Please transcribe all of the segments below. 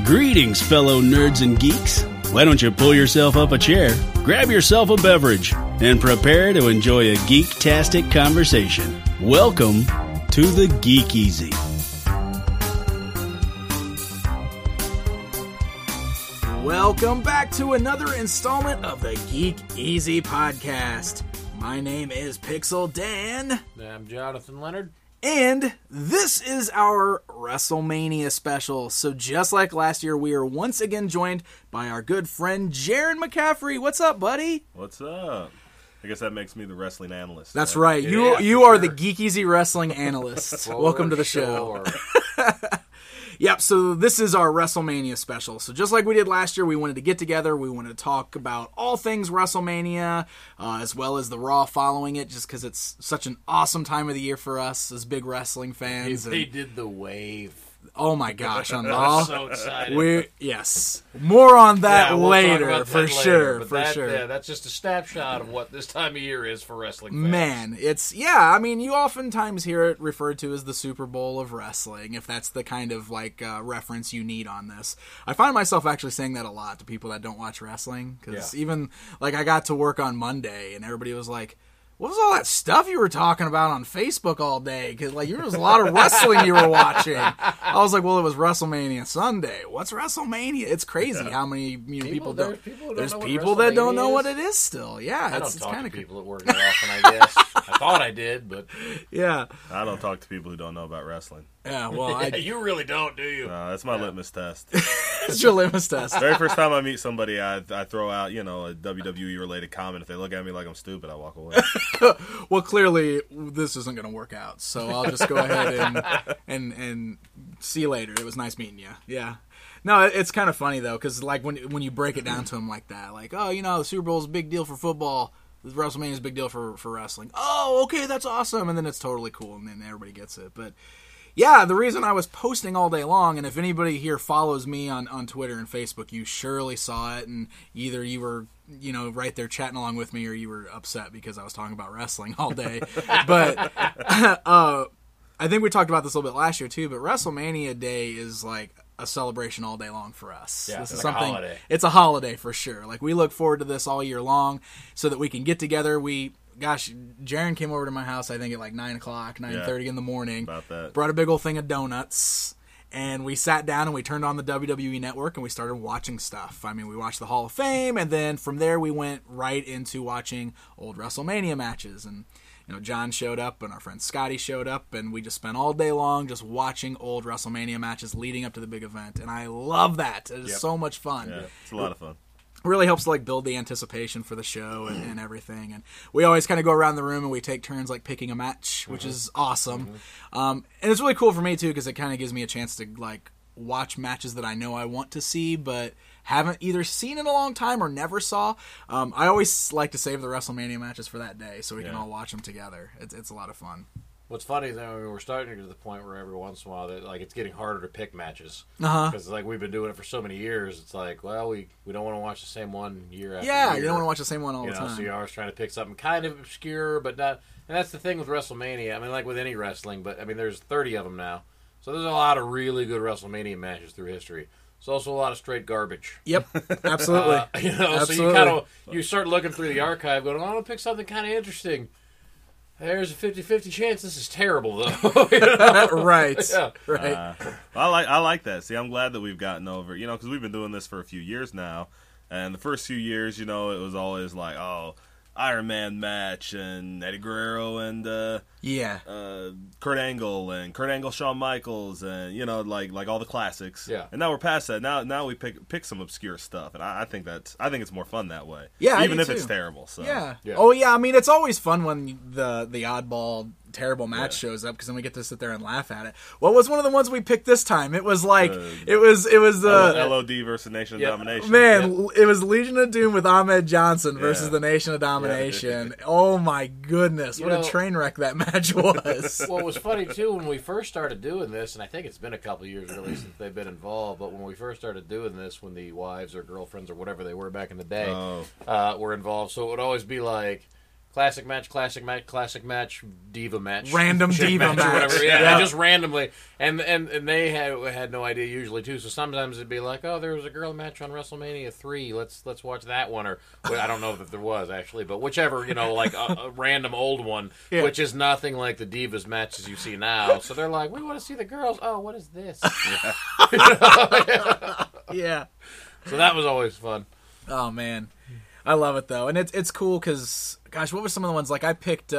Greetings, fellow nerds and geeks. Why don't you pull yourself up a chair, grab yourself a beverage, and prepare to enjoy a geek-tastic conversation. Welcome to the Geek Easy. Welcome back to another installment of the Geek Easy podcast. My name is Pixel Dan. I'm Jonathan Leonard. And this is our WrestleMania special. So just like last year, we are once again joined by our good friend Jaron McCaffrey. What's up, buddy? What's up? I guess that makes me the wrestling analyst. That's right. You are the Geek Easy wrestling analyst. Welcome to the show. Yep, so this is our WrestleMania special. So just like we did last year, we wanted to get together. We wanted to talk about all things WrestleMania, as well as the Raw following it, just because it's such an awesome time of the year for us as big wrestling fans. They did the wave. Oh my gosh, on I'm Raw. so excited. Yes. More on that we'll later, talk about for that sure, later, for sure. Yeah, that's just a snapshot of what this time of year is for wrestling fans. Man, I mean, you oftentimes hear it referred to as the Super Bowl of wrestling, if that's the kind of, reference you need on this. I find myself actually saying that a lot to people that don't watch wrestling, because even, I got to work on Monday, and everybody was like, what was all that stuff you were talking about on Facebook all day? Because, there was a lot of wrestling you were watching. I was like, well, it was WrestleMania Sunday. What's WrestleMania? It's crazy how many people don't. There's people that don't know what it is still. Yeah, I don't it's talk kind to of people at work very often, I guess. I thought I did, but... Yeah. I don't talk to people who don't know about wrestling. Yeah, well, you really don't, do you? No, that's my litmus test. It's your litmus test. Very first time I meet somebody, I throw out, a WWE-related comment. If they look at me like I'm stupid, I walk away. Well, clearly, this isn't going to work out, so I'll just go ahead and see you later. It was nice meeting you. Yeah. No, it's kind of funny, though, because, when you break it down to them like that, the Super Bowl is a big deal for football. WrestleMania is a big deal for wrestling. Oh, okay, that's awesome. And then it's totally cool, and then everybody gets it. But, yeah, the reason I was posting all day long, and if anybody here follows me on Twitter and Facebook, you surely saw it, and either you were, right there chatting along with me, or you were upset because I was talking about wrestling all day. But I think we talked about this a little bit last year, too, but WrestleMania Day is, a celebration all day long for us. Yeah, this is a something. holiday. It's a holiday for sure. We look forward to this all year long so that we can get together. Jaron came over to my house, I think at 9 o'clock, 9:30 in the morning. About that. Brought a big old thing of donuts, and we sat down and we turned on the WWE Network and we started watching stuff. I mean, we watched the Hall of Fame, and then from there we went right into watching old WrestleMania matches. And John showed up and our friend Scotty showed up, and we just spent all day long just watching old WrestleMania matches leading up to the big event. And I love that. It is so much fun. Yeah, it's a lot of fun. Really helps build the anticipation for the show and everything. And we always kind of go around the room and we take turns picking a match, which is awesome. And it's really cool for me too, because it kind of gives me a chance to watch matches that I know I want to see but haven't either seen in a long time or never saw. I always like to save the WrestleMania matches for that day so we can all watch them together. It's a lot of fun. What's funny is that we're starting to get to the point where every once in a while that it's getting harder to pick matches. Because we've been doing it for so many years. It's we don't want to watch the same one year after year. Yeah, you don't want to watch the same one all the time. So you're always trying to pick something kind of obscure, but not. And that's the thing with WrestleMania. I mean, with any wrestling, but I mean, there's 30 of them now. So there's a lot of really good WrestleMania matches through history. There's also a lot of straight garbage. Yep, absolutely. Absolutely. So you start looking through the archive going, I want to pick something kind of interesting. There's a 50-50 chance this is terrible, though. Right. Yeah. Right. I like that. See, I'm glad that we've gotten over, because we've been doing this for a few years now. And the first few years, it was always Iron Man match and Eddie Guerrero and Kurt Angle, Shawn Michaels, and all the classics. Yeah. And now we're past that. Now we pick some obscure stuff, and I think it's more fun that way. Yeah, even if too. it's terrible. So. Yeah. Yeah. Oh yeah. I mean, it's always fun when the oddball terrible match shows up, because then we get to sit there and laugh at it. What was one of the ones we picked this time? It was it was LOD versus Nation of Domination. Man, it was Legion of Doom with Ahmed Johnson versus the Nation of Domination. Oh my goodness, what a train wreck that match was. Well, it was funny too when we first started doing this, and I think it's been a couple of years really since they've been involved. But when we first started doing this, when the wives or girlfriends or whatever they were back in the day were involved, so it would always be classic match, diva match, Random chick diva or match. whatever. Yeah, Yeah. just randomly, and they had no idea usually too. So sometimes it'd be like, oh, there was a girl match on WrestleMania 3. Let's watch that one, or well, I don't know that there was actually, but whichever, like a random old one, Yeah. which is nothing like the divas matches you see now. So they're like, we want to see the girls. Oh, what is this? Yeah. So that was always fun. Oh man, I love it though, and it's cool because, gosh, what were some of the ones like I picked?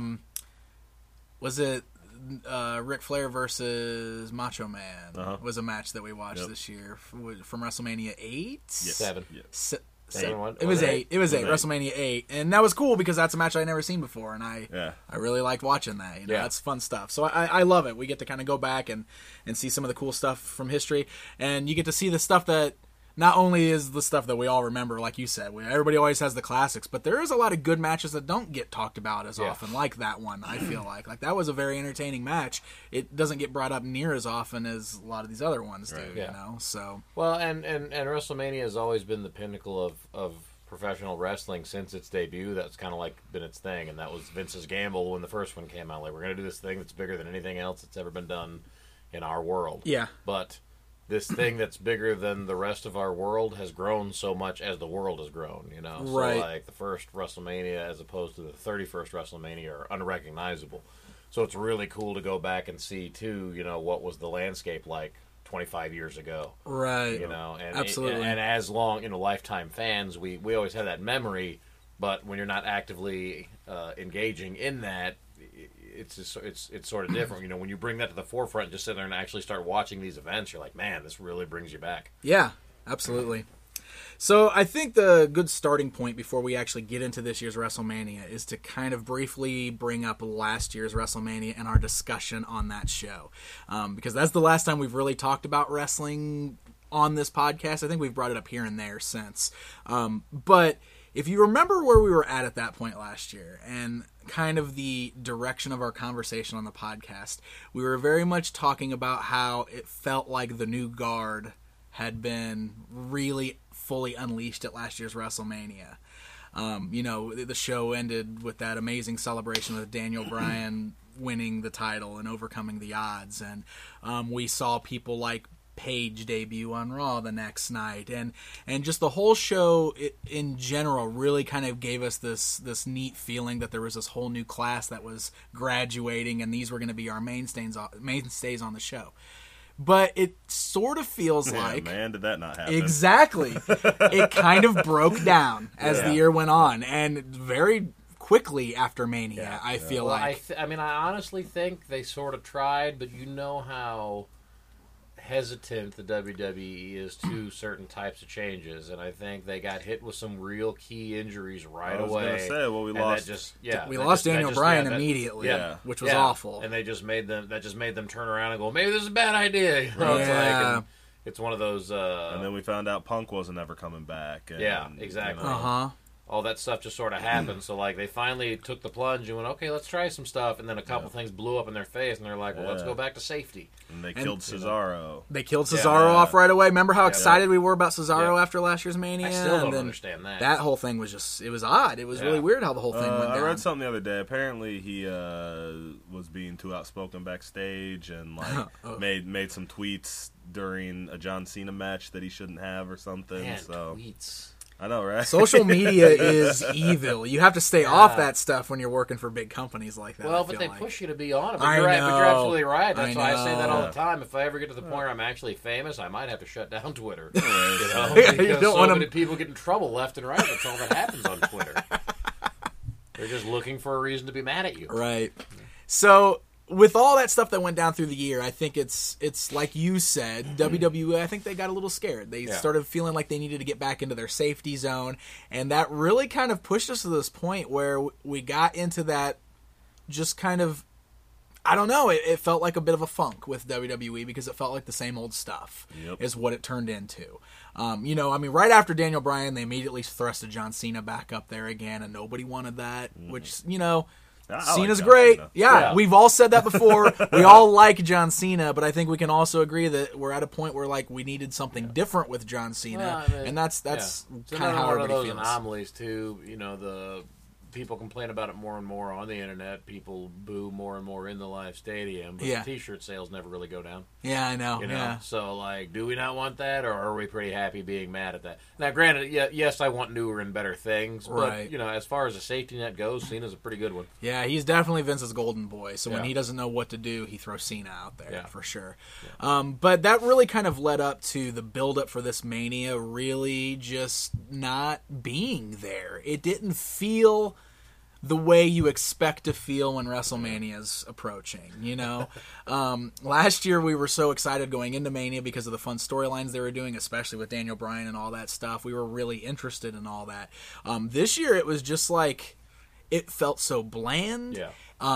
Was it Ric Flair versus Macho Man? Was a match that we watched this year from WrestleMania 8. Yes. 7. Yes. Seven. It was 8. It was 8. eight. WrestleMania 8, and that was cool because that's a match I'd never seen before, and I really liked watching that. Yeah. That's fun stuff. So I love it. We get to kind of go back and see some of the cool stuff from history, and you get to see the stuff that not only is the stuff that we all remember, like you said, everybody always has the classics, but there is a lot of good matches that don't get talked about as often, like that one. I feel like that was a very entertaining match. It doesn't get brought up near as often as a lot of these other ones do. Yeah. So Well, and WrestleMania has always been the pinnacle of professional wrestling since its debut. That's kind of like been its thing, and that was Vince's gamble when the first one came out. Like, we're going to do this thing that's bigger than anything else that's ever been done in our world. yeah, But this thing that's bigger than the rest of our world has grown so much as the world has grown, Right. So, like, the first WrestleMania as opposed to the 31st WrestleMania are unrecognizable. So it's really cool to go back and see, too, what was the landscape like 25 years ago. right. And Absolutely. and as long, lifetime fans, we always have that memory, but when you're not actively engaging in that, it's sort of different. When you bring that to the forefront, just sit there and actually start watching these events, you're like, man, this really brings you back. Yeah, absolutely. So I think the good starting point before we actually get into this year's WrestleMania is to kind of briefly bring up last year's WrestleMania and our discussion on that show. Because that's the last time we've really talked about wrestling on this podcast. I think we've brought it up here and there since. But if you remember where we were at that point last year and kind of the direction of our conversation on the podcast, we were very much talking about how it felt like the new guard had been really fully unleashed at last year's WrestleMania. The show ended with that amazing celebration with Daniel Bryan winning the title and overcoming the odds. And we saw people like Paige debut on Raw the next night. And just the whole show in general really kind of gave us this neat feeling that there was this whole new class that was graduating, and these were going to be our mainstays on the show. But it sort of feels like... man, did that not happen. Exactly. It kind of broke down as the year went on. And very quickly after Mania, I feel like... I honestly think they sort of tried, but you know how hesitant the WWE is to certain types of changes, and I think they got hit with some real key injuries right away. I was going to say, we lost... we lost Daniel Bryan immediately, which was awful. And they just made them turn around and go, maybe this is a bad idea. It's one of those... and then we found out Punk wasn't ever coming back. And, exactly. Uh-huh. All that stuff just sort of happened. So, they finally took the plunge and went, okay, let's try some stuff. And then a couple things blew up in their face, and they're like, well, let's go back to safety. And they killed Cesaro. They killed Cesaro off right away. Remember how excited we were about Cesaro after last year's Mania? I still don't understand that. That whole thing was just... It was odd. It was really weird how the whole thing went down. I read something the other day. Apparently, he was being too outspoken backstage and made some tweets during a John Cena match that he shouldn't have or something. Man, so tweets. I know, right? Social media is evil. You have to stay off that stuff when you're working for big companies like that. Well, but they push you to be on it. But I you're know. absolutely right. That's why I say that all know. the time. If I ever get to the point where I'm actually famous, I might have to shut down Twitter. You Because don't so want many people get in trouble left and right. That's all that happens on Twitter. They're just looking for a reason to be mad at you. Right. So, with all that stuff that went down through the year, I think it's like you said, WWE, I think they got a little scared. They started feeling like they needed to get back into their safety zone, and that really kind of pushed us to this point where we got into that just kind of, I don't know, it felt like a bit of a funk with WWE because it felt like the same old stuff is what it turned into. Right after Daniel Bryan, they immediately thrusted John Cena back up there again, and nobody wanted that, which, Cena's like great. Cena. Yeah, we've all said that before. We all like John Cena, but I think we can also agree that we're at a point where we needed something different with John Cena, and that's kind of how one of everybody those feels. anomalies too. The people complain about it more and more on the internet. People boo more and more in the live stadium. But Yeah. the T-shirt sales never really go down. Yeah, I know. You know? Yeah. So, like, do we not want that, or are we pretty happy being mad at that? Now, granted, yes, I want newer and better things, but, Right. you know, as far as a safety net goes, Cena's a pretty good one. Yeah, he's definitely Vince's golden boy. So when Yeah. he doesn't know what to do, he throws Cena out there Yeah. for sure. But that really kind of led up to the build-up for this Mania really just not being there. It didn't feel the way you expect to feel when WrestleMania's approaching, you know? Last year we were so excited going into Mania because of the fun storylines they were doing, especially with Daniel Bryan and all that stuff. We were really interested in all that. This year it was just like, it felt so bland. Yeah.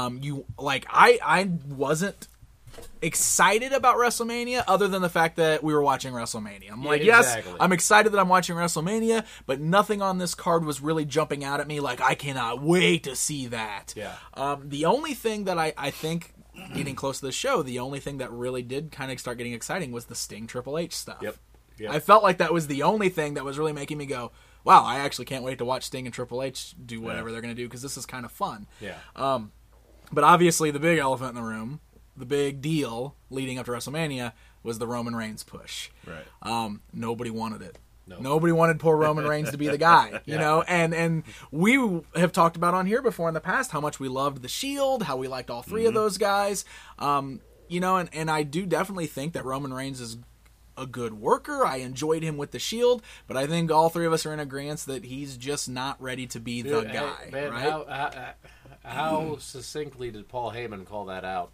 I wasn't excited about WrestleMania other than the fact that we were watching WrestleMania. I'm like, exactly. yes, I'm excited that I'm watching WrestleMania, but nothing on this card was really jumping out at me like, I cannot wait to see that. Yeah. The only thing that I think, getting close to the show, the only thing that really did kind of start getting exciting was the Sting Triple H stuff. Yep. I felt like that was the only thing that was really making me go, wow, I actually can't wait to watch Sting and Triple H do whatever they're going to do because this is kind of fun. Yeah. But obviously the big elephant in the room, the big deal leading up to WrestleMania was the Roman Reigns push. Right. Nobody wanted it. No. Nobody wanted poor Roman Reigns to be the guy, you know? And we have talked about on here before in the past how much we loved The Shield, how we liked all three of those guys. You know, and I do definitely think that Roman Reigns is a good worker. I enjoyed him with The Shield, but I think all three of us are in agreement that he's just not ready to be the Dude, guy, hey, man, right? how succinctly did Paul Heyman call that out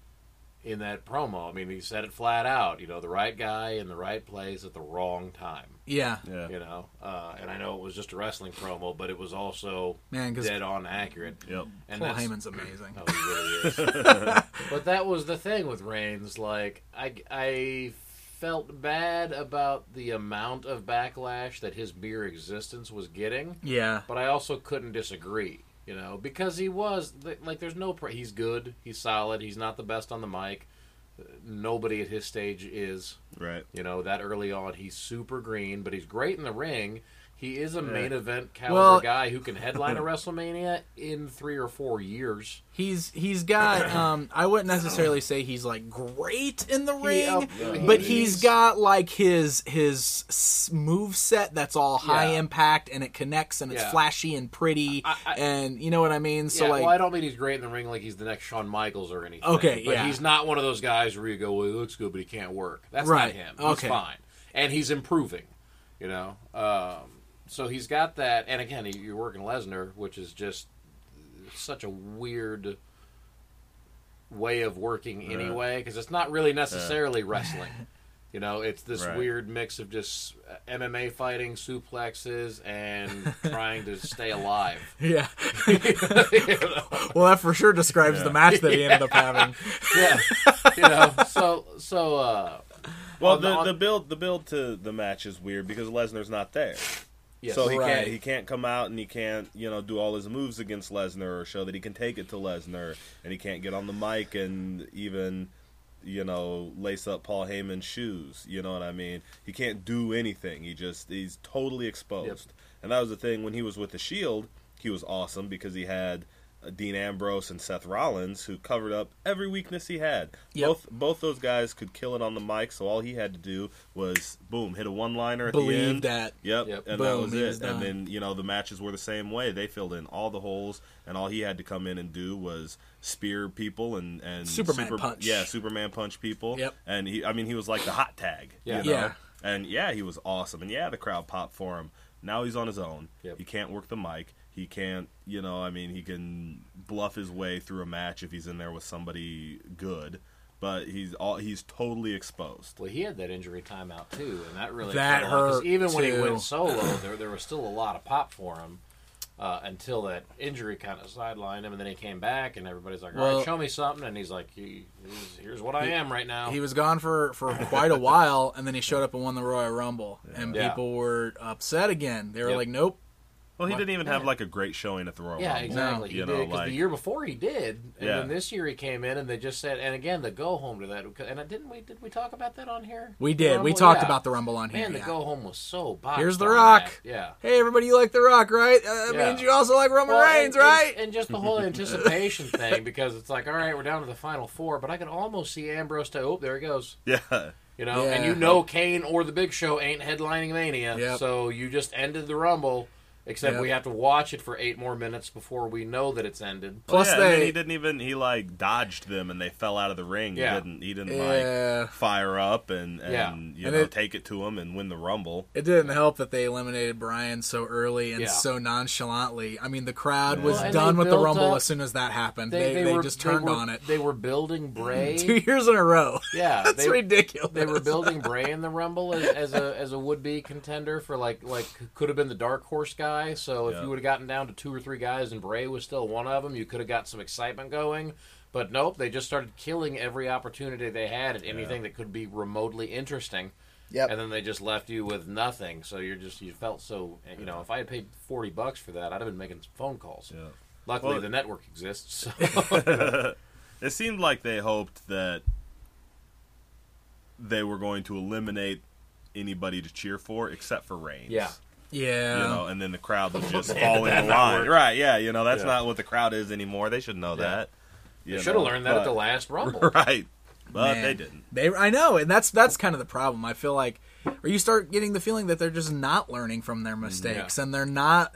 in that promo? I mean, he said it flat out. You know, the right guy in the right place at the wrong time. Yeah. Yeah. You know, and I know it was just a wrestling promo, but it was also Man, 'cause dead on accurate. Yep. And Paul that's- Heyman's amazing. Oh, he really is. But that was the thing with Reigns. Like, I felt bad about the amount of backlash that his mere existence was getting, Yeah. but I also couldn't disagree. You know, because he was like, there's no. He's good. He's solid. He's not the best on the mic. Nobody at his stage is. Right. You know, that early on, he's super green, but he's great in the ring. He is a main event caliber Well- guy who can headline a WrestleMania in 3 or 4 years. He's got I wouldn't necessarily say he's like great in the ring, He- but he's- he's got like his move set that's all high Yeah. impact and it connects and it's Yeah. flashy and pretty and you know what I mean. So Yeah, like well, I don't mean he's great in the ring like he's the next Shawn Michaels or anything. Okay, but yeah. he's not one of those guys where you go, well, he looks good, but he can't work. That's Right, not him. He's okay. fine. And he's improving, you know. So he's got that. And again, you're working Lesnar, which is just such a weird way of working anyway, because it's not really necessarily wrestling. You know, it's this Right. weird mix of just MMA fighting, suplexes, and trying to stay alive. yeah. You know? Well, that for sure describes the match that he ended up having. Yeah, you know. Well, on the build to the match is weird because Lesnar's not there. yes. So Right. he can't come out and he can't, you know, do all his moves against Lesnar or show that he can take it to Lesnar, and he can't get on the mic and even, you know, lace up Paul Heyman's shoes. You know what I mean? He can't do anything. He's totally exposed. Yep. And that was the thing when he was with the Shield. He was awesome because he had Dean Ambrose and Seth Rollins who covered up every weakness he had. Yep. Both those guys could kill it on the mic, so all he had to do was boom, hit a one-liner at the Believe end. that. Yep, Yep. and Boom, that was he was it. done. And then, you know, the matches were the same way. They filled in all the holes, and all he had to come in and do was spear people and Superman punch. Yeah, Superman punch people. Yep. And he was like the hot tag. Yeah. You know? Yeah. And yeah, he was awesome. And yeah, the crowd popped for him. Now he's on his own. Yep. He can't work the mic. He can't, you know, I mean, he can bluff his way through a match if he's in there with somebody good. But he's totally exposed. Well, he had that injury timeout too, and that really That killed him, 'cause hurt, even when he too. went solo, there was still a lot of pop for him until that injury kind of sidelined him, and then he came back, and everybody's like, "All Well- right, show me something," and he's like, "Here's what I am right now." He was gone for quite a while, and then he showed up and won the Royal Rumble, and Yeah. people were upset again. They were Yep. like, "Nope, Well, he didn't even have like a great showing at the Royal Yeah, Rumble. exactly. You He know, did, because like the year before he did, and Yeah. then this year he came in and they just said, and again the go home to that, and did we talk about that on here? We The did. Rumble? We talked Yeah. about the Rumble on here. Man, the yeah. go home was so botched. Here's The on Rock. that. Yeah. Hey, everybody, you like The Rock, right? That Yeah. means you also like Roman Well, Reigns, right? And just the whole anticipation thing, because it's like, all right, we're down to the final four, but I can almost see Ambrose to, oh, there he goes. yeah. You know, Yeah. and you know Kane or the Big Show ain't headlining Mania, Yep. so you just ended the Rumble. Except Yep. we have to watch it for 8 more minutes before we know that it's ended. Plus Well, yeah, and then they- he didn't even he like dodged them and they fell out of the ring. Yeah. He didn't Yeah. like fire up and Yeah. you And know it- take it to him and win the Rumble. It didn't help that they eliminated Bryan so early and Yeah. so nonchalantly. I mean, the crowd Yeah. was Well, and done they with the built Rumble up- as soon as that happened. They They were, just turned they were, on it. They were building Bray. 2 years in a row. Yeah, That's ridiculous. They were building Bray in the Rumble as a would be contender for like could have been the dark horse guy. So if Yeah. you would have gotten down to 2 or 3 guys and Bray was still one of them, you could have got some excitement going. But nope, they just started killing every opportunity they had at anything that could be remotely interesting. Yep. And then they just left you with nothing. So you felt so, you know, if I had paid $40 for that, I'd have been making some phone calls. Yeah. Luckily, Well- the network exists. So. It seemed like they hoped that they were going to eliminate anybody to cheer for except for Reigns. Yeah. Yeah. You know, and then the crowd would just Man, fall did that in not line. work. Right, yeah, you know, that's Yeah. not what the crowd is anymore. They should know Yeah. that. You You should have know, learned that at the but- last Rumble. Right. But Man. they didn't. I know, and that's kind of the problem. I feel like, or you start getting the feeling that they're just not learning from their mistakes, and they're not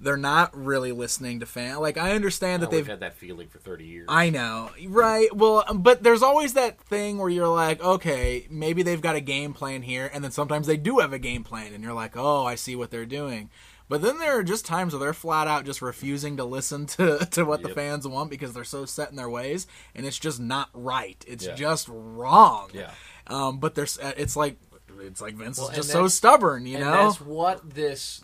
really listening to fans. Like, I understand that We've they've. had that feeling for 30 years. I know, right? Well, but there's always that thing where you're like, okay, maybe they've got a game plan here, and then sometimes they do have a game plan, and you're like, oh, I see what they're doing. But then there are just times where they're flat out just refusing to listen to what the Yep. fans want because they're so set in their ways, and it's just not right. It's Yeah. just wrong. Yeah. But there's it's like Vince Well, is just and so that's- stubborn, you and know. that's what this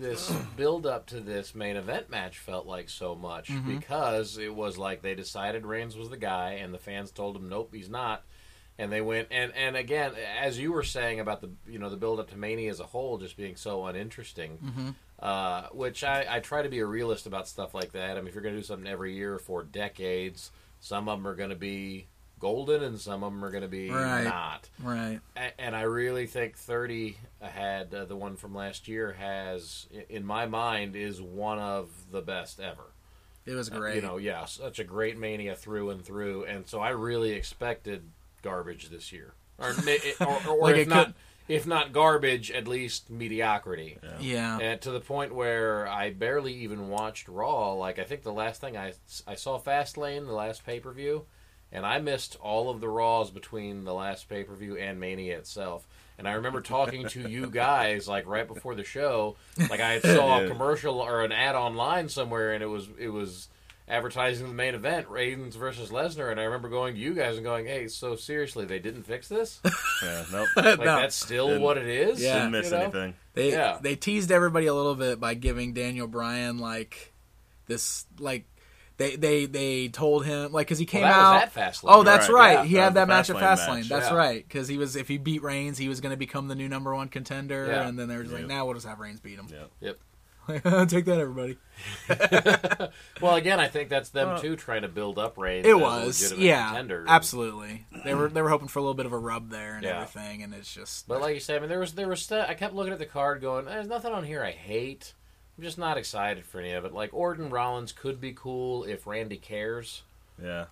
build up to this main event match felt like so much, because it was like they decided Reigns was the guy, and the fans told him, nope, he's not. And they went, and again, as you were saying about the build up to Mania as a whole just being so uninteresting, which I try to be a realist about stuff like that. I mean, if you're going to do something every year for decades, some of them are going to be golden and some of them are going to be Right. not. Right. And I really think 30 had the one from last year has, in my mind, is one of the best ever. It was great. Such a great Mania through and through, and so I really expected garbage this year, or Like if not garbage, at least mediocrity. Yeah. And to the point where I barely even watched Raw. Like, I think the last thing I saw Fastlane, the last pay-per-view, and I missed all of the Raws between the last pay-per-view and Mania itself. And I remember talking to you guys, like, right before the show. Like, I saw a commercial or an ad online somewhere, and it was advertising the main event, Reigns versus Lesnar. And I remember going to you guys and going, hey, so seriously, they didn't fix this? Yeah, nope. Like, No. that's still what it is? Yeah. Didn't miss You know? anything. They teased everybody a little bit by giving Daniel Bryan like this like they told him like because he came that out. was at Fastlane. Oh, that's Right, right. yeah. He That had was that the match at Fastlane Fastlane. match. That's Yeah. right. Because if he beat Reigns, he was going to become the new #1 contender. Yeah. And then they were just like, Yep. "Nah, we'll just have Reigns beat him." Yep. Take that, everybody. Well, again, I think that's them too trying to build up Reigns. It as a was, legitimate yeah, contender. absolutely. They were hoping for a little bit of a rub there and Yeah. everything, and it's just. But like you said, I mean, there was I kept looking at the card, going, "There's nothing on here I hate. I'm just not excited for any of it." Like Orton Rollins could be cool if Randy cares. Yeah.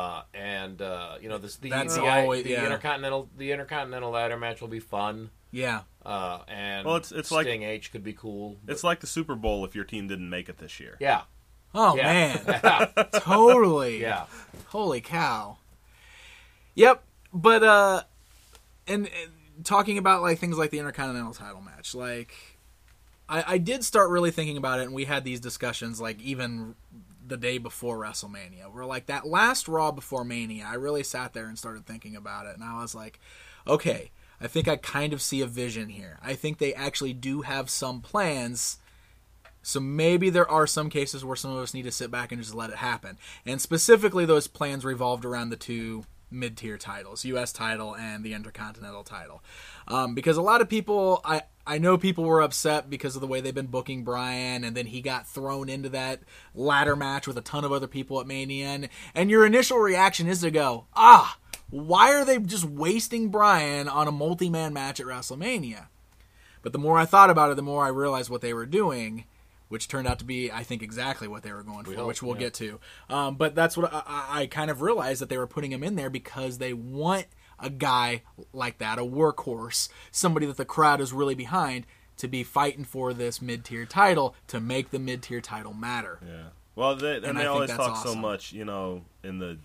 That's always- yeah. Intercontinental ladder match will be fun. Yeah. And Well, it's like- Sting H could be cool. It's like the Super Bowl if your team didn't make it this year. Yeah. Oh Yeah. man, totally. Yeah. Holy cow. Yep, but and talking about like things like the Intercontinental title match, like I did start really thinking about it, and we had these discussions like even the day before WrestleMania. Where like that last Raw before Mania, I really sat there and started thinking about it, and I was like, okay, I think I kind of see a vision here. I think they actually do have some plans. So maybe there are some cases where some of us need to sit back and just let it happen. And specifically, those plans revolved around the two mid-tier titles, U.S. title and the Intercontinental title. Because a lot of people, I know people were upset because of the way they've been booking Bryan, and then he got thrown into that ladder match with a ton of other people at Mania, and your initial reaction is to go, why are they just wasting Bryan on a multi-man match at WrestleMania? But the more I thought about it, the more I realized what they were doing, which turned out to be, I think, exactly what they were going for, which we'll get to. But that's what I kind of realized, that they were putting him in there because they want a guy like that, a workhorse, somebody that the crowd is really behind, to be fighting for this mid-tier title, to make the mid-tier title matter. Yeah. Well, they always talk awesome. so much, in the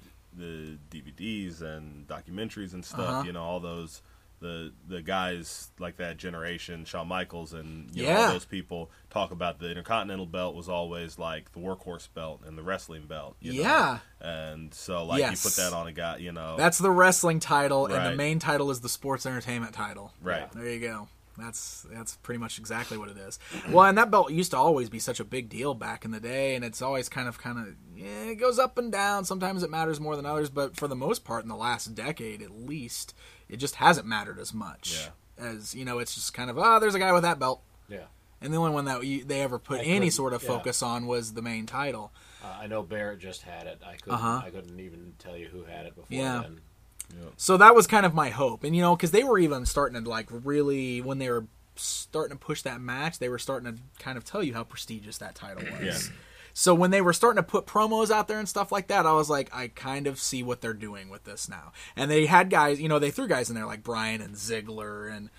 DVDs and documentaries and stuff, all those the guys like that generation, Shawn Michaels and all those people talk about the Intercontinental belt was always like the workhorse belt and the wrestling belt. You know? And so you put that on a guy, That's the wrestling title, right. and the main title is the sports entertainment title. Right. There you go. That's pretty much exactly what it is. Well, and that belt used to always be such a big deal back in the day, and it's always kind of it goes up and down. Sometimes it matters more than others, but for the most part, in the last decade at least, it just hasn't mattered as much. Yeah. As it's just kind of there's a guy with that belt. Yeah. And the only one that they ever put any sort of focus on was the main title. I know Barrett just had it. I couldn't even tell you who had it before then. Yep. So that was kind of my hope. And, because they were even starting to, really, when they were starting to push that match, they were starting to kind of tell you how prestigious that title was. Yeah. So when they were starting to put promos out there and stuff like that, I was like, I kind of see what they're doing with this now. And they had guys, they threw guys in there like Bryan and Ziggler and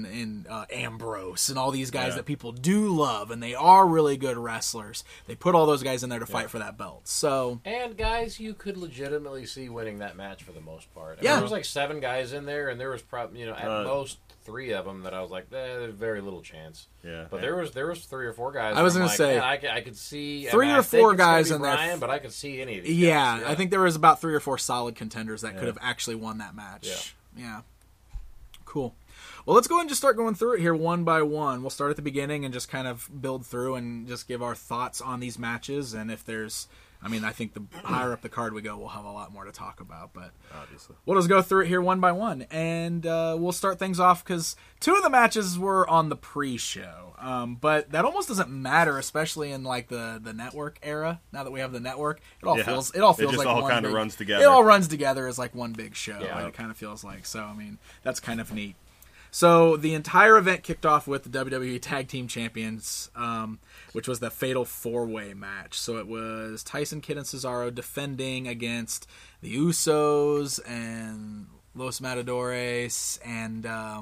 Ambrose and all these guys that people do love, and they are really good wrestlers. They put all those guys in there to fight for that belt. So and guys you could legitimately see winning that match for the most part. Yeah. There was like 7 guys in there, and there was probably at most 3 of them that I was like, there's very little chance. Yeah. But there was 3 or 4 guys. I was going to say, I could see 3 or 4 guys in Bryan, there, but I could see any of these. Yeah, guys. I think there was about 3 or 4 solid contenders that could have actually won that match. Yeah. Cool. Well, let's go ahead and just start going through it here one by one. We'll start at the beginning and just kind of build through and just give our thoughts on these matches. And if there's, I think the higher up the card we go, we'll have a lot more to talk about. But Obviously. we'll just go through it here one by one. And we'll start things off because 2 of the matches were on the pre-show. But that almost doesn't matter, especially in like the network era. Now that we have the network, it all feels it just like all kind of runs together. It all runs together as like one big show. Yeah. It kind of feels like. So that's kind of neat. So the entire event kicked off with the WWE Tag Team Champions, which was the Fatal 4-Way match. So it was Tyson Kidd and Cesaro defending against the Usos and Los Matadores and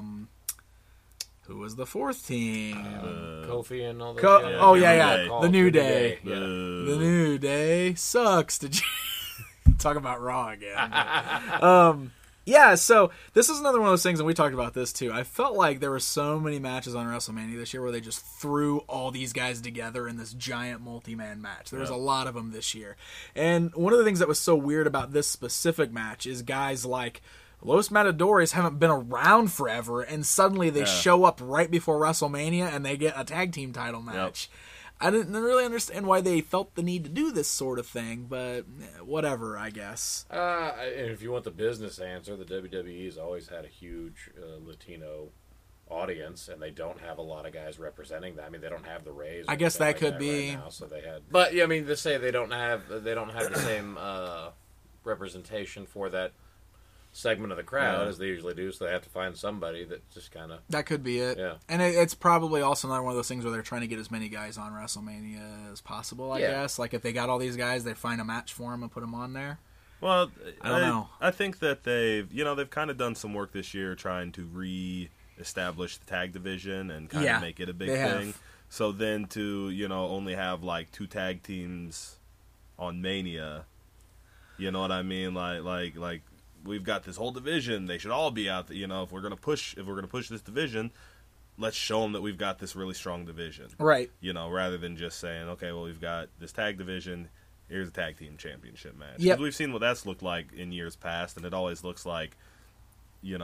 who was the 4th team? Kofi and all those Co- guys. oh, yeah, yeah. The New Day. Yeah. The New Day sucks. Did you talk about Raw again? Yeah, so this is another one of those things, and we talked about this too. I felt like there were so many matches on WrestleMania this year where they just threw all these guys together in this giant multi-man match. There was a lot of them this year. And one of the things that was so weird about this specific match is guys like Los Matadores haven't been around forever, and suddenly they show up right before WrestleMania and they get a tag team title match. Yep. I didn't really understand why they felt the need to do this sort of thing, but whatever, I guess. And if you want the business answer, the WWE's always had a huge Latino audience, and they don't have a lot of guys representing that. They don't have the Rays. I guess that like could that be. right now, so they had. But yeah, they say they don't have the same representation for that segment of the crowd as they usually do, so they have to find somebody that just kind of... That could be it. Yeah. And it's probably also another one of those things where they're trying to get as many guys on WrestleMania as possible, I guess. Like, if they got all these guys, they find a match for them and put them on there. Well, I don't know. I think that they've kind of done some work this year trying to re-establish the tag division and kind of make it a big thing. So then to, only have, like, 2 tag teams on Mania, you know what I mean? Like we've got this whole division. They should all be out there. If we're gonna push this division, let's show them that we've got this really strong division. Right. Rather than just saying, okay, well, we've got this tag division. Here's a tag team championship match. Yep. Because we've seen what that's looked like in years past, and it always looks like, Miz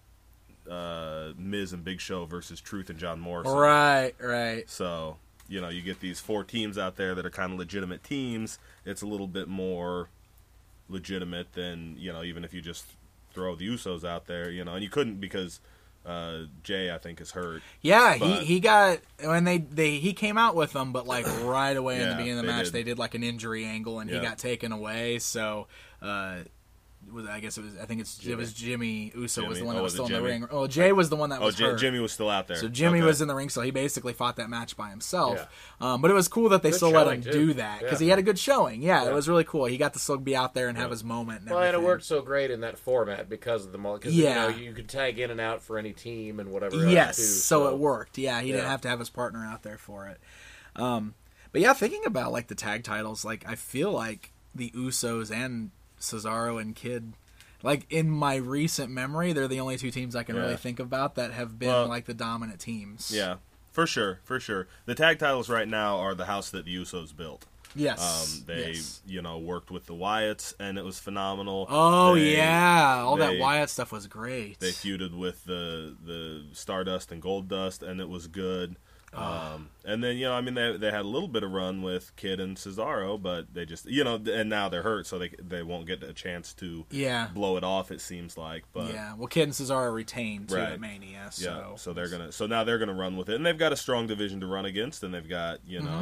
and Big Show versus Truth and John Morrison. Right. So, you get these 4 teams out there that are kind of legitimate teams. It's a little bit more legitimate than, even if you just throw the Usos out there, and you couldn't because Jay, I think, is hurt. Yeah, But- he got when he came out with them, but like right away in the Yeah, beginning of the they match, did. they did like an injury angle, and he Yeah. got taken away. So, it was Jimmy Uso was the Jimmy. one that Oh, was was still it in the Jimmy? ring. Oh, Jay was the one that was hurt. Jimmy was still out there. So Jimmy Okay. was in the ring, so he basically fought that match by himself. But it was cool that they Good still let him showing, do too. that because Yeah. he had a good showing. Yeah, Yeah. it was really cool. He got to still be out there and have his moment. And Well, and it everything. worked so great in that format because of the because Yeah. you could tag in and out for any team and whatever. else, Yes, too, so it worked. Yeah, he didn't Yeah. have to have his partner out there for it. But yeah, thinking about like the tag titles, like I feel like the Usos and Cesaro and Kid, like in my recent memory, they're the only two teams I can Yeah. really think about that have been Well, like the dominant teams. Yeah, for sure. The tag titles right now are the house that the Usos built. Yes. They, Yes. worked with the Wyatts, and it was phenomenal. Oh They- yeah, all that they- Wyatt stuff was great. They feuded with the Stardust and Goldust, and it was good. And then they had a little bit of run with Kid and Cesaro, but they just and now they're hurt, so they won't get a chance to Yeah. blow it off. It seems like, but Yeah. Well, Kid and Cesaro retained too Right. at Mania, yeah, so so now they're gonna run with it, and they've got a strong division to run against, and they've got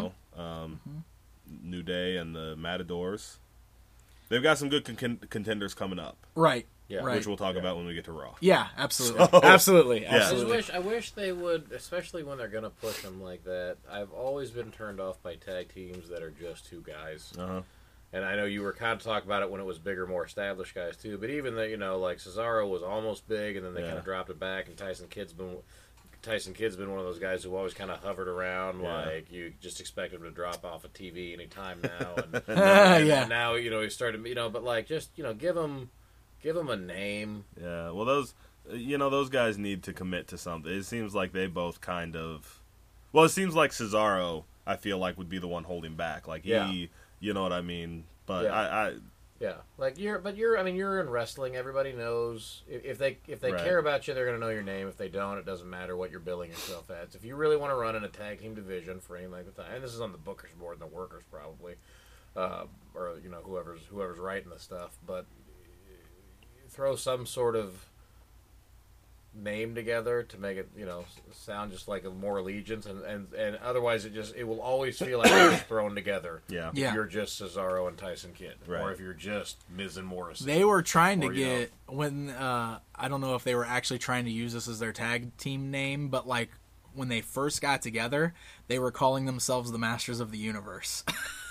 New Day and the Matadors. They've got some good contenders coming up, right. Yeah. Right. which we'll talk about when we get to Raw. Yeah, absolutely, So- absolutely, Yeah. absolutely. I wish they would, especially when they're going to push them like that. I've always been turned off by tag teams that are just two guys. Uh-huh. And I know you were kind of talking about it when it was bigger, more established guys too. But even though, like Cesaro was almost big, and then they Yeah. kind of dropped it back, and Tyson Kidd's been one of those guys who always kind of hovered around, Yeah. like you just expect him to drop off a TV anytime now. And, Yeah. and now he started, but like just give him a name. Yeah, well, those guys need to commit to something. It seems like they both kind of. Well, it seems like Cesaro, I feel like, would be the one holding back. Like Yeah. you know what I mean. But Yeah. Yeah, like you're in wrestling. Everybody knows if they Right. care about you, they're going to know your name. If they don't, it doesn't matter what you're billing yourself as. If you really want to run in a tag team division for any length of time, and this is on the bookers board and the workers probably, or whoever's writing the stuff, but throw some sort of name together to make it sound just like a more allegiance, and otherwise it will always feel like it's thrown together. Yeah. Yeah. If you're just Cesaro and Tyson Kidd, Right. or if you're just Miz and Morrison. They were trying to Or, get when I don't know if they were actually trying to use this as their tag team name, but like when they first got together, they were calling themselves the Masters of the Universe.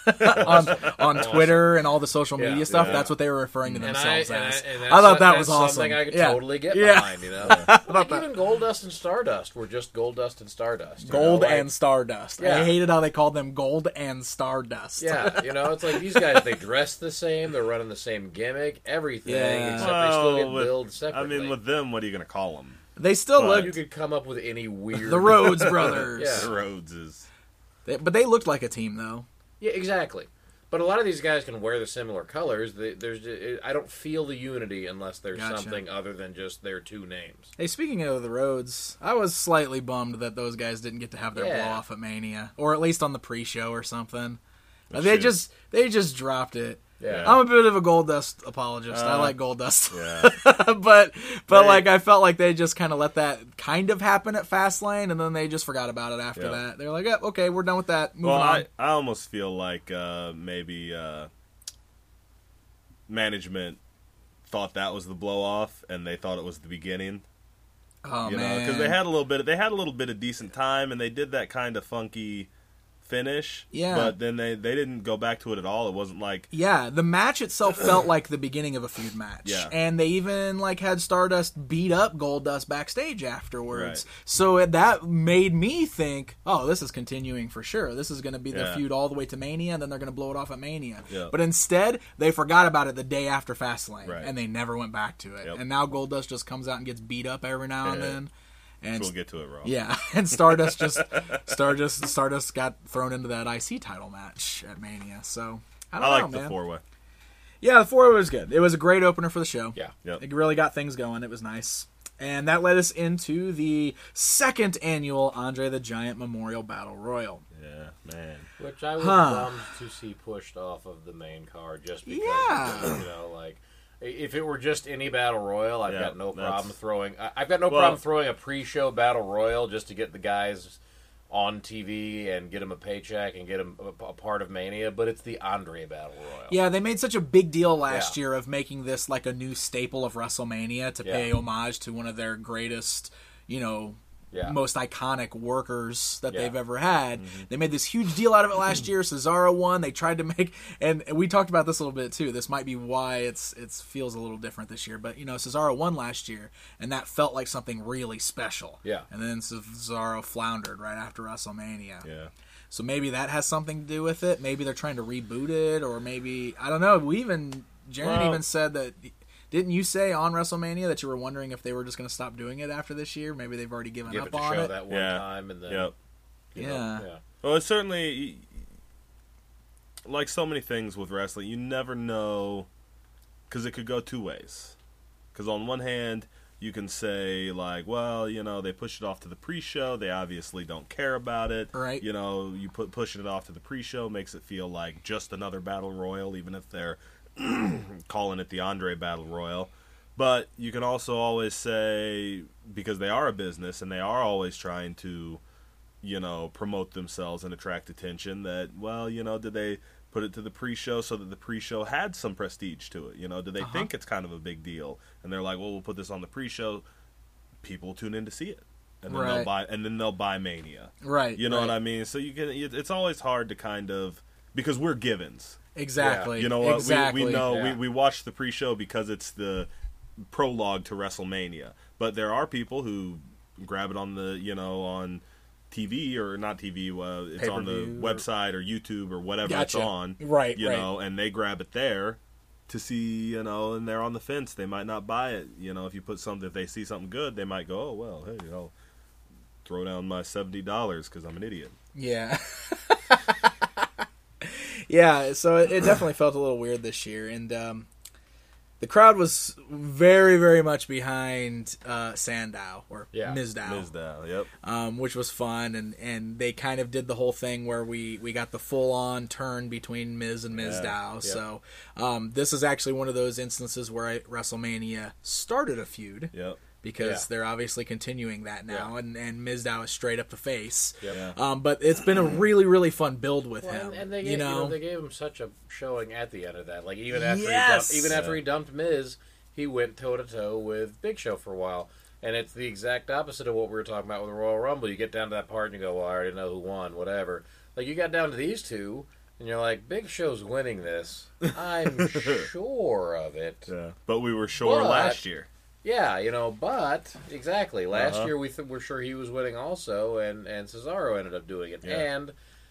on Twitter and all the social media Yeah, stuff, yeah. that's what they were referring to And themselves I as. that's I thought that that's was awesome. Something I could Yeah. totally get Yeah. behind. Like even Goldust and Stardust were just Goldust and Stardust. Gold like, and Stardust. Yeah. I hated how they called them Gold and Stardust. yeah, it's like these guys. They dress the same. They're running the same gimmick. Everything. Yeah. Except they still get with- billed separately. with them, what are you going to call them? They still But- you looked could come up with any weird. the Rhodes brothers. Yeah. The Rhodes is. But they looked like a team though. Yeah, exactly. But a lot of these guys can wear the similar colors. I don't feel the unity unless there's Gotcha. something other than just their two names. Hey, speaking of the Rhodes, I was slightly bummed that those guys didn't get to have their Yeah. blow off at Mania, or at least on the pre-show or something. They They should. just dropped it. Yeah. I'm a bit of a Goldust apologist. I like Goldust, Yeah. but like I felt like they just kind of let that kind of happen at Fastlane, and then they just forgot about it after Yeah. that. They're like, yeah, okay, we're done with that. Moving Well, on. I almost feel like maybe management thought that was the blow off, and they thought it was the beginning. Oh You know, man, because they had a little bit of decent time, and they did that kind of funky finish. Yeah. But then they didn't go back to it at all. It wasn't like Yeah, the match itself felt like the beginning of a feud match. Yeah. And they even like had Stardust beat up Goldust backstage afterwards. Right. So that made me think, oh, this is continuing for sure. This is going to be the Yeah. feud all the way to Mania, and then they're going to blow it off at Mania. Yeah. But instead, they forgot about it the day after Fastlane, Right. and they never went back to it. Yep. And now Goldust just comes out and gets beat up every now and Yeah. then. And we'll get to it, Raw. yeah, and Stardust got thrown into that IC title match at Mania. So I don't I know, like the man. 4-way. Yeah, the 4 was good. It was a great opener for the show. Yeah. Yep. It really got things going. It was nice. And that led us into the second annual Andre the Giant Memorial Battle Royal. Yeah, man. Which I was Huh. bummed to see pushed off of the main card just because, Yeah. If it were just any battle royal, I've got no problem throwing. I've got no Well, problem throwing a pre-show battle royal just to get the guys on TV and get them a paycheck and get them a part of Mania. But it's the Andre battle royal. Yeah, they made such a big deal last year of making this like a new staple of WrestleMania to pay homage to one of their greatest, most iconic workers that they've ever had. Mm-hmm. They made this huge deal out of it last year. Cesaro won. They tried to make, and we talked about this a little bit too. This might be why it feels a little different this year. But Cesaro won last year, and that felt like something really special. Yeah. And then Cesaro floundered right after WrestleMania. Yeah. So maybe that has something to do with it. Maybe they're trying to reboot it, or maybe I don't know. Jaron even said that. Didn't you say on WrestleMania that you were wondering if they were just going to stop doing it after this year? Maybe they've already given up on it. That one time and then, yeah. Well, it's certainly like so many things with wrestling. You never know because it could go two ways. Because on one hand, you can say like, well, they pushed it off to the pre-show. They obviously don't care about it. Right. You pushing it off to the pre-show makes it feel like just another battle royal, even if they're calling it the Andre Battle Royal. But you can also always say, because they are a business and they are always trying to, promote themselves and attract attention, that, well, did they put it to the pre-show so that the pre-show had some prestige to it? Do they think it's kind of a big deal? And they're like, well, we'll put this on the pre-show. People will tune in to see it. And then they'll buy Mania. Right. You know what I mean? So it's always hard to kind of, because we're givens. Exactly. Yeah. You know what? Exactly. We know we watch the pre-show because it's the prologue to WrestleMania. But there are people who grab it on the on TV or not TV. It's Pay-per-view on the website or YouTube or whatever it's on. Right. And they grab it there to see. And they're on the fence. They might not buy it. If they see something good, they might go, oh well, hey, I'll throw down my $70 because I'm an idiot. Yeah. Yeah, so it definitely felt a little weird this year, and the crowd was very, very much behind Sandow, or Mizdow. Mizdow, yep. Which was fun, and they kind of did the whole thing where we got the full-on turn between Miz and Mizdow. Yeah. So this is actually one of those instances where WrestleMania started a feud. Yep. Because they're obviously continuing that now, and Mizdow is straight up the face. Yeah. But it's been a really, really fun build with him. And they gave, they gave him such a showing at the end of that. Like even after he dumped Miz, he went toe to toe with Big Show for a while. And it's the exact opposite of what we were talking about with the Royal Rumble. You get down to that part and you go, well, I already know who won, whatever. Like you got down to these two, and you're like, Big Show's winning this. I'm sure of it. Yeah. But we were sure last year. Yeah, but exactly. Last year we were sure he was winning also, and Cesaro ended up doing it. Yeah. And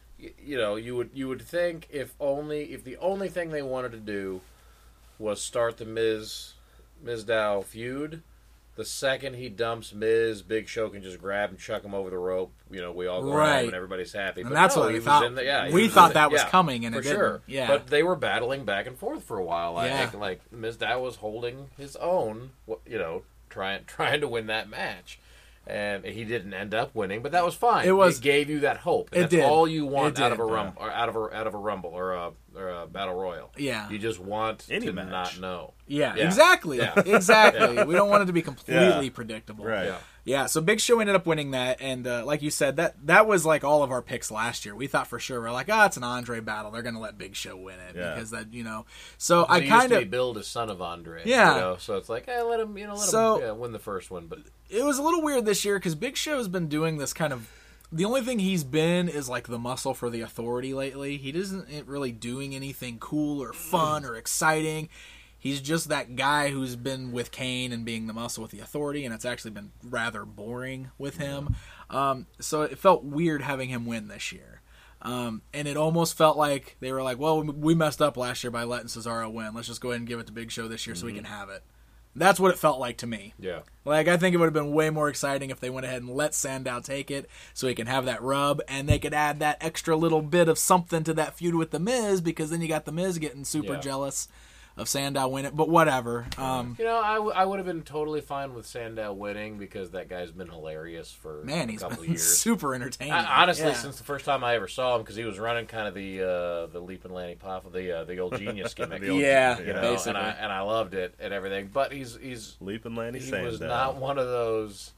you would think if the only thing they wanted to do was start the Mizdow feud, the second he dumps Miz, Big Show can just grab and chuck him over the rope. We all go home and everybody's happy. And but that's what we thought. We thought that was coming, and for it didn't. Sure. Yeah. But they were battling back and forth for a while. I think like Mizdow was holding his own, trying to win that match. And he didn't end up winning, but that was fine. It gave you that hope. And that's all you want out of a rumble, or out of a rumble, or a battle royal. Yeah, you just want to not know. Yeah, exactly. Yeah. Exactly. We don't want it to be completely predictable. Right. Yeah. So Big Show ended up winning that, and like you said, that was like all of our picks last year. We thought for sure we're like, it's an Andre battle. They're going to let Big Show win it because that So I kind of Bill is son of Andre. Yeah. So it's like, let him win the first one, but. It was a little weird this year because Big Show has been doing this kind of. The only thing he's been is like the muscle for the Authority lately. He isn't really doing anything cool or fun or exciting. He's just that guy who's been with Kane and being the muscle with the Authority, and it's actually been rather boring with him. So it felt weird having him win this year. And it almost felt like they were like, well, we messed up last year by letting Cesaro win. Let's just go ahead and give it to Big Show this year so we can have it. That's what it felt like to me. Yeah. Like, I think it would have been way more exciting if they went ahead and let Sandow take it so he can have that rub, and they could add that extra little bit of something to that feud with The Miz, because then you got The Miz getting super jealous Sandow winning, but whatever. I would have been totally fine with Sandow winning because that guy's been hilarious for Man, a he's couple of been years. super entertaining. Honestly, Yeah. since the first time I ever saw him, because he was running kind of the Leap and Landing Pop, the old genius gimmick. The old Yeah, you know, basically. and I loved it and everything. But he's Leap and Lanny he Sandow. was not one of those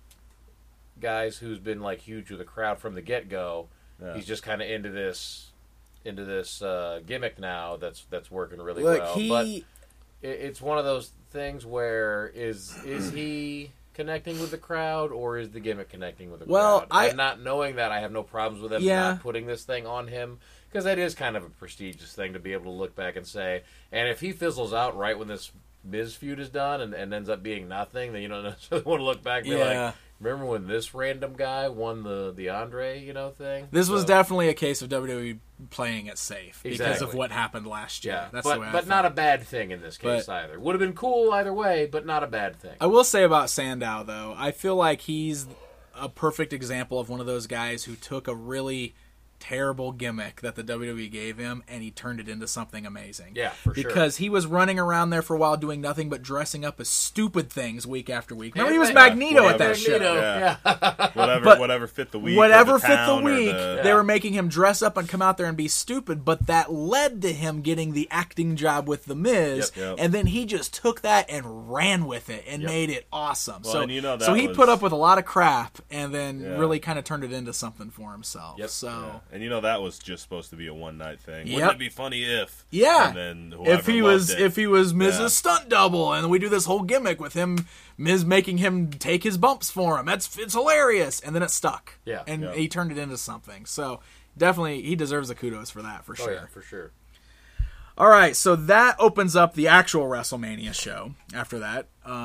guys who's been like huge with the crowd from the get go. Yeah. He's just kind of into this gimmick now that's working really Look, well. But it's one of those things where is he connecting with the crowd or is the gimmick connecting with the Well, crowd? And not knowing that, I have no problems with him Yeah. not putting this thing on him because that is kind of a prestigious thing to be able to look back and say. And if he fizzles out right when this Miz feud is done and ends up being nothing, then you don't necessarily want to look back and be like, remember when this random guy won the Andre, thing? This was So- definitely a case of WWE playing it safe because of Exactly. what happened last year. Yeah, That's the way but I not a felt. bad thing in this case either. Would have been cool either way, but not a bad thing. I will say about Sandow, though, I feel like he's a perfect example of one of those guys who took a really terrible gimmick that the WWE gave him and he turned it into something amazing. Yeah, for sure. Because he was running around there for a while doing nothing but dressing up as stupid things week after week. Remember, he was Yeah, Magneto at that Magneto, show. Yeah. But whatever fit the week. Whatever or the fit the town or week, the- they were making him dress up and come out there and be stupid, but that led to him getting the acting job with The Miz, Yep. and then he just took that and ran with it and made it awesome. Well, so, and that so he was- put up with a lot of crap and then Yeah. really kind of turned it into something for himself. Yep. So, And that was just supposed to be a one night thing. Yep. Wouldn't it be funny if? yeah. And then If he was it. Miz's Yeah. stunt double, and we do this whole gimmick with him, Miz making him take his bumps for him. It's hilarious, and then it stuck. Yeah. and Yeah. he turned it into something. So definitely, he deserves the kudos for that for Oh, sure. yeah, for sure. All right, so that opens up the actual WrestleMania show after that,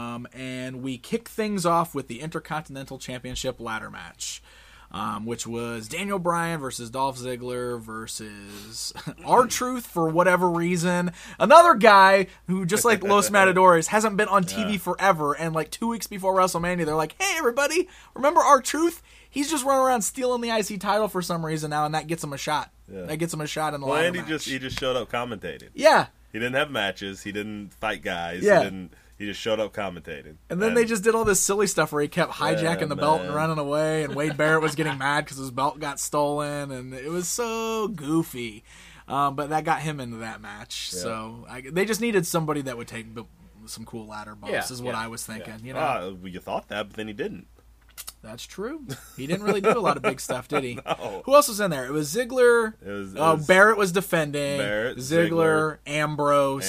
and we kick things off with the Intercontinental Championship ladder match. Which was Daniel Bryan versus Dolph Ziggler versus R-Truth for whatever reason. Another guy who, just like Los Matadores, hasn't been on TV forever. And like 2 weeks before WrestleMania, they're like, hey, everybody, remember R-Truth? He's just running around stealing the IC title for some reason now, and that gets him a shot. Yeah. That gets him a shot in the Well, ladder and match. he just showed up commentating. Yeah. He didn't have matches. He didn't fight guys. Yeah. He just showed up commentating. And then they just did all this silly stuff where he kept hijacking Yeah, the belt and man. running away, and Wade Barrett was getting mad because his belt got stolen, and it was so goofy. But that got him into that match. Yeah. So they just needed somebody that would take some cool ladder bumps, Yeah, is what yeah, I was thinking. yeah. You know, You thought that, but then he didn't. that's true. He didn't really do a lot of big stuff, did he? No. Who else was in there? It was Ziggler. It was Barrett was defending. Barrett, Ziggler, Ambrose,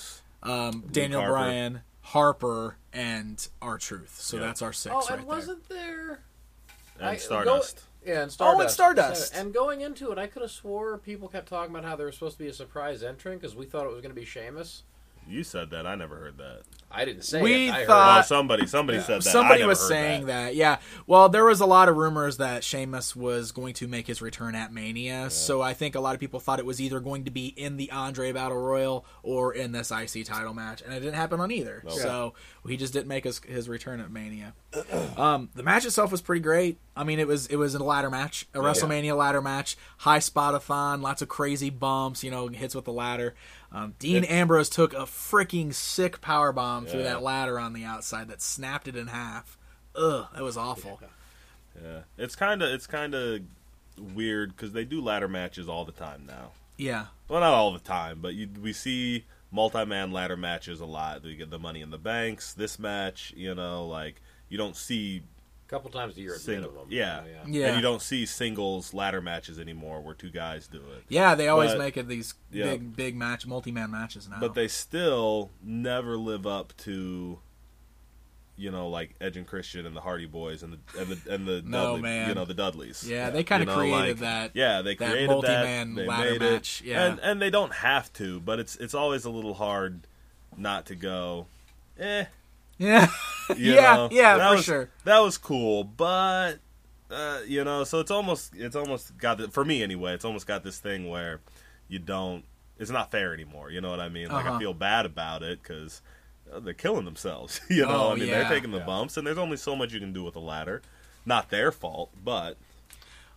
Daniel Harper. Bryan, Harper, and R-Truth. So Yeah. that's our 6 Oh, right and there. wasn't there... And Stardust. And Stardust. Oh, and Stardust. And going into it, I could have swore people kept talking about how there was supposed to be a surprise entrant because we thought it was going to be Sheamus. You said that. I never heard that. I didn't say We it. I thought- Oh, somebody said that. Somebody I never was heard saying that. Yeah. Well, there was a lot of rumors that Sheamus was going to make his return at Mania, so I think a lot of people thought it was either going to be in the Andre Battle Royal or in this IC title match, and it didn't happen on either. Nope. So he just didn't make his return at Mania. The match itself was pretty great. I mean, it was a ladder match, a WrestleMania ladder match, high spot-a-thon, lots of crazy bumps, hits with the ladder. Dean Ambrose took a freaking sick power bomb through that ladder on the outside that snapped it in half. Ugh, that was awful. Yeah, it's kind of weird because they do ladder matches all the time now. Yeah. Well, not all the time, but we see multi-man ladder matches a lot. We get the Money in the Banks. This match, you don't see A couple times a year at single. minimum. Yeah. Yeah. And you don't see singles ladder matches anymore where two guys do it. Yeah, they always But- make it these Yeah. big match, multi-man matches now. But they still never live up to, like Edge and Christian and the Hardy Boys and the No, Dudley, man. the Dudleys. Yeah, they kinda created that- Yeah, they that created multi-man that. They ladder made match, it, yeah. and they don't have to, but it's always a little hard not to go. yeah. You yeah, know? yeah, That for was, sure. That was cool, but so it's almost got for me anyway. It's almost got this thing where it's not fair anymore. You know what I mean? Like I feel bad about it because they're killing themselves. Oh, they're yeah. taking the bumps, and there's only so much you can do with a ladder. Not their fault, but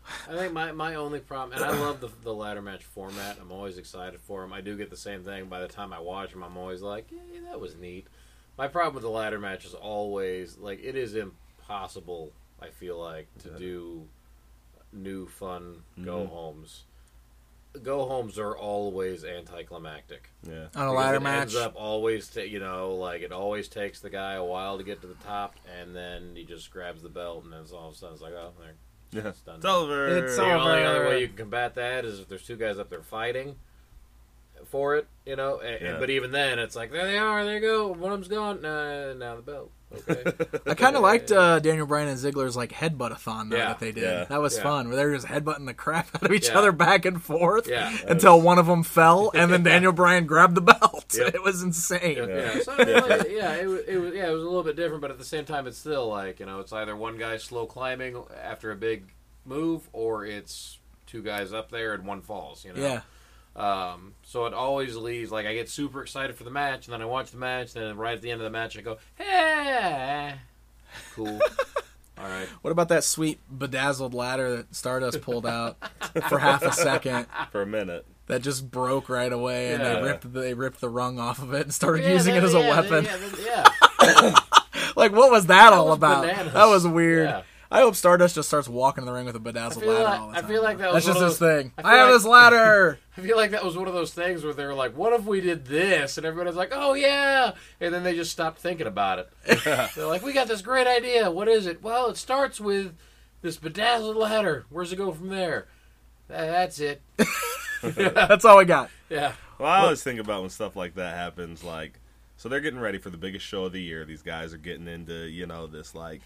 I think my only problem, and I love the ladder match format. I'm always excited for them. I do get the same thing. By the time I watch them, I'm always like, yeah, that was neat. My problem with the ladder match is always, like, it is impossible, I feel like, to do new, fun go-homes. Go-homes are always anticlimactic. Yeah. On a ladder It match. ends up always, it always takes the guy a while to get to the top, and then he just grabs the belt, and then all of a sudden it's like, oh, there. Yeah. It's done. It's over. It's The only over. other way you can combat that is if there's two guys up there fighting for it, but even then, it's like, there they are, there you go. One of them's gone. Now the belt. Okay. I kind of liked Daniel Bryan and Ziggler's like headbutt-a-thon that they did. Yeah. That was Yeah. fun. Where they were just headbutting the crap out of each Yeah. other back and forth Yeah. until one of them fell, and then Daniel Bryan grabbed the belt. Yep. It was insane. Yeah. So, it was a little bit different, but at the same time, it's still like, it's either one guy slow climbing after a big move, or it's two guys up there and one falls. Yeah. So it always leaves, like, I get super excited for the match, and then I watch the match, and then right at the end of the match, I go, hey, cool. All right. What about that sweet bedazzled ladder that Stardust pulled out for half a second For a minute. that just broke right away, and Yeah. they ripped the rung off of it and started using it as a weapon? Yeah. Like, what was that all was about? bananas. That was weird. Yeah. I hope Stardust just starts walking in the ring with a bedazzled ladder all the time. I feel like that was That's one just of his those, thing. I feel I have like- this ladder. I feel like that was one of those things where they were like, what if we did this? And everybody's like, oh, yeah. And then they just stopped thinking about it. They're like, we got this great idea. What is it? Well, it starts with this bedazzled ladder. Where's it go from there? That's it. That's all we got. Yeah. Well, I always think about when stuff like that happens, like, so they're getting ready for the biggest show of the year. These guys are getting into, this, like,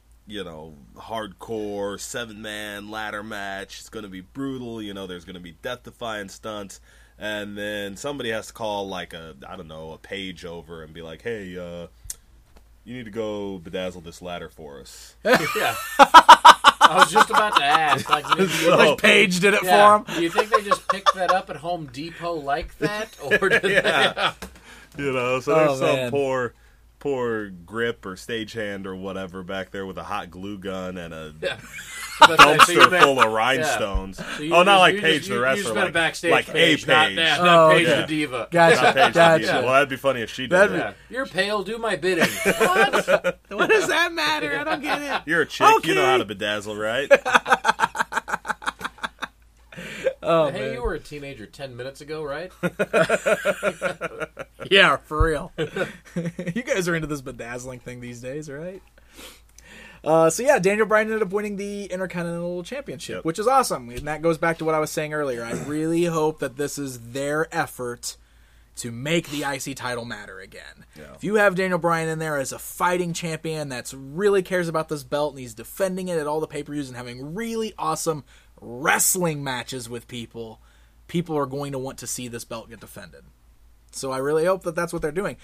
hardcore 7-man ladder match. It's going to be brutal. There's going to be death-defying stunts. And then somebody has to call, like, a page over and be like, hey, you need to go bedazzle this ladder for us. Yeah. I was just about to ask. Like, Like Paige did it yeah. for him. Do you think they just picked that up at Home Depot like that? Or did Yeah. So there's Oh, some man. poor grip or stagehand or whatever back there with a hot glue gun and a Yeah. dumpster full of rhinestones. So Oh, not like you Paige just- the you wrestler, just meant like, backstage like a Paige, not Paige. not Oh, Paige okay. the Diva. Not Gotcha. Paige the Gotcha. Diva. Well, that'd be funny if she did That'd be- that. Yeah. You're pale, do my bidding. What? What does that matter? I don't get it. You're a chick, you know how to bedazzle, right? Oh, Hey, man. you were a teenager 10 minutes ago, right? Yeah, for real. You guys are into this bedazzling thing these days, right? So yeah, Daniel Bryan ended up winning the Intercontinental Championship, Yep. which is awesome. And that goes back to what I was saying earlier. I really hope that this is their effort to make the IC title matter again. Yeah. If you have Daniel Bryan in there as a fighting champion that's really cares about this belt and he's defending it at all the pay-per-views and having really awesome wrestling matches with people are going to want to see this belt get defended. So I really hope that that's what they're doing.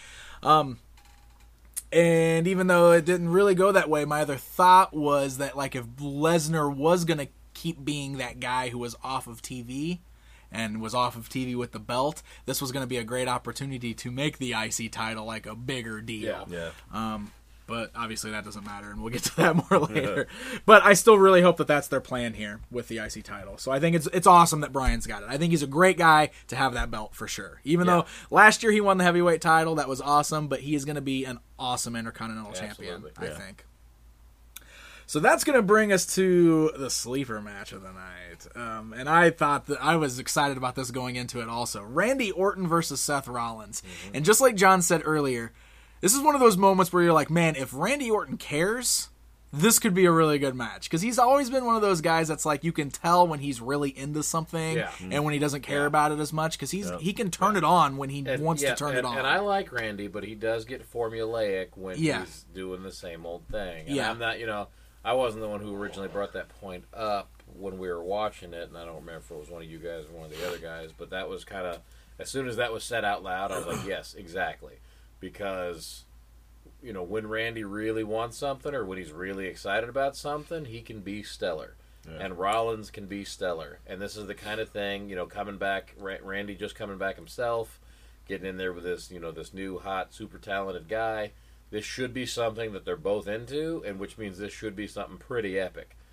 And even though it didn't really go that way, my other thought was that, like, if Lesnar was going to keep being that guy who was off of TV and was off of TV with the belt, this was going to be a great opportunity to make the IC title, like, a bigger deal. Yeah. But obviously that doesn't matter, and we'll get to that more later. But I still really hope that that's their plan here with the IC title. So I think it's awesome that Bryan's got it. I think he's a great guy to have that belt for sure. Even though last year he won the heavyweight title, that was awesome, but he is going to be an awesome Intercontinental champion, Absolutely. I think. So that's going to bring us to the sleeper match of the night. And I thought that I was excited about this going into it also. Randy Orton versus Seth Rollins. Mm-hmm. And just like John said earlier, this is one of those moments where you're like, man, if Randy Orton cares, this could be a really good match. Because he's always been one of those guys that's like, you can tell when he's really into something Yeah. and when he doesn't care about it as much. Because he can turn it on when he wants to turn it on. And I like Randy, but he does get formulaic when Yeah. he's doing the same old thing. And Yeah. I'm not, I wasn't the one who originally brought that point up when we were watching it, and I don't remember if it was one of you guys or one of the other guys, but that was kind of, as soon as that was said out loud, I was like, yes, exactly. Because, when Randy really wants something or when he's really excited about something, he can be stellar. Yeah. And Rollins can be stellar. And this is the kind of thing, coming back, Randy just coming back himself, getting in there with this, this new, hot, super talented guy. This should be something that they're both into, and which means this should be something pretty epic.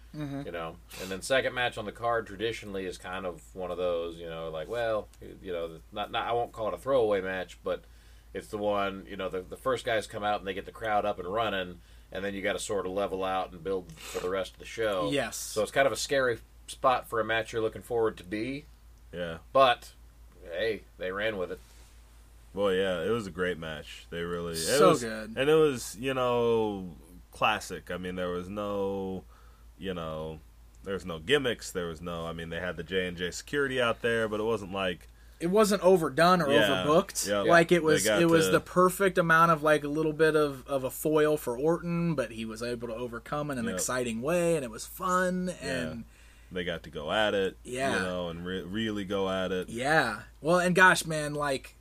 You know, and then second match on the card traditionally is kind of one of those, you know, like, well, you know, not I won't call it a throwaway match, but it's the one, you know, the first guys come out and they get the crowd up and running, and then you got to sort of level out and build for the rest of the show. Yes. So it's kind of a scary spot for a match you're looking forward to be. Yeah. But hey, they ran with it. Well, yeah, it was a great match. They really good, and it was, you know, classic. I mean, there was no, you know, there's no gimmicks. There was no. I mean, they had the J&J security out there, but it wasn't like it wasn't overdone or overbooked. Yeah. Like it was the perfect amount of like a little bit of a foil for Orton, but he was able to overcome in an exciting way, and it was fun. And they got to go at it, you know, and really go at it. Yeah. Well, and gosh, man, like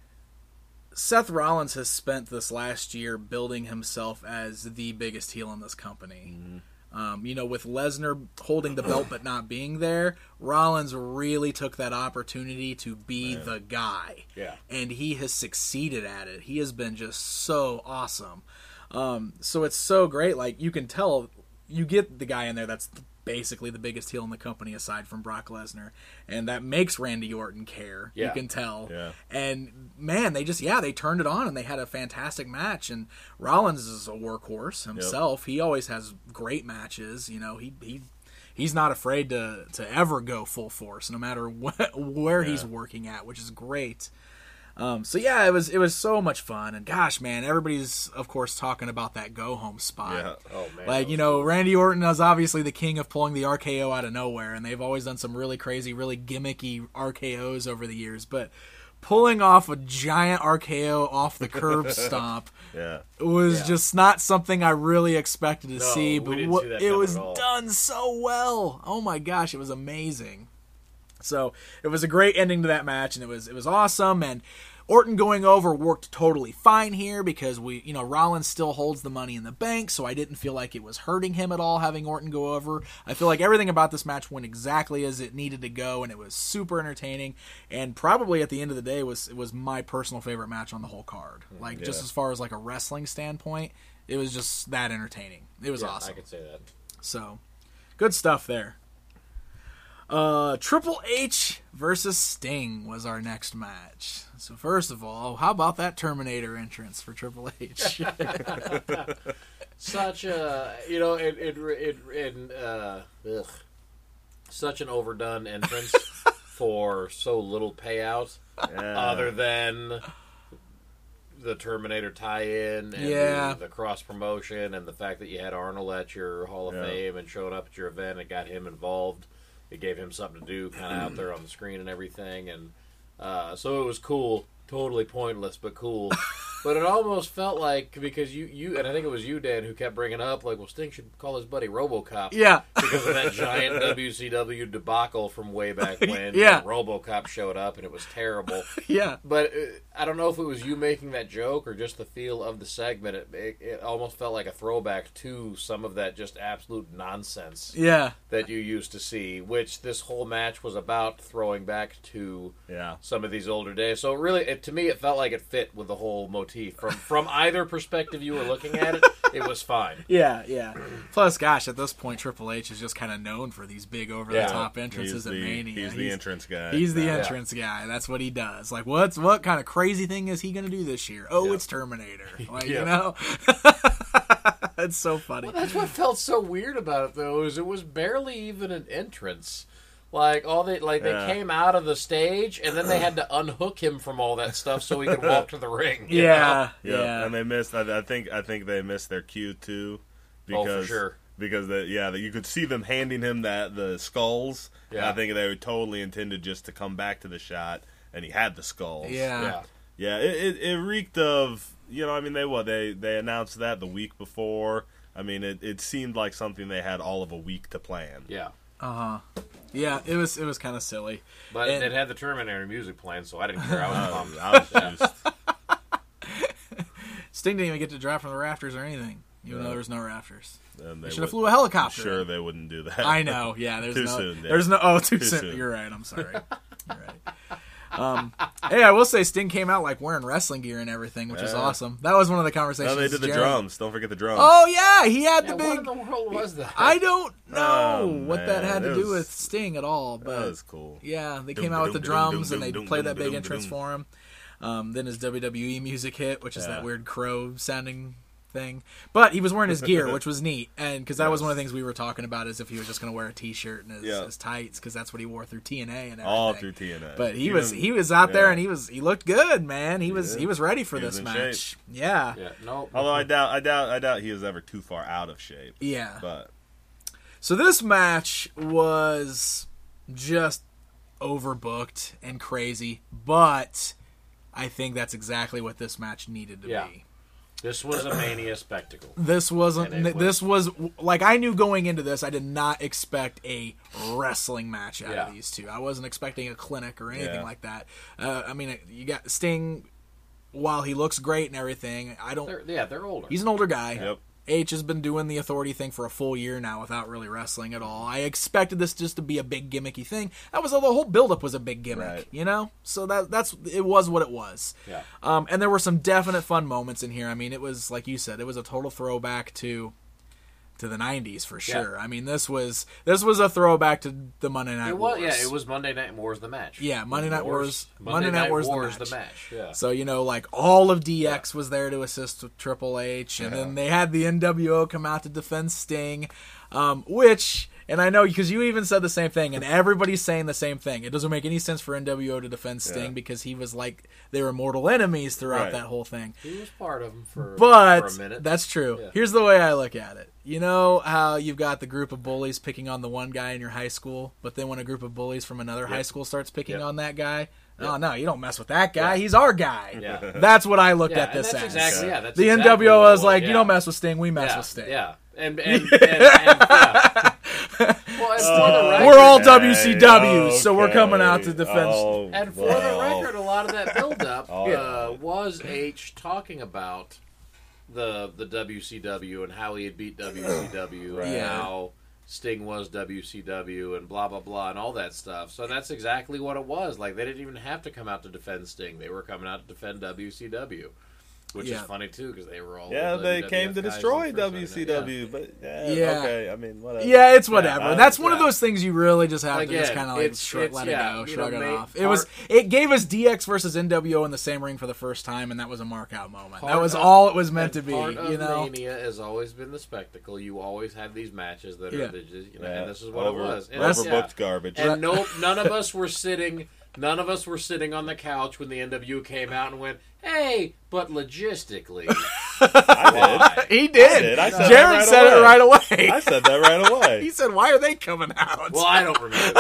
Seth Rollins has spent this last year building himself as the biggest heel in this company. Mm-hmm. You know, with Lesnar holding the belt but not being there, Rollins really took that opportunity to be the guy. Yeah. And he has succeeded at it. He has been just so awesome. So it's so great. Like, you can tell, you get the guy in there that's basically the biggest heel in the company aside from Brock Lesnar, and that makes Randy Orton care. You can tell. Yeah. And man, they just they turned it on and they had a fantastic match. And Rollins is a workhorse himself. He always has great matches. You know, he's not afraid to ever go full force, no matter where he's working at, which is great. So yeah, it was so much fun, and gosh, man, everybody's of course talking about that go home spot. Yeah. Oh man, like, you know, Randy Orton is obviously the king of pulling the RKO out of nowhere, and they've always done some really crazy, really gimmicky RKOs over the years, but pulling off a giant RKO off the curb stomp was just not something I really expected to see, but it was done so well. Oh my gosh, it was amazing. So it was a great ending to that match, and it was awesome. And Orton going over worked totally fine here because Rollins still holds the Money in the Bank, so I didn't feel like it was hurting him at all having Orton go over. I feel like everything about this match went exactly as it needed to go, and it was super entertaining. And probably at the end of the day, it was my personal favorite match on the whole card. Like just as far as like a wrestling standpoint, it was just that entertaining. It was awesome. I could say that. So good stuff there. Triple H versus Sting was our next match. So first of all, how about that Terminator entrance for Triple H? Such a, such an overdone entrance for so little payout, other than the Terminator tie-in and the cross promotion and the fact that you had Arnold at your Hall of Fame and showing up at your event and got him involved. It gave him something to do kind of out there on the screen and everything. And so it was cool. Totally pointless, but cool. But it almost felt like, because you and I think it was you, Dan, who kept bringing up, like, well, Sting should call his buddy RoboCop. Yeah. Because of that giant WCW debacle from way back when. Yeah. RoboCop showed up, and it was terrible. Yeah. But I don't know if it was you making that joke or just the feel of the segment. It almost felt like a throwback to some of that just absolute nonsense that you used to see, which this whole match was about throwing back to some of these older days. So really, to me, it felt like it fit with the whole motif. From either perspective you were looking at it, it was fine. Yeah. Plus, gosh, at this point, Triple H is just kind of known for these big over-the-top entrances at Mania. He's the entrance guy. He's the entrance guy. That's what he does. Like, what kind of crazy thing is he going to do this year? Oh, it's Terminator. Like, you know? It's so funny. Well, that's what felt so weird about it, though, is it was barely even an entrance. Like they came out of the stage and then they had to unhook him from all that stuff so he could walk to the ring. Yeah. And they missed. I think they missed their cue too, because for sure. Because you could see them handing him the skulls. Yeah. I think they were totally intended just to come back to the shot, and he had the skulls. Yeah. It reeked of they announced that the week before. I mean, it seemed like something they had all of a week to plan. Yeah. Yeah, it was kind of silly. But it had the Terminator music playing, so I didn't care. I was pumped. I was just... Sting didn't even get to drop from the rafters or anything, even though there was no rafters. They should have flew a helicopter. Sure, they wouldn't do that. I know. Yeah, too soon. Too soon. You're right. I'm sorry. You're right. Hey, I will say Sting came out like wearing wrestling gear and everything, which was awesome. That was one of the conversations. No, they did the drums. Don't forget the drums. Oh yeah, he had the What big. in the world was that? I don't know Oh, what that man. had to It do was- with Sting at all, but that was cool. yeah, they came out with the drums and they played that big entrance for him. Then his WWE music hit, which is that weird crow sounding thing. But he was wearing his gear, which was neat, and because that was one of the things we were talking about is if he was just going to wear a T-shirt and his tights, because that's what he wore through TNA and everything. All through TNA. But he was out there and he looked good, man. He was ready for He was this in match. shape. Yeah. Yeah, no. Although I doubt he was ever too far out of shape. Yeah. But So this match was just overbooked and crazy, but I think that's exactly what this match needed to be. This was a Mania spectacle. This wasn't. And it This was like I knew going into this. I did not expect a wrestling match out of these two. I wasn't expecting a clinic or anything like that. I mean, you got Sting. While he looks great and everything, They're older. He's an older guy. Yep. H has been doing the authority thing for a full year now without really wrestling at all. I expected this just to be a big gimmicky thing. That was the whole build-up was a big gimmick, you know? So that's it was what it was. Yeah. And there were some definite fun moments in here. I mean, it was, like you said, it was a total throwback to the 90s for sure. Yeah. I mean, this was a throwback to the Monday Night Wars. It was Monday Night Wars the match. Yeah, Monday Night Wars. Monday Night Wars the the match. Yeah. So, like all of DX was there to assist with Triple H, and then they had the NWO come out to defend Sting, which, and I know because you even said the same thing, and everybody's saying the same thing. It doesn't make any sense for NWO to defend Sting because he was like they were mortal enemies throughout that whole thing. He was part of them for But a minute. that's true. Yeah. Here's the way I look at it. You know how you've got the group of bullies picking on the one guy in your high school, but then when a group of bullies from another high school starts picking on that guy, oh no, you don't mess with that guy. He's our guy. Yeah. That's what I looked at and this that's as. exactly, that's The exactly NWO what it was like, you yeah. don't mess with Sting, we mess yeah. with Sting. Yeah. And yeah. Well, and for the record, We're all WCW, so we're coming out to defend. And for the record, a lot of that build-up was H talking about the WCW and how he had beat WCW and how Sting was WCW and blah, blah, blah, and all that stuff. So that's exactly what it was. Like, they didn't even have to come out to defend Sting. They were coming out to defend WCW. Which is funny, too, because they were all... they came to destroy WCW, but okay, I mean, whatever. Yeah, it's whatever. That's one of yeah. those things you really just have to Again, just kind of like it's- let it yeah, go, you shrug know, it off. part- It gave us DX versus NWO in the same ring for the first time, and that was a mark out moment. That Part was of- all it was meant to be. Part of You know, Mania has always been the spectacle. You always have these matches that are, and this is what Over- it was. And overbooked garbage. And none of us were sitting. None of us were sitting on the couch when the NWO came out and went, "Hey, but logistically, why?" he did. I said Jared that said right it right away. I said that right away. He said, "Why are they coming out?" Well, I don't remember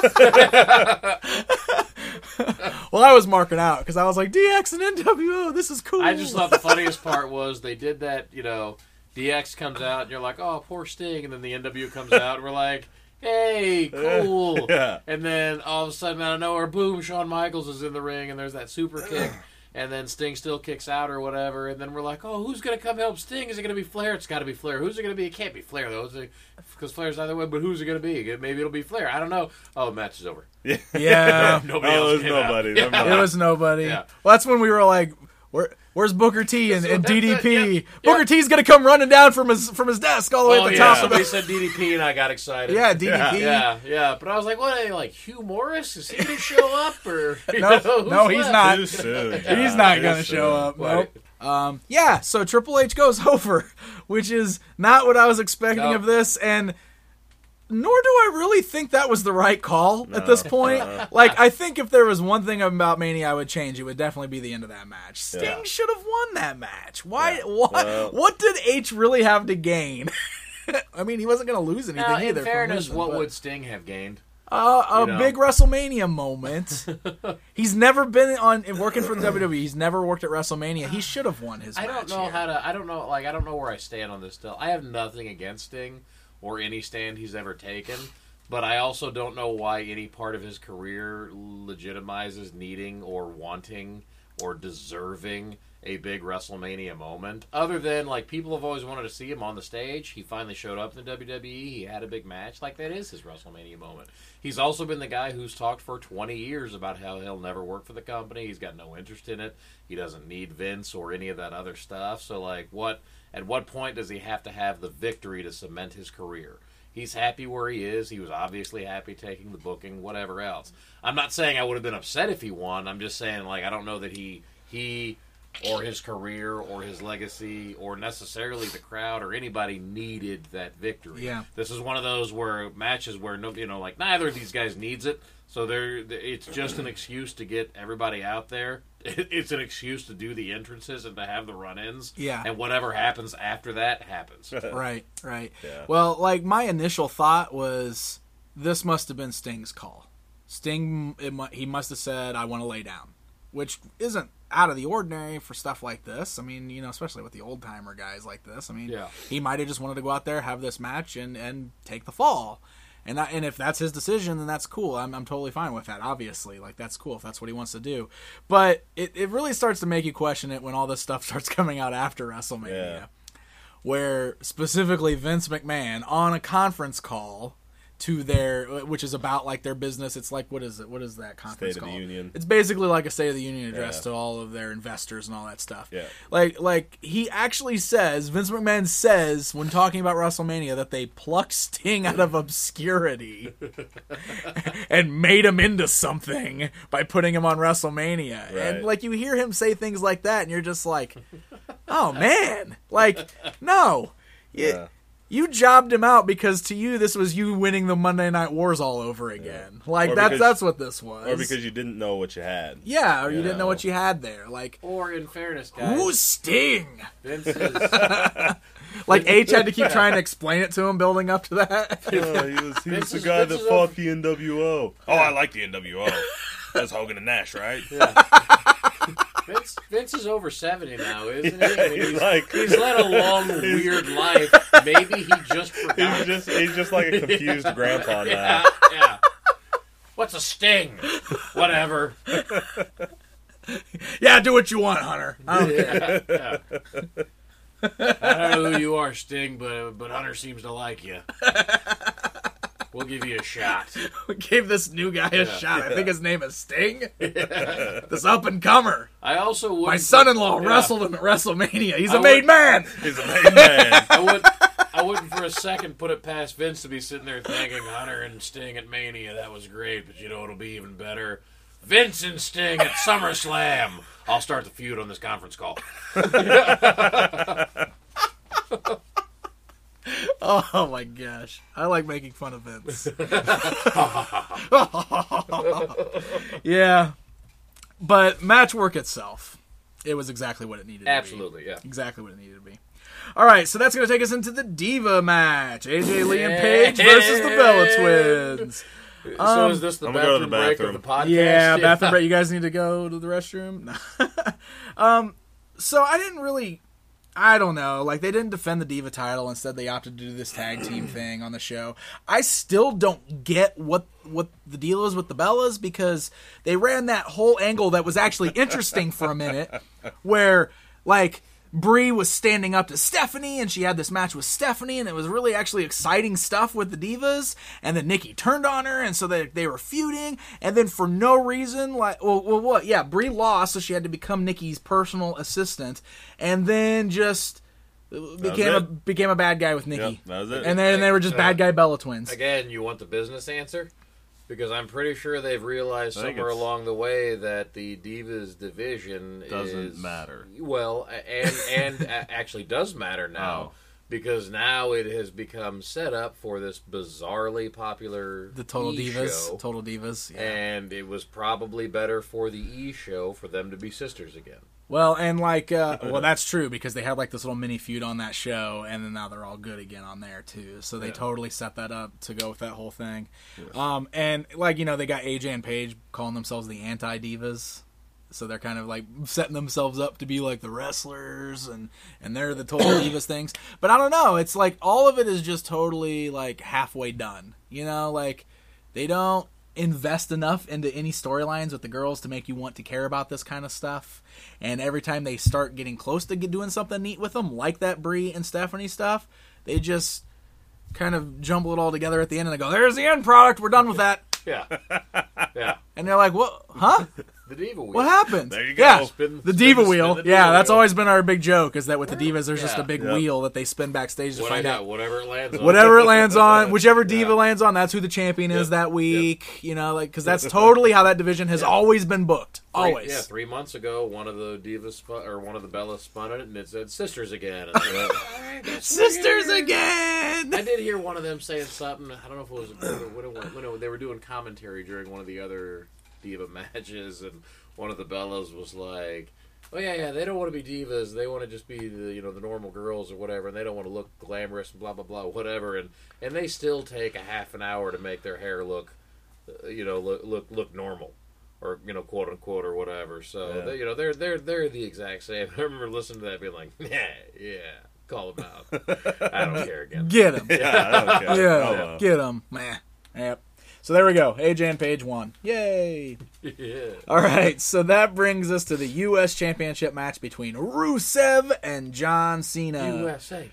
that. Well, I was marking out because I was like, DX and NWO, this is cool. I just thought the funniest part was they did that. DX comes out and you're like, "Oh, poor Sting," and then the NWO comes out and we're like, "Hey, cool." Yeah. And then all of a sudden, out of nowhere, boom, Shawn Michaels is in the ring, and there's that super kick, and then Sting still kicks out or whatever, and then we're like, "Oh, who's going to come help Sting? Is it going to be Flair? It's got to be Flair. Who's it going to be? It can't be Flair, though, because Flair's either way, but who's it going to be? Maybe it'll be Flair. I don't know. Oh, the match is over. Yeah. Nobody it else was came out. nobody. Yeah. Never mind. It was nobody. Yeah. Well, that's when we were like, where's Booker T and That's it, DDP? yeah. Booker T's gonna come running down from his desk all the way Oh, at the yeah. top of They the. said DDP, and I got excited. Yeah, DDP. Yeah. But I was like, what are they, like, Hugh Morris? Is he going to show up? Or No, who's he's left? not. Too soon. He's not Too gonna soon. show up. What? Nope. Yeah. So Triple H goes over, which is not what I was expecting No. of this, and nor do I really think that was the right call at this point. Like, I think if there was one thing about Mania I would change, it would definitely be the end of that match. Sting should have won that match. Why? What did H really have to gain? I mean, he wasn't going to lose anything Now, either. in from fairness, losing, what but- would Sting have gained? a know. big WrestleMania moment. He's never been on working for the WWE. He's never worked at WrestleMania. He should have won his I match don't know here. how to. I don't know. Like, I don't know where I stand on this still. I have nothing against Sting or any stand he's ever taken, but I also don't know why any part of his career legitimizes needing or wanting or deserving a big WrestleMania moment. Other than, like, people have always wanted to see him on the stage. He finally showed up in the WWE. He had a big match. Like, that is his WrestleMania moment. He's also been the guy who's talked for 20 years about how he'll never work for the company. He's got no interest in it. He doesn't need Vince or any of that other stuff. So, like, at what point does he have to have the victory to cement his career? He's happy where he is. He was obviously happy taking the booking, whatever else. I'm not saying I would have been upset if he won. I'm just saying, like, I don't know that he or his career or his legacy or necessarily the crowd or anybody needed that victory. Yeah. This is one of those matches where like neither of these guys needs it. So it's just an excuse to get everybody out there. It's an excuse to do the entrances and to have the run-ins. Yeah. And whatever happens after that happens. Right. Yeah. Well, like, my initial thought was this must have been Sting's call. Sting, he must have said, I want to lay down, which isn't out of the ordinary for stuff like this. I mean, especially with the old-timer guys like this. I mean, Yeah. He might have just wanted to go out there, have this match, and take the fall. And if that's his decision, then that's cool. I'm totally fine with that, obviously. Like, that's cool if that's what he wants to do. But it really starts to make you question it when all this stuff starts coming out after WrestleMania. Yeah. Where, specifically, Vince McMahon, on a conference call to which is about, like, their business. It's like, what is it? What is that conference State of the called? Union. It's basically like a State of the Union address Yeah. to all of their investors and all that stuff. Yeah. Like he actually says, Vince McMahon says, when talking about WrestleMania, that they plucked Sting out of obscurity and made him into something by putting him on WrestleMania. Right. And, like, you hear him say things like that, and you're just like, oh, man. Like, no. Yeah. You jobbed him out because to you this was you winning the Monday Night Wars all over again. Like, Or that's because- what this was. Or because you didn't know what you had. yeah, or you You didn't know know. what you had there. Like, Or, in fairness, guys, who's Sting? Vince is... Like, H had to keep trying to explain it to him building up to that. He was the Vince guy is that over- fought the NWO. Oh, I like the NWO. That's Hogan and Nash, right? Vince is over 70 now, isn't he? I mean, he's he's led a long, weird life. Maybe he just forgot. he's just like a confused grandpa Yeah, now. yeah. What's a sting? Whatever. Yeah, do what you want, Hunter. I don't care. Yeah. I don't know who you are, Sting, but Hunter seems to like you. We'll give you a shot. We gave this new guy a shot. I think his name is Sting. This up-and-comer. I also would. My son-in-law wrestled him at WrestleMania. He's a I made would- man. He's a made man. I wouldn't for a second put it past Vince to be sitting there thanking Hunter and Sting at Mania. That was great, but you know it'll be even better. Vince and Sting at SummerSlam. I'll start the feud on this conference call. Oh my gosh. I like making fun of Vince. Yeah. But match work itself, it was exactly what it needed to be. Absolutely, yeah. Exactly what it needed to be. All right, so that's going to take us into the Diva match. AJ Lee and Paige versus the Bella Twins. So is this the I'm gonna go to bathroom the break of bathroom. the podcast? Yeah, bathroom break. You guys need to go to the restroom? No. So I didn't really... I don't know. Like, they didn't defend the Diva title. Instead, they opted to do this tag team thing on the show. I still don't get what the deal is with the Bellas, because they ran that whole angle that was actually interesting for a minute, where, like, Brie was standing up to Stephanie, and she had this match with Stephanie, and it was really actually exciting stuff with the Divas, and then Nikki turned on her, and so they were feuding, and then for no reason, like, what? Yeah, Brie lost, so she had to become Nikki's personal assistant, and then just became a bad guy with Nikki. Yep, that was it. And then they were just bad guy Bella Twins. Again, you want the business answer? Because I'm pretty sure they've realized I think somewhere it's- along the way that the Divas division Doesn't matter. Well, and actually does matter now. Oh. Because now it has become set up for this bizarrely popular The Total E Divas. show, Total Divas. Yeah. and it was probably better for the E show for them to be sisters again. Well, and like, well, that's true, because they had like this little mini feud on that show, and then now they're all good again on there too. So they totally set that up to go with that whole thing. And like, they got AJ and Paige calling themselves the anti-divas. So they're kind of like setting themselves up to be like the wrestlers, and they're the Total Divas things. But I don't know. It's like all of it is just totally like halfway done. Like they don't invest enough into any storylines with the girls to make you want to care about this kind of stuff. And every time they start getting close to doing something neat with them, like that Brie and Stephanie stuff, they just kind of jumble it all together at the end and they go, there's the end product, we're done with that. Yeah. Yeah. And they're like, what? Huh? The Diva Wheel. What happened? There you go. Yeah, Spin the Diva the Wheel. Diva Yeah, that's Wheel. always been our big joke, is that with the Divas, there's just Yeah. a big Yep. wheel that they spin backstage to find out. Whatever it lands on. Whatever it lands on, whichever Diva Yeah. lands on, that's who the champion is that week. You know, like, because that's totally how that division has always been booked. Always. Yeah, 3 months ago, one of the Divas spun, or one of the Bellas spun it, and it said "Sisters again." And they're like, "All right, that's Sisters weird." again! I did hear one of them saying something. I don't know if it was when they were doing commentary during one of the other Diva matches, and one of the Bellas was like, "Oh yeah, they don't want to be divas. They want to just be the the normal girls or whatever, and they don't want to look glamorous and blah blah blah whatever." And they still take a half an hour to make their hair look, look normal, or quote unquote or whatever. So Yeah. they're the exact same. I remember listening to that, being like, yeah, call them out. I don't care again. Get him. Yeah, I don't care. Yeah, Oh, well. get him. Meh. Yep. So there we go. AJ and Paige won. Yay. Yeah. All right, so that brings us to the U.S. Championship match between Rusev and John Cena. USA.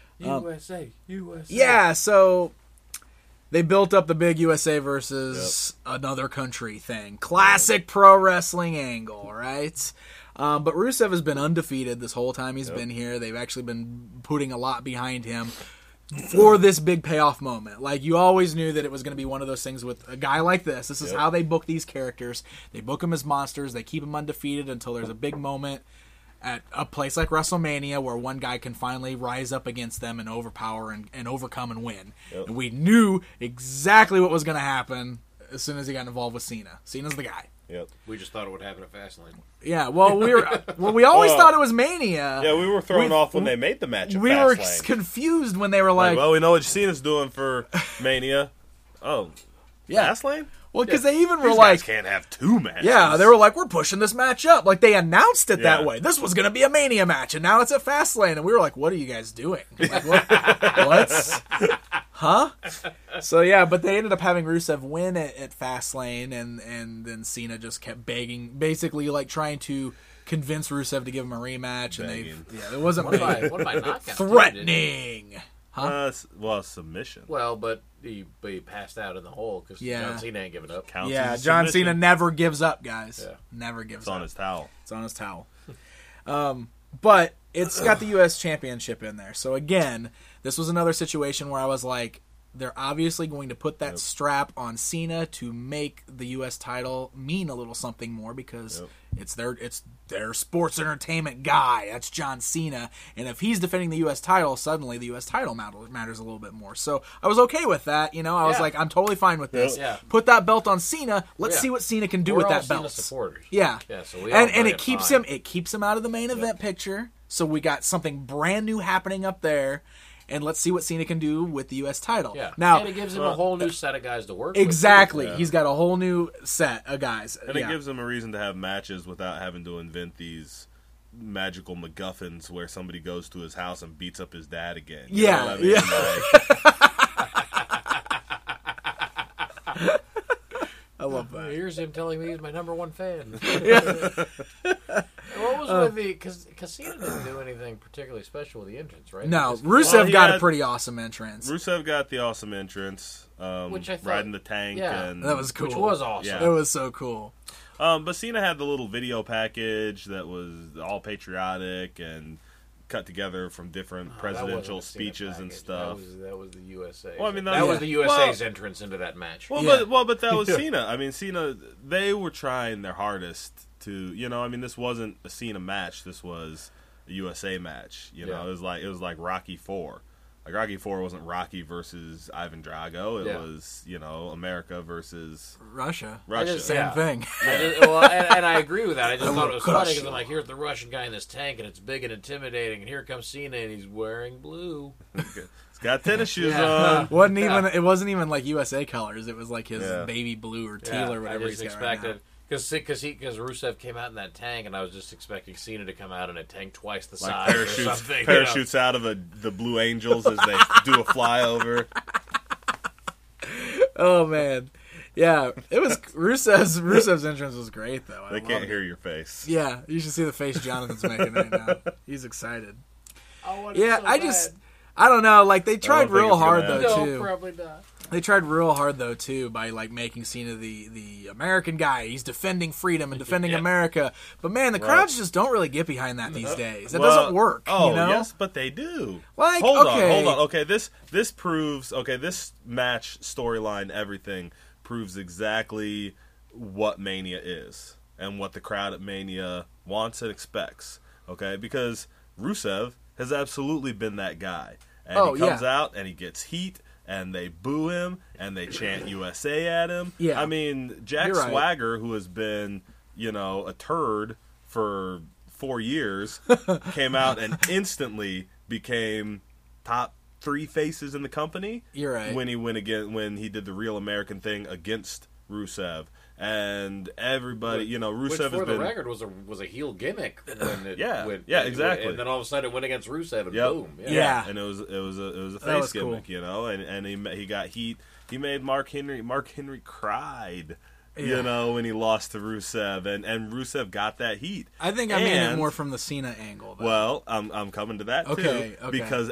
Yeah, so they built up the big USA versus another country thing. Classic pro wrestling angle, right? But Rusev has been undefeated this whole time he's been here. They've actually been putting a lot behind him for this big payoff moment. Like, you always knew that it was going to be one of those things with a guy like this. This is how they book these characters. They book them as monsters. They keep them undefeated until there's a big moment at a place like WrestleMania where one guy can finally rise up against them and overpower and overcome and win. And we knew exactly what was going to happen as soon as he got involved with Cena. Cena's the guy. Yep. We just thought it would happen at Fastlane. Yeah, well, we always thought it was Mania. Yeah, we were thrown off when they made the match at We were Fastlane. confused when they were like, well, we know what Cena's doing for Mania. Oh, yeah. Fastlane? Well, because they even were These like, guys can't have two matches. yeah, they were like, we're pushing this match up. Like, they announced it that Yeah. way. This was going to be a Mania match, and now it's at Fastlane. And we were like, what are you guys doing? Like, what? Huh? So, yeah, but they ended up having Rusev win at Fastlane, and then Cena just kept begging, basically, like, trying to convince Rusev to give him a rematch. And Begging. it wasn't What about begging. knockout? Threatening. Submission. Well, but he passed out in the hole because Yeah. John Cena ain't giving up. Counts Yeah, as a John submission. Cena never gives up, guys. Yeah. Never gives It's up. on his towel. It's on his towel. But it's got the U.S. Championship in there. So again, this was another situation where I was like, they're obviously going to put that strap on Cena to make the U.S. title mean a little something more because it's their sports entertainment guy. That's John Cena. And if he's defending the U.S. title, suddenly the U.S. title matters a little bit more. So I was okay with that. I was Yeah. like, I'm totally fine with this. Yeah. Put that belt on Cena. Let's Yeah. see what Cena can do We're with all that Cena belt. supporters. Yeah. Yeah, so we all and play it it keeps fine. him out of the main event picture. So we got something brand new happening up there, and let's see what Cena can do with the U.S. title. Yeah. Now, and it gives him a whole new set of guys to work with. exactly, Yeah. he's got a whole new set of guys, And it gives them a reason to have matches without having to invent these magical MacGuffins where somebody goes to his house and beats up his dad again. You Yeah, know what I mean? yeah. Like, I love that. Here's him telling me he's my number one fan. Yeah. What was with the... Because Cena didn't do anything particularly special with the entrance, right? No, Just- Rusev Well, he got a had- pretty awesome entrance. Rusev got the awesome entrance, Which I thought- riding the tank. yeah. And, That was cool. Which was awesome. Yeah. It was so cool. But Cena had the little video package that was all patriotic and cut together from different That presidential wasn't a Cena speeches and package. stuff. That was the USA. Well, I mean, that was yeah. the USA's entrance into that match. Well, Yeah. but that was Cena. I mean, Cena, they were trying their hardest to, this wasn't a Cena match. This was a USA match. Yeah. It was like Rocky IV. Like Rocky IV wasn't Rocky versus Ivan Drago. It Yeah. was, America versus Russia. Russia. Same Yeah. thing. And I agree with that. I just thought it was funny because I'm like, here's the Russian guy in this tank, and it's big and intimidating, and here comes Cena, and he's wearing blue. He's got tennis shoes Yeah. on. It wasn't even like USA colors. It was like his Yeah. baby blue or teal or whatever I he's just got right expected because Rusev came out in that tank, and I was just expecting Cena to come out in a tank twice the Like size or something. parachutes out of the Blue Angels as they do a flyover. now. Oh man, Yeah, it was Rusev's entrance was great though. They can't hear your face. Yeah, you should see the face Jonathan's making right now. He's excited. I want Yeah, so I don't know. Like they tried don't think real it's hard gonna though bad. too. No, probably not. They tried real hard though too by like making Cena the American guy. He's defending freedom and defending Yeah. America. But man, the Right. crowds just don't really get behind that these days. It Well, doesn't work. Oh, you know? yes, but they do. Like, hold okay. on. Okay, this proves. Okay, this match storyline, everything proves exactly what Mania is and what the crowd at Mania wants and expects. Okay, because Rusev has absolutely been that guy, and Oh, he comes yeah. out and he gets heat. And they boo him, and they chant USA at him. Yeah. I mean, Jack You're right. Swagger, who has been, a turd for 4 years, came out and instantly became top 3 faces in the company. You're right. When he did the Real American thing against Rusev, and everybody, Rusev Which, has for the been record, was a heel gimmick when it Yeah, went, yeah, exactly. And then all of a sudden it went against Rusev and Yep. boom. Yeah. and it was a That face was cool. gimmick, and he got heat. He made Mark Henry cried, Yeah. when he lost to Rusev, and Rusev got that heat. I think I mean it And- more from the Cena angle. Though. Well, I'm coming to that Okay, too, okay. because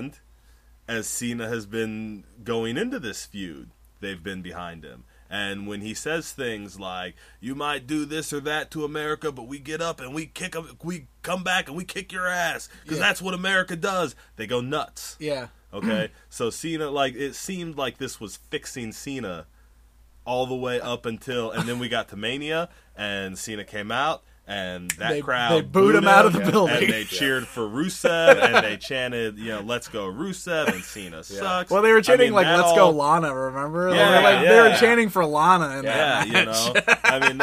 as Cena has been going into this feud, they've been behind him. And when he says things like, "You might do this or that to America, but we get up and we come back and we kick your ass because that's what America does," they go nuts. yeah. Okay, so Cena, it seemed like this was fixing Cena all the way up until, and then we got to Mania, and Cena came out, and that crowd they booed him out of the building. and they cheered for Rusev, and they chanted, "Let's go Rusev," and Cena sucks. Well, they were chanting I mean, that "Let's go all- Lana." Remember? Yeah, They were yeah. chanting for Lana in Yeah, that match. I mean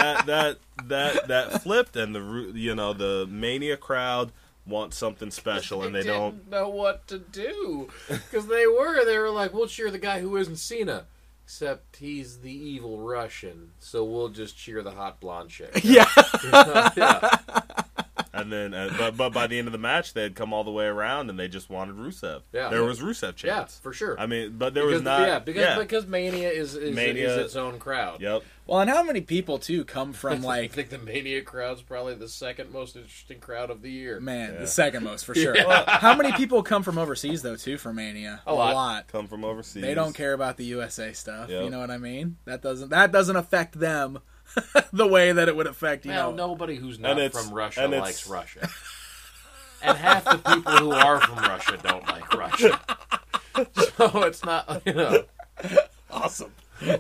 that flipped, and the Mania crowd wants something special, and they don't. didn't know what to do because they were like, we'll cheer the guy who isn't Cena, except he's the evil Russian, so we'll just cheer the hot blonde chick. Yeah. Yeah. And then, but by the end of the match, they had come all the way around, and they just wanted Rusev. Yeah. There was Rusev chants. Yeah, for sure. I mean, but there was not. Because Mania is Mania- its own crowd. Yep. Well, and how many people too come from I like think the Mania crowd's probably the second most interesting crowd of the year. the second most for sure. How many people come from overseas though too for Mania? A lot. Come from overseas. They don't care about the USA stuff. Yep. You know what I mean? That doesn't affect them the way that it would affect Now, nobody who's not And it's- from Russia and it's- likes Russia. And half the people who are from Russia don't like Russia. So it's not, awesome.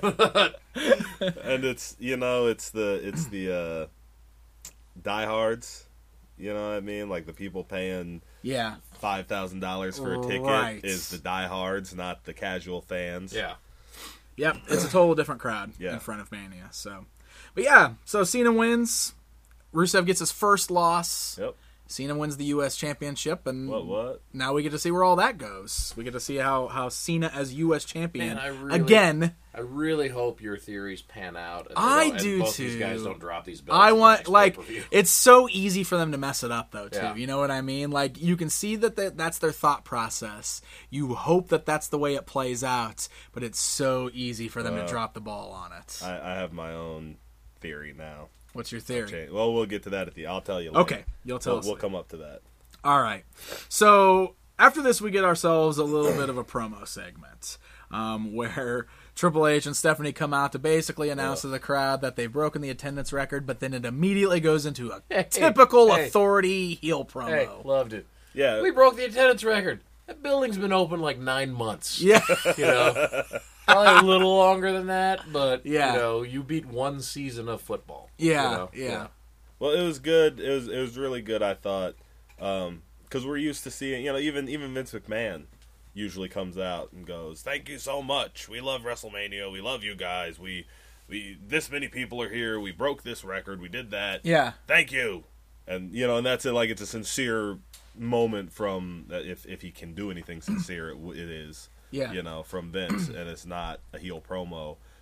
And it's the diehards. You know what I mean? Like the people paying Yeah. $5,000 for a ticket Right. is the diehards, not the casual fans. yeah. Yep. It's a total different crowd Yeah. in front of Mania. So, but yeah. So Cena wins. Rusev gets his first loss. Yep. Cena wins the U.S. Championship, and What? now we get to see where all that goes. We get to see how Cena as U.S. Champion Man, again. I really hope your theories pan out. And I and do both too. These guys don't drop these belts. I in the want next like pay-per-view. it's so easy for them to mess it up though too. Yeah. You know what I mean? Like you can see that that's their thought process. You hope that that's the way it plays out, but it's so easy for them to drop the ball on it. I have my own theory now. What's your theory? Okay. Well, we'll get to that I'll tell you later. Okay, you'll tell us. We'll later. come up to that. All right. So after this, we get ourselves a little bit of a promo segment where Triple H and Stephanie come out to basically announce to the crowd that they've broken the attendance record, but then it immediately goes into a typical authority heel promo. Hey, loved it. Yeah. We broke the attendance record. That building's been open like 9 months. Yeah. You know, probably a little longer than that, but Yeah. you beat one season of football. Yeah, you know? yeah. Well, it was good. It was really good, I thought, because we're used to seeing, even Vince McMahon usually comes out and goes, "Thank you so much. We love WrestleMania. We love you guys. We this many people are here. We broke this record. We did that. Yeah. Thank you." And and that's it. Like it's a sincere moment from if he can do anything sincere, it is. Yeah. From Vince, and it's not a heel promo.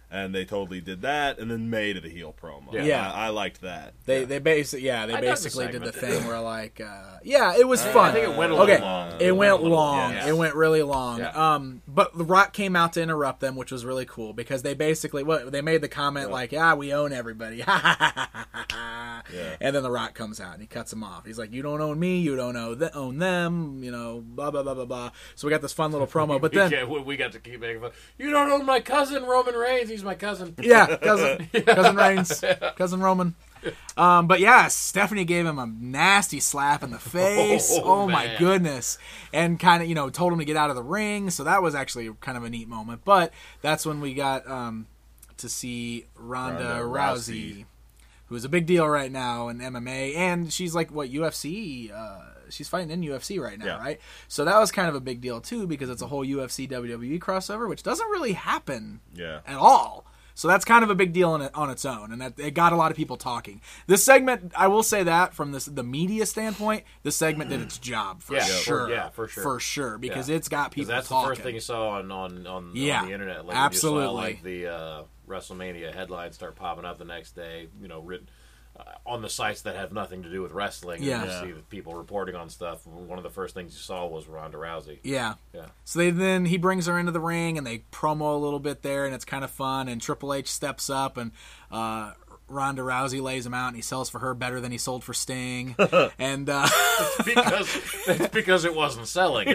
and they totally did that, and then made it a heel promo. Yeah. I liked that. They basically I dug the basically did the segment. thing where like it was fun. I think it went a little Okay, long. it went a little long. yeah. It went really long. Yeah. But The Rock came out to interrupt them, which was really cool because they basically they made the comment like, we own everybody. And then The Rock comes out and he cuts him off. He's like, you don't own me, you don't own them, blah blah blah blah blah. So we got this fun little promo, but then we got to keep making fun. You don't own my cousin Roman Reigns. He's my cousin. cousin Reigns, cousin Roman. But yeah, Stephanie gave him a nasty slap in the face. Oh my man. goodness. And kind of, told him to get out of the ring. So that was actually kind of a neat moment. But that's when we got to see Ronda Rousey, who is a big deal right now in MMA. And she's like, UFC? She's fighting in UFC right now, right? So that was kind of a big deal too because it's a whole UFC WWE crossover, which doesn't really happen at all. So that's kind of a big deal on its own, and that it got a lot of people talking. This segment, I will say that from the media standpoint, this segment did its job for sure. Yeah, for sure. For sure, because it's got people that's talking. the first thing you saw on the internet. Like, absolutely. You saw, like, the WrestleMania headlines start popping up the next day, written on the sites that have nothing to do with wrestling. Yeah. And you see the people reporting on stuff. One of the first things you saw was Ronda Rousey. Yeah. Yeah. So then he brings her into the ring, and they promo a little bit there, and it's kind of fun. And Triple H steps up, and Ronda Rousey lays him out, and he sells for her better than he sold for Sting. And It's because it wasn't selling.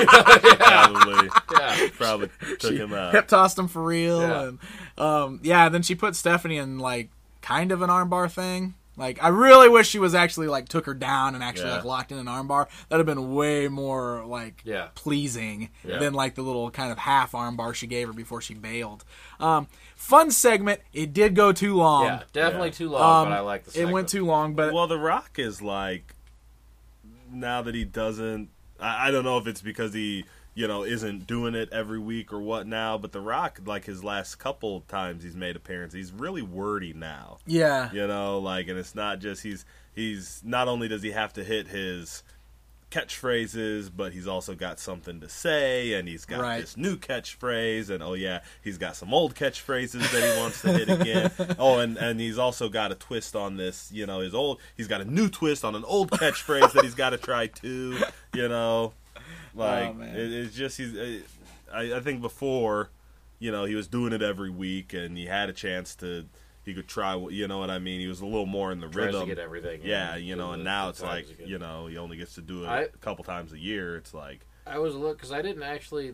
Probably took him out. hip tossed him for real. Yeah. And then she put Stephanie in like kind of an armbar thing. Like, I really wish she was actually like took her down and actually like locked in an armbar. That'd have been way more like pleasing than like the little kind of half armbar she gave her before she bailed. Fun segment. It did go too long. Yeah, definitely too long, but I like the segment. It went too long, but Well, The Rock is like, now that he doesn't, I don't know if it's because he, isn't doing it every week or what now, but The Rock, like his last couple times he's made appearances, he's really wordy now. yeah. And it's not just, he's not only does he have to hit his catchphrases, but he's also got something to say, and he's got this new catchphrase, and he's got some old catchphrases that he wants to hit again. And he's also got a twist on this, he's got a new twist on an old catchphrase that he's got to try too, it's just, I think before, he was doing it every week, and he had a chance he could try, you know what I mean? He was a little more in the Tries rhythm. to get everything. And now it's like, he only gets to do it a couple times a year. It's like, I was because they didn't have, he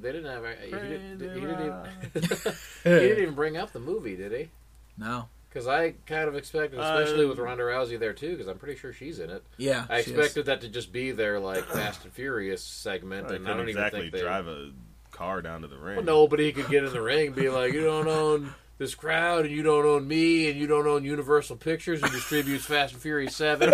didn't even bring up the movie, did he? No. Because I kind of expected, especially with Ronda Rousey there too, because I'm pretty sure she's in it. Yeah, I expected that to just be their like Fast and Furious segment, and I don't exactly even think drive a car down to the ring. Well, nobody could get in the ring and be like, you don't own this crowd, and you don't own me, and you don't own Universal Pictures, who distributes Fast and Furious 7.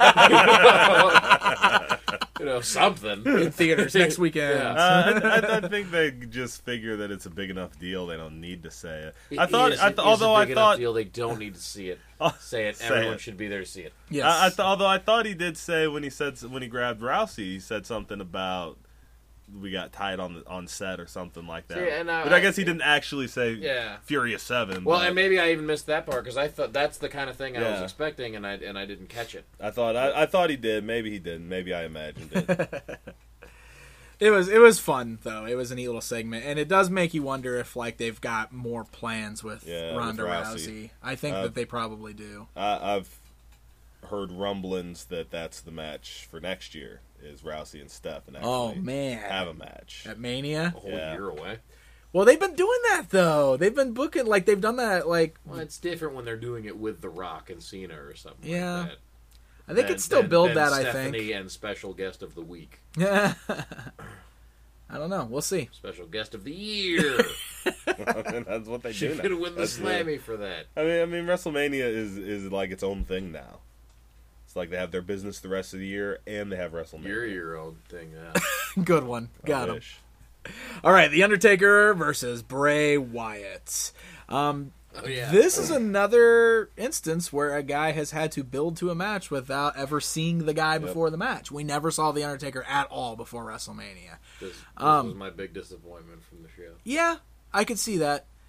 Something In theaters next weekend. Yeah. I think they just figure that it's a big enough deal. They don't need to say it. It I thought, is although a big I thought, enough deal, they don't need to see it. Say it. Say Everyone it. should be there to see it. Yes. although I thought he did say when he grabbed Rousey, he said something about we got tied on set or something like that. See, and but I guess he didn't actually say Furious 7. Well, but and maybe I even missed that part because I thought that's the kind of thing I was expecting, and I didn't catch it. I thought he did. Maybe he didn't. Maybe I imagined it. It was fun though. It was a neat little segment, and it does make you wonder if like they've got more plans with Ronda Rousey. I think that they probably do. I've heard rumblings that that's the match for next year is Rousey and Steph, and actually have a match at Mania. A whole year away. Well, they've been doing that though. They've been booking like they've done that like. Well, it's different when they're doing it with The Rock and Cena or something. Yeah. Like that. I think it's still build that. Stephanie, I think. and special guest of the week. Yeah. I don't know. We'll see. Special guest of the year. That's what they do. She's gonna win the That's Slammy for that. I mean, WrestleMania is like its own thing now. It's like they have their business the rest of the year, and they have WrestleMania. You're your own thing now. Good one. Got him. Wish. All right, The Undertaker versus Bray Wyatt. This is another instance where a guy has had to build to a match without ever seeing the guy before the match. We never saw The Undertaker at all before WrestleMania. This was my big disappointment from the show. Yeah, I could see that.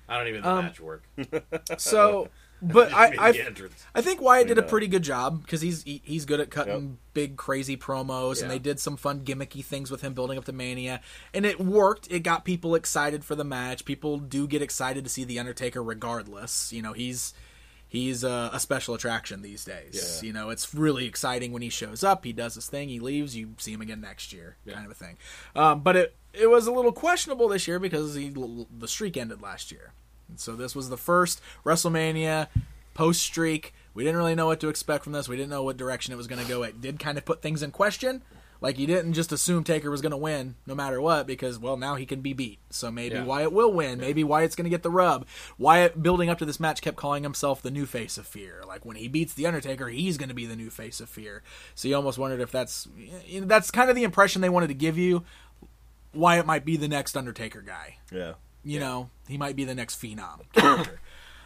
I don't even know match work. So, but I The entrance. think Wyatt did a pretty good job because he's good at cutting big crazy promos, and Yeah. they did some fun gimmicky things with him building up to Mania, and it worked. It got people excited for the match. People do get excited to see the Undertaker, regardless. You know, he's a special attraction these days. Yeah. You know, it's really exciting when he shows up. He does his thing. He leaves. You see him again next year, kind of a thing. But it was a little questionable this year because the streak ended last year. And so this was the first WrestleMania post-streak. We didn't really know what to expect from this. We didn't know what direction it was going to go. It did kind of put things in question. Like, you didn't just assume Taker was going to win no matter what because, well, now he can be beat. So maybe Wyatt will win. Maybe Wyatt's going to get the rub. Wyatt, building up to this match, kept calling himself the new face of fear. Like, when he beats The Undertaker, he's going to be the new face of fear. So you almost wondered if that's kind of the impression they wanted to give you. Wyatt might be the next Undertaker guy. Yeah. You know, he might be the next Phenom character.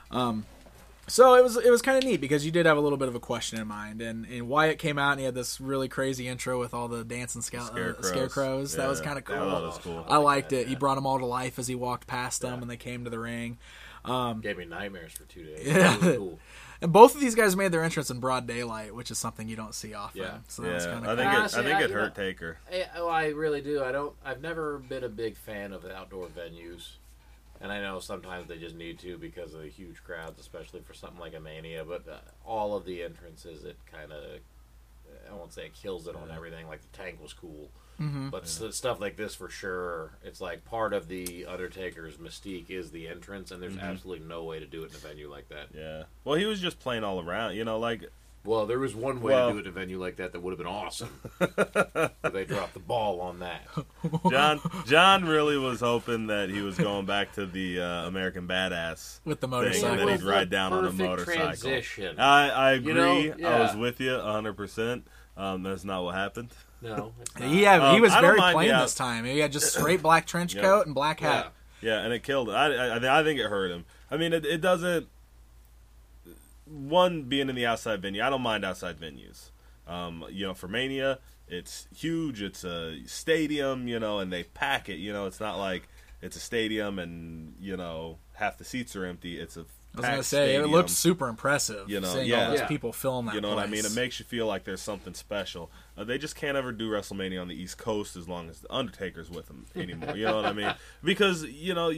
So it was kind of neat because you did have a little bit of a question in mind, and Wyatt came out and he had this really crazy intro with all the dancing scarecrows. That was kind of cool. That was cool. I liked it. He brought them all to life as he walked past them, and they came to the ring. Gave me nightmares for 2 days. Yeah. It was cool. And both of these guys made their entrance in broad daylight, which is something you don't see often. Yeah. So that was kind I of think cool. I think it hurt Taker. I really do. I've never been a big fan of outdoor venues. And I know sometimes they just need to because of the huge crowds, especially for something like a Mania. But all of the entrances, it kind of, I won't say it kills it on everything. Like the Tank was cool. Mm-hmm. But stuff like this, for sure, it's like part of the Undertaker's mystique is the entrance, and there's absolutely no way to do it in a venue like that. Yeah. Well, he was just playing all around. You know, like... Well, there was one way to do it in a venue like that would have been awesome. But they dropped the ball on that. John really was hoping that he was going back to the American Badass With the thing, motorcycle. and that he'd ride down on a Perfect motorcycle. transition. I agree. You know, I was with you 100%. That's not what happened. No, it's not. Yeah, he was I don't very mind plain the this time. He had just straight black trench coat and black hat. Yeah, and it killed it. I think it hurt him. I mean, it doesn't... One, being in the outside venue, I don't mind outside venues. You know, for Mania, it's huge. It's a stadium, you know, and they pack it. You know, it's not like it's a stadium and, you know, half the seats are empty. It's a I was going to say, stadium. it looked super impressive, You know, seeing yeah. all those Yeah. people film that You know what I mean? place. It makes you feel like there's something special. They just can't ever do WrestleMania on the East Coast as long as the Undertaker's with them anymore. You know what I mean? Because, you know,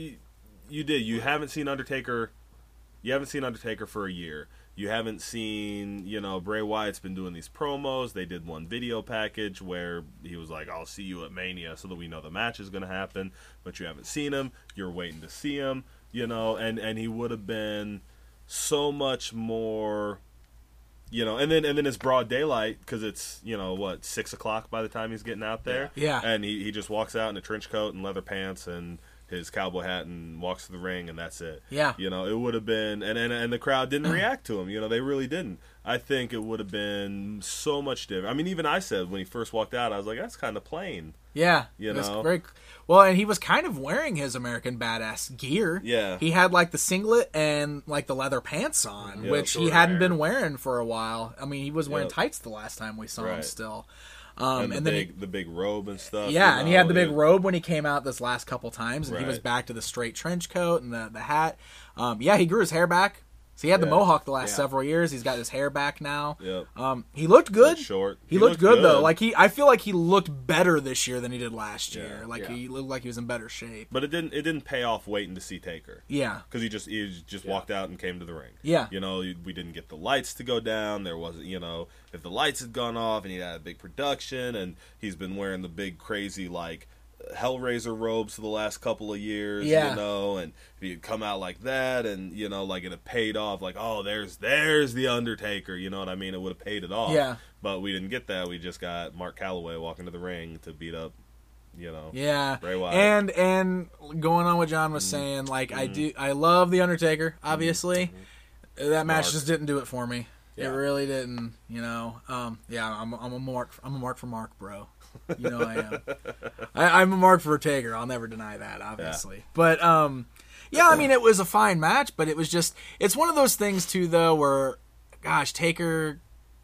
you haven't seen Undertaker. You haven't seen Undertaker for a year. You haven't seen, you know, Bray Wyatt's been doing these promos. They did one video package where he was like, I'll see you at Mania, so that we know the match is going to happen. But you haven't seen him. You're waiting to see him, you know, and he would have been so much more, you know, and then it's broad daylight because it's, you know, 6 o'clock by the time he's getting out there. Yeah. And he just walks out in a trench coat and leather pants and his cowboy hat and walks to the ring, and that's it. Yeah. You know, it would have been, and the crowd didn't react to him. You know, they really didn't. I think it would have been so much different. I mean, even I said when he first walked out, I was like, that's kind of plain. Yeah. You it was know? very well, and he was kind of wearing his American Badass gear. Yeah. He had like the singlet and like the leather pants on, Yeah, which he short hadn't hair. been wearing for a while. I mean, he was wearing Yep. tights the last time we saw him Right. still. And then the big robe and stuff. yeah, you and he know, had the big it- robe when he came out this last couple times, and he was Right. back to the straight trench coat and the hat. Yeah, he grew his hair back. So he had the Yeah. mohawk the last Yeah. several years. He's got his hair back now. Yep. He looked good. It's short. He looked good though. Like I feel like he looked better this year than he did last year. Like Yeah. he looked like he was in better shape. But it didn't pay off waiting to see Taker. Yeah. Because he just walked out and came to the ring. Yeah. You know, we didn't get the lights to go down. There wasn't, you know, if the lights had gone off and he had a big production and he's been wearing the big crazy like Hellraiser robes for the last couple of years, Yeah. you know, and if he'd come out like that and, you know, like it had paid off, like, oh, there's the Undertaker, you know what I mean? It would have paid it off. Yeah. But we didn't get that. We just got Mark Calloway walking to the ring to beat up, you know. Yeah. Bray Wyatt. And going on what John was saying, like I love the Undertaker, obviously. That match Mark. just didn't do it for me. It Yeah. really didn't, you know. Yeah, I'm a mark for Mark, bro. You know I am. I'm a mark for Taker. I'll never deny that, obviously. Yeah. But yeah, I mean it was a fine match, but it was just it's one of those things too though where gosh, Taker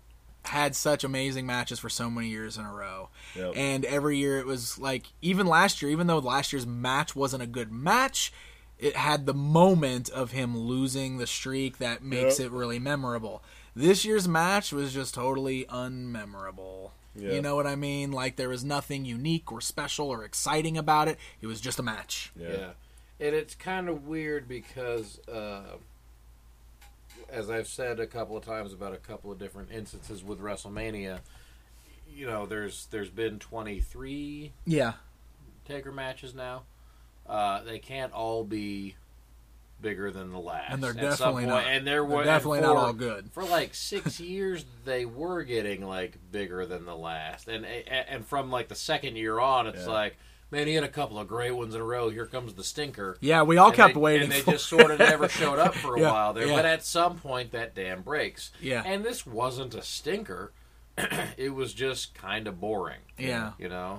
had such amazing matches for so many years in a row. Yep. And every year it was like even last year, even though last year's match wasn't a good match, it had the moment of him losing the streak that makes it really memorable. This year's match was just totally unmemorable. Yeah. You know what I mean? Like, there was nothing unique or special or exciting about it. It was just a match. Yeah. And it's kind of weird because, as I've said a couple of times about a couple of different instances with WrestleMania, you know, there's been 23 Taker matches now. They can't all be bigger than the last. And they're definitely not. And they're definitely not all good. For like 6 years, they were getting like bigger than the last. And from like the second year on, it's like, man, he had a couple of great ones in a row. Here comes the stinker. Yeah, we all kept waiting. And they just sort of never showed up for a while there. But at some point, that dam breaks. Yeah. And this wasn't a stinker. It was just kind of boring. Yeah. You know?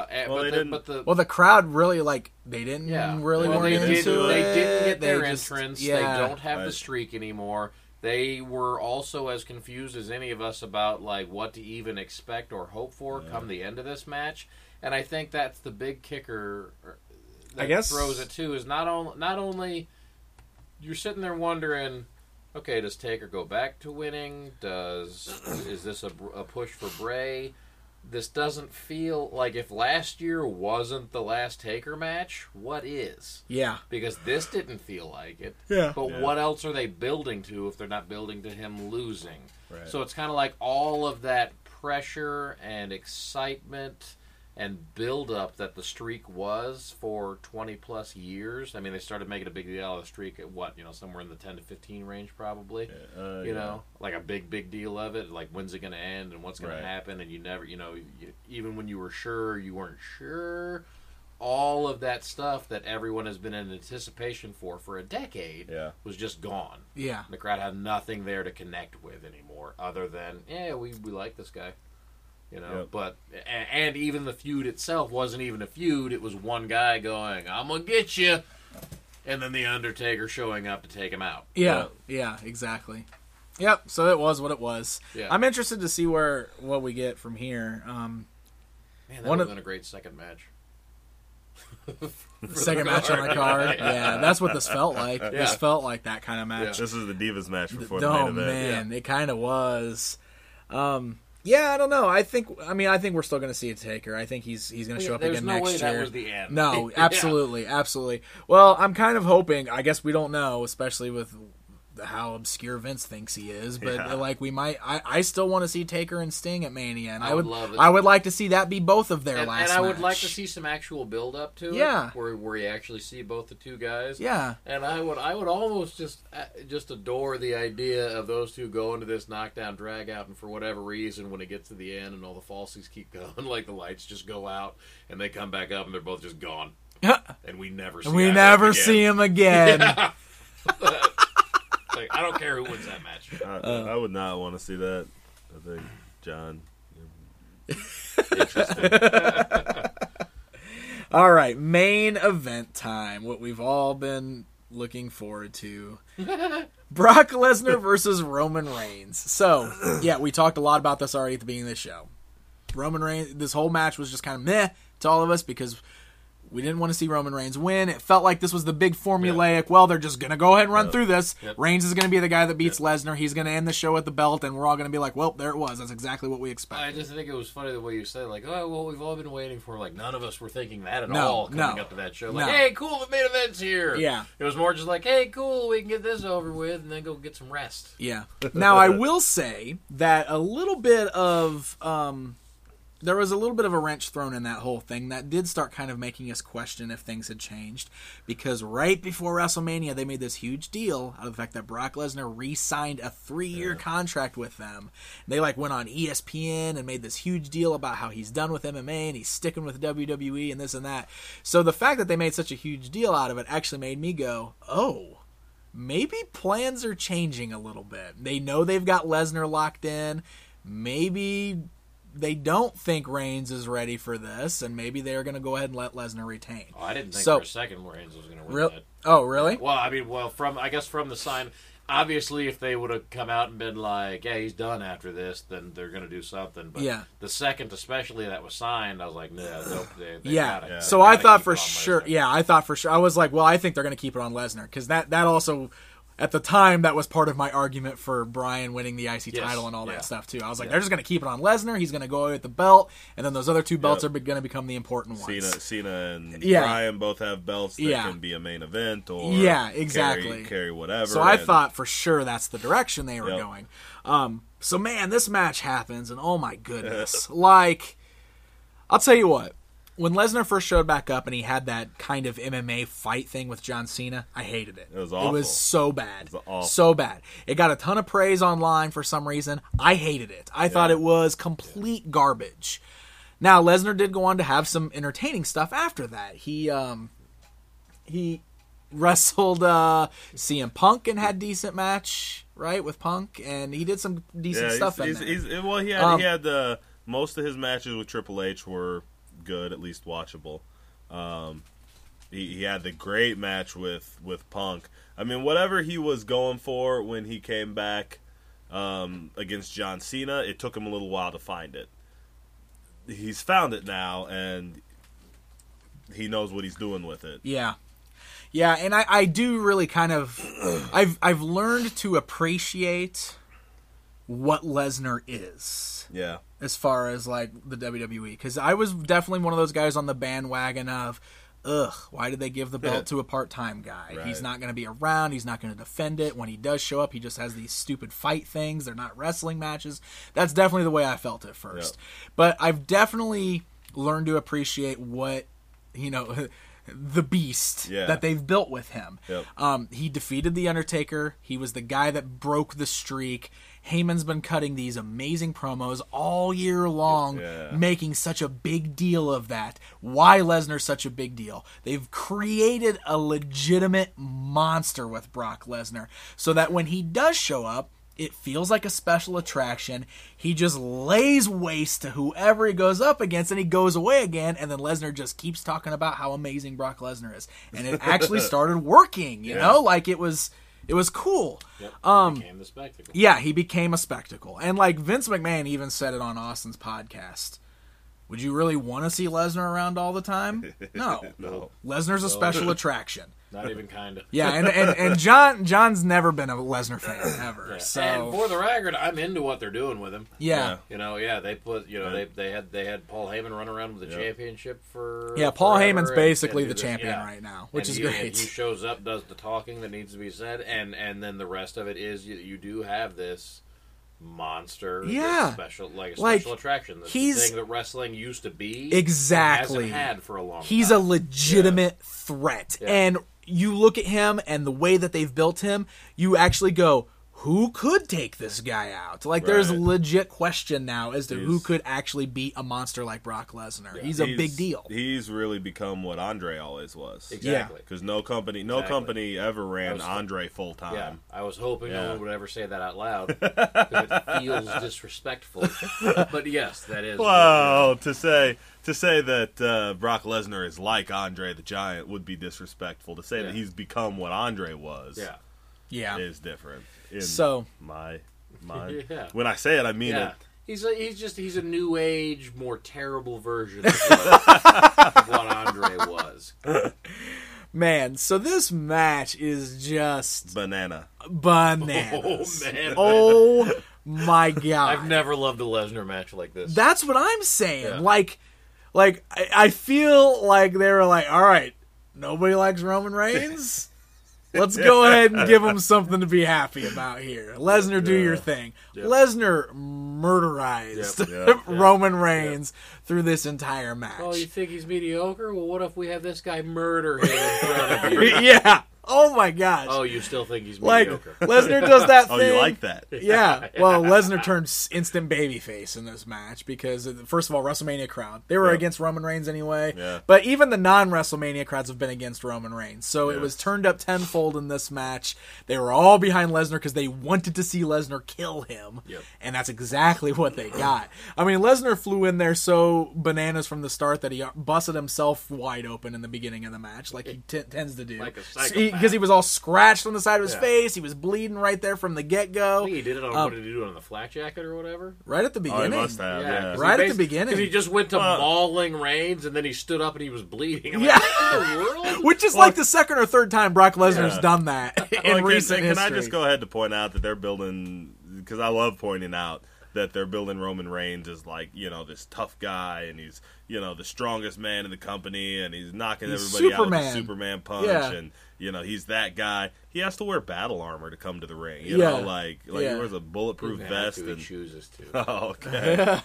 The crowd really, like, they didn't really want into it. They didn't get their entrance. They don't have the streak anymore. They were also as confused as any of us about, like, what to even expect or hope for come the end of this match. And I think that's the big kicker that throws it, too, is not only you're sitting there wondering, okay, does Taker go back to winning? Is this a push for Bray? This doesn't feel like, if last year wasn't the last Taker match, what is? Yeah. Because this didn't feel like it. Yeah. But what else are they building to if they're not building to him losing? Right. So it's kind of like all of that pressure and excitement and build-up that the streak was for 20-plus years. I mean, they started making a big deal out of the streak at somewhere in the 10 to 15 range probably. You know, like a big deal of it. Like, when's it going to end and what's going to happen? And you never, even when you were sure, you weren't sure. All of that stuff that everyone has been in anticipation for a decade was just gone. Yeah. The crowd had nothing there to connect with anymore other than, we like this guy. You know, but and even the feud itself wasn't even a feud. It was one guy going, "I'm gonna get you," and then the Undertaker showing up to take him out. Yeah, exactly. Yep. So it was what it was. Yeah. I'm interested to see what we get from here. Man, that would have been a great second match. Second match on the card. Yeah, that's what this felt like. Yeah. This felt like that kind of match. This was the Divas match before the main event. Oh man, it kind of was. Yeah, I don't know. I think we're still going to see a Taker. I think he's going to show up again next year. There's no way that was the end. No, absolutely, absolutely. Well, I'm kind of hoping. I guess we don't know, especially with how obscure Vince thinks he is. But like we might. I still want to see Taker and Sting at Mania, and I would love it. I would like to see that be both of their last. And I would match. like to see some actual build up to it. Yeah, where you actually see both the two guys. Yeah, and I would almost just adore the idea of those two going to this knockdown drag out, and for whatever reason, when it gets to the end and all the falsies keep going, like the lights just go out and they come back up and they're both just gone, and we never see him again. Yeah. Like, I don't care who wins that match. I would not want to see that. I think John. All right, main event time. What we've all been looking forward to. Brock Lesnar versus Roman Reigns. So, we talked a lot about this already at the beginning of the show. Roman Reigns, this whole match was just kind of meh to all of us because we didn't want to see Roman Reigns win. It felt like this was the big formulaic, well, they're just going to go ahead and run through this. Yep. Reigns is going to be the guy that beats Lesnar. He's going to end the show with the belt, and we're all going to be like, well, there it was. That's exactly what we expected. I just think it was funny the way you said, like, oh, well, we've all been waiting for, like, none of us were thinking that at all coming up to that show. Like, hey, cool, the main event's here. Yeah. It was more just like, hey, cool, we can get this over with and then go get some rest. Yeah. Now, I will say that a little bit of... there was a little bit of a wrench thrown in that whole thing that did start kind of making us question if things had changed, because right before WrestleMania they made this huge deal out of the fact that Brock Lesnar re-signed a 3-year contract with them. They went on ESPN and made this huge deal about how he's done with MMA and he's sticking with WWE and this and that. So the fact that they made such a huge deal out of it actually made me go, oh, maybe plans are changing a little bit. They know they've got Lesnar locked in. Maybe they don't think Reigns is ready for this, and maybe they're going to go ahead and let Lesnar retain. Oh, I didn't think for a second Reigns was going to win that. Oh, really? Well, I mean, from the sign, Obviously, if they would have come out and been like, "Yeah, he's done after this," then they're going to do something. But the second, especially that was signed, I was like, "No, nope, they gotta, So I thought for keep it on sure. Lesnar. Yeah, I thought for sure. I was like, well, I think they're going to keep it on Lesnar because that also. At the time, that was part of my argument for Bryan winning the IC title and all that stuff, too. I was like, they're just going to keep it on Lesnar. He's going to go away with the belt, and then those other two belts are going to become the important ones. Cena and Bryan both have belts that can be a main event or carry whatever. So I thought for sure that's the direction they were going. So, man, this match happens, and oh, my goodness. Like, I'll tell you what. When Lesnar first showed back up and he had that kind of MMA fight thing with John Cena, I hated it. It was awful. It was so bad. It was awful. So bad. It got a ton of praise online for some reason. I hated it. I thought it was complete garbage. Now, Lesnar did go on to have some entertaining stuff after that. He wrestled CM Punk and had a decent match, right, with Punk, and he did some decent stuff in there. Well, he had most of his matches with Triple H were good, at least watchable. He had the great match with Punk. I mean, whatever he was going for when he came back against John Cena, it took him a little while to find it. He's found it now, and he knows what he's doing with it. Yeah, and I do really kind of I've learned to appreciate what Lesnar is. Yeah. As far as like the WWE, because I was definitely one of those guys on the bandwagon of, why did they give the belt to a part-time guy? Right. He's not going to be around. He's not going to defend it. When he does show up, he just has these stupid fight things. They're not wrestling matches. That's definitely the way I felt at first. Yep. But I've definitely learned to appreciate what, the beast that they've built with him. Yep. He defeated The Undertaker. He was the guy that broke the streak. Heyman's been cutting these amazing promos all year long, making such a big deal of that. Why Lesnar's such a big deal? They've created a legitimate monster with Brock Lesnar, so that when he does show up, it feels like a special attraction. He just lays waste to whoever he goes up against, and he goes away again, and then Lesnar just keeps talking about how amazing Brock Lesnar is. And it actually started working, you know? Like, it was cool. Yep, he became the spectacle. Yeah, he became a spectacle. And like Vince McMahon even said it on Austin's podcast. Would you really want to see Lesnar around all the time? No. Lesnar's a special attraction. Not even kind of. Yeah, and John's never been a Lesnar fan ever. Yeah. So. And for the record, I'm into what they're doing with him. Yeah. They put they had Paul Heyman run around with the championship for Paul forever Heyman's basically and the champion right now, which is he, great. And he shows up, does the talking that needs to be said, and then the rest of it is you do have this monster, this special attraction. The thing that wrestling used to be, exactly, hasn't had for a long time. He's a legitimate threat, and you look at him and the way that they've built him, you actually go, who could take this guy out? Like, there's a legit question now as to who could actually beat a monster like Brock Lesnar. He's a big deal. He's really become what Andre always was. Exactly. Because no company ever ran Andre full time. Yeah, I was hoping no one would ever say that out loud because it feels disrespectful. But yes, that is. Well, to say that Brock Lesnar is like Andre the Giant would be disrespectful. To say that he's become what Andre was, is different. So my when I say it, I mean it. He's a new age, more terrible version of what Andre was. Man, so this match is just bananas. Oh man! Oh my god! I've never loved a Lesnar match like this. That's what I'm saying. Yeah. Like I feel like they were like, all right, nobody likes Roman Reigns. Let's go ahead and give him something to be happy about here. Lesnar, do your thing. Yep. Lesnar murderized Roman Reigns through this entire match. Oh, you think he's mediocre? Well, what if we have this guy murder him in front of you? Yeah. Oh my gosh. Oh, you still think he's mediocre? Like, Lesnar does that thing. Oh, you like that? Yeah. Well, Lesnar turns instant babyface in this match because, first of all, WrestleMania crowd. They were against Roman Reigns anyway. Yeah. But even the non-WrestleMania crowds have been against Roman Reigns. So it was turned up tenfold in this match. They were all behind Lesnar because they wanted to see Lesnar kill him. Yep. And that's exactly what they got. I mean, Lesnar flew in there so bananas from the start that he busted himself wide open in the beginning of the match, like he tends to do. Like a psychopath. because he was all scratched on the side of his Yeah. face. He was bleeding right there from the get-go. I think he did it on, what did he do it on the flak jacket or whatever? Right at the Oh, he beginning. must have. Yeah. Right at the beginning. Because he just went to Well- mauling Reigns, and then he stood up and he was bleeding. I'm Yeah. like, what in the world? Which is like the second or third time Brock Lesnar's Yeah. done that in Well, recent can history. I just go ahead to point out that they're building, because I love pointing out that they're building Roman Reigns as like, this tough guy, and he's, the strongest man in the company, and he's knocking He's everybody out Superman. with a Superman punch, Yeah. and, he's that guy. He has to wear battle armor to come to the ring, Yeah. like Yeah. he wears a bulletproof He vest, he and chooses to. oh, okay.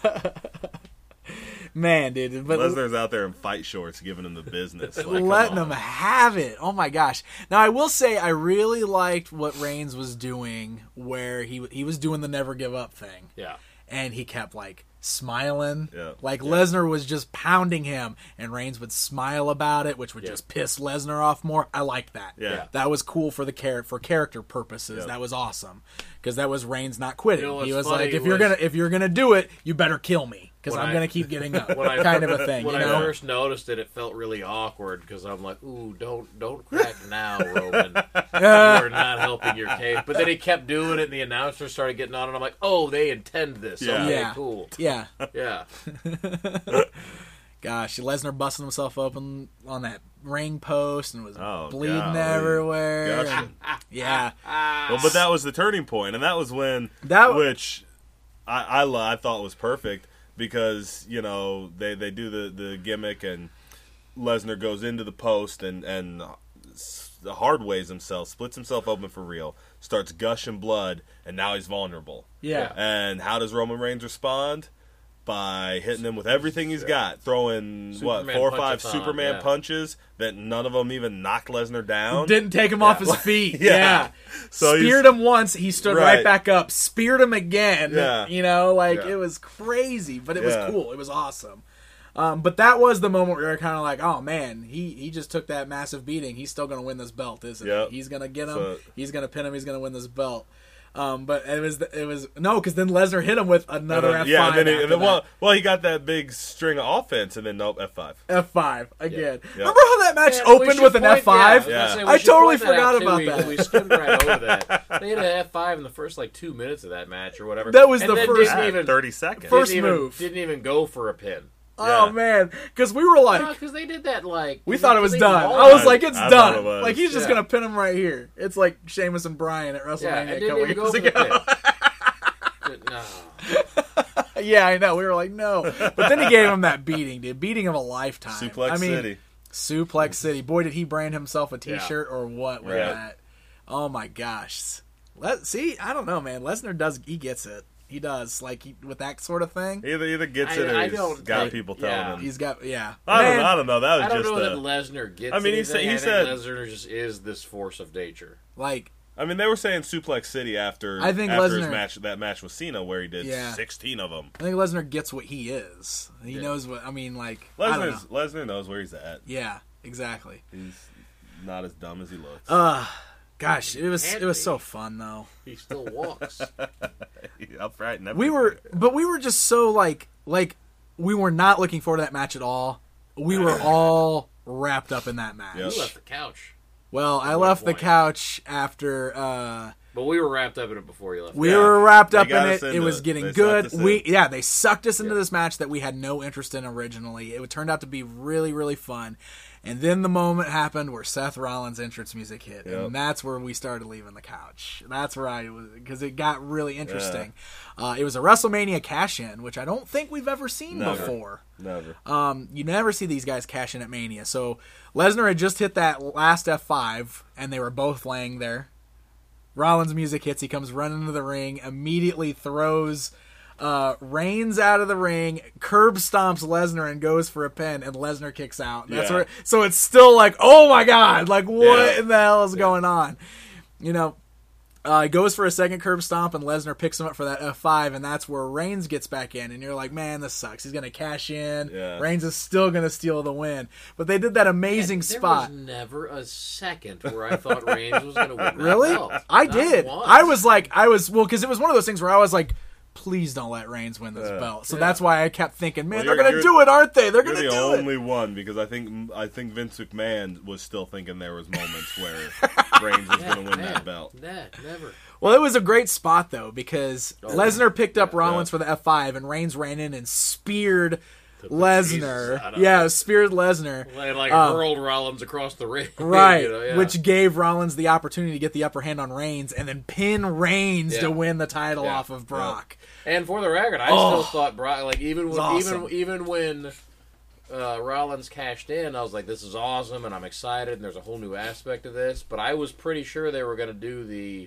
Man, dude. But Lesnar's out there in fight shorts giving him the business. Like, come letting on. him have it. Oh my gosh! Now I will say I really liked what Reigns was doing, where he was doing the never give up thing, Yeah. and he kept like smiling, Yeah. like Lesnar was just pounding him, and Reigns would smile about it, which would Yeah. just piss Lesnar off more. I liked that. Yeah. That was cool for the character purposes. Yeah. That was awesome because that was Reigns not quitting. You know what's He was funny like, if was- you're gonna do it, you better kill me because When I'm I- gonna keep getting up, When I- kind of a thing. When you I know? first noticed it, it felt really awkward because I'm like, "Ooh, don't crack now, Roman. You are not helping your case." But then he kept doing it, and the announcer started getting on, and I'm like, "Oh, they intend this. Yeah. Okay, Yeah. cool. Yeah. Yeah, Gosh, Lesnar busting himself open on that ring post and was Oh, bleeding golly. everywhere. Gotcha. Yeah. Well, but that was the turning point, and that was when which I thought was perfect because they do the gimmick, and Lesnar goes into the post and hard ways himself, splits himself open for real, starts gushing blood, and now he's vulnerable. Yeah. And how does Roman Reigns respond? By hitting him with everything he's got, throwing Superman 4 or 5 punchathon, Superman yeah. punches that none of them even knocked Lesnar down. Didn't take him off his feet. Yeah. Yeah. So Speared him once, he stood right. Right. back up. Speared him again. Yeah. It Yeah. was crazy, but it was Yeah. cool. It was awesome. But that was the moment where you're kind of like, oh man, he just took that massive beating. He's still going to win this belt, isn't Yep. he? He's going to get him. So- He's going to pin him. He's going to win this belt. But it was no, because then Lesnar hit him with another F5. Yeah, and then, after that. well, he got that big string of offense, and then nope, F5. F5 again. Yeah. Remember how that match Yeah, we opened should with an point- F5? Yeah, Yeah. I totally should point forgot out, too. about that. We skimmed right over that. They had an F5 in the first 2 minutes of that match or whatever. That was And the then first- didn't even, 30 seconds. First didn't even- move. Didn't even go for a pin. Oh Yeah. man, because we were like, Because they did that we thought it was they done. mauled I was him. like, it's I thought it done. was. Like he's just Yeah. gonna pin him right here. It's like Sheamus and Bryan at Yeah, WrestleMania it a didn't couple even go years for the ago. pin. No. Yeah, I know. We were like, no. But then he gave him that beating, dude. Beating of a lifetime. Suplex City. Suplex City. Boy, did he brand himself a T-shirt or what with Right. that? Oh my gosh. See, I don't know, man. Lesnar he gets it. He does. Like with that sort of thing. Either gets it or I he's don't got think- people telling yeah. him. He's got I Man, don't know. That was I don't just know that a, Lesnar gets I mean, he anything. said- I think Lesnar just is this force of nature. like I mean, they were saying Suplex City after I think after his Lesnar- that match with Cena where he did Yeah. 16 of them. I think Lesnar gets what he is. He knows what I mean. Like I don't know. Lesnar knows where he's at. Yeah, exactly. He's not as dumb as he looks. Gosh, it was Can't so be. fun though. He still walks. Upright and We were just so like we were not looking forward to that match at all. We were all wrapped up in that match. Yep. You left the couch. Well, I one left the point. couch after But we were wrapped up in it before you left. we Yeah, were wrapped they up in got it. us into It was it. getting They good. sucked us in. They sucked us into this match that we had no interest in originally. It turned out to be really, really fun. And then the moment happened where Seth Rollins' entrance music hit, Yep. and that's where we started leaving the couch. That's where I was, because it got really interesting. It was a WrestleMania cash-in, which I don't think we've ever seen Never. before. Never. You never see these guys cash in at Mania. So Lesnar had just hit that last F5, and they were both laying there. Rollins' music hits. He comes running into the ring, immediately throws Reigns out of the ring, curb stomps Lesnar, and goes for a pin, and Lesnar kicks out. And that's Yeah. where. So it's still like, oh my god, like what Yeah. in the hell is going on? You know. He goes for a second curb stomp, and Lesnar picks him up for that F5, and that's where Reigns gets back in. And you're like, man, this sucks. He's going to cash in. Yeah. Reigns is still going to steal the win. But they did that amazing spot. There was never a second where I thought Reigns was going to win. That Really? belt. I Not did. once. Well, because it was one of those things where I was like, please don't let Reigns win this belt. So yeah. that's why I kept thinking, man, Well, they're going to do it, aren't they? They're going to You're do the it. only one, because I think Vince McMahon was still thinking there was moments where Reigns was going to win that belt. Nah, never. Well, it was a great spot, though, because Lesnar picked up Rollins yeah. for the F5, and Reigns ran in and speared Jesus, Lesnar. I don't Yeah, know. speared Lesnar. Like hurled Rollins across the ring. Right, You know, yeah. which gave Rollins the opportunity to get the upper hand on Reigns and then pin Reigns Yeah. to win the title Yeah. off of Brock. And for the record, I still thought Brock, like even when, awesome. even when Rollins cashed in, I was like, this is awesome, and I'm excited, and there's a whole new aspect of this. But I was pretty sure they were going to do the,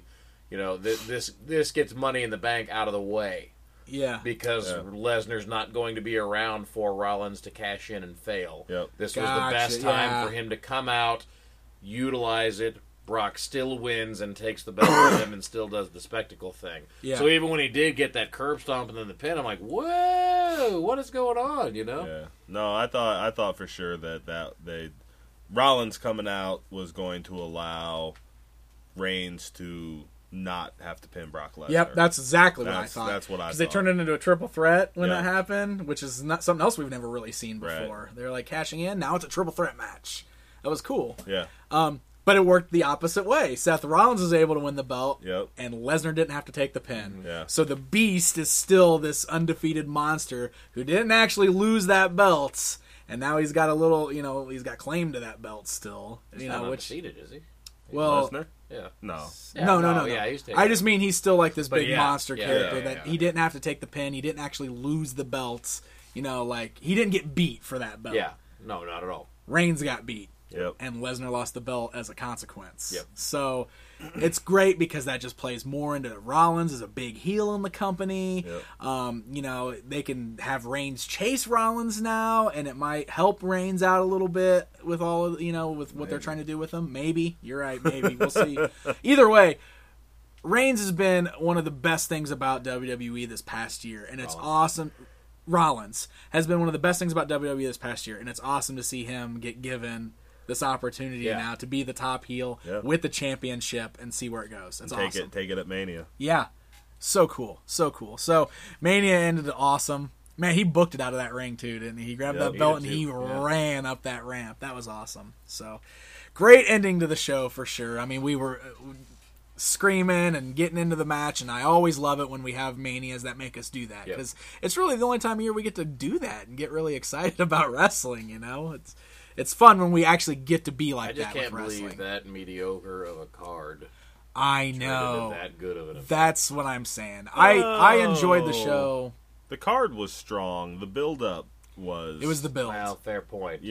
this gets Money in the Bank out of the way. Yeah. Because Lesnar's not going to be around for Rollins to cash in and fail. Yep. This was Gotcha, the best time yeah. for him to come out, utilize it. Brock still wins and takes the belt from him and still does the spectacle thing. Yeah. So even when he did get that curb stomp and then the pin, I'm like, whoa, what is going on, Yeah. No, I thought for sure that Rollins coming out was going to allow Reigns to not have to pin Brock Lesnar. Yep, that's exactly what I thought. That's what I thought. Because they turned it into a triple threat when Yeah. that happened, which is not something else we've never really seen Right. before. They're like cashing in. Now it's a triple threat match. That was cool. Yeah. But it worked the opposite way. Seth Rollins was able to win the belt, Yep. and Lesnar didn't have to take the pin. Yeah. So the Beast is still this undefeated monster who didn't actually lose that belt, and now he's got a little, he's got claim to that belt still. He's not undefeated, is he? Well, Lesnar? Yeah. No. Yeah, no. Yeah, he's taking I just mean he's still like this But big yeah, monster yeah, character yeah, that yeah. he didn't have to take the pin. He didn't actually lose the belts. Like he didn't get beat for that belt. Yeah. No, not at all. Reigns got beat. Yep. And Lesnar lost the belt as a consequence. Yep. So it's great because that just plays more into Rollins as a big heel in the company. Yep. They can have Reigns chase Rollins now, and it might help Reigns out a little bit with all of with what they're trying to do with him. Maybe you're right. Maybe we'll see. Either way, Reigns has been one of the best things about WWE this past year, and it's awesome. Rollins has been one of the best things about WWE this past year, and it's awesome to see him get given this opportunity now to be the top heel with the championship and see where it goes. It's awesome. Take it at Mania. Yeah. So cool. So cool. So Mania ended awesome. Man, he booked it out of that ring too, didn't he? He grabbed that belt and he ran up that ramp. That was awesome. So great ending to the show for sure. I mean, we were screaming and getting into the match, and I always love it when we have Manias that make us do that because it's really the only time of year we get to do that and get really excited about wrestling, It's fun when we actually get to be like that with I just can't wrestling. believe that mediocre of a card. I turned know. into that good of an event. That's what I'm saying. I enjoyed the show. The card was strong. The build-up was. It was the build. Well, fair point.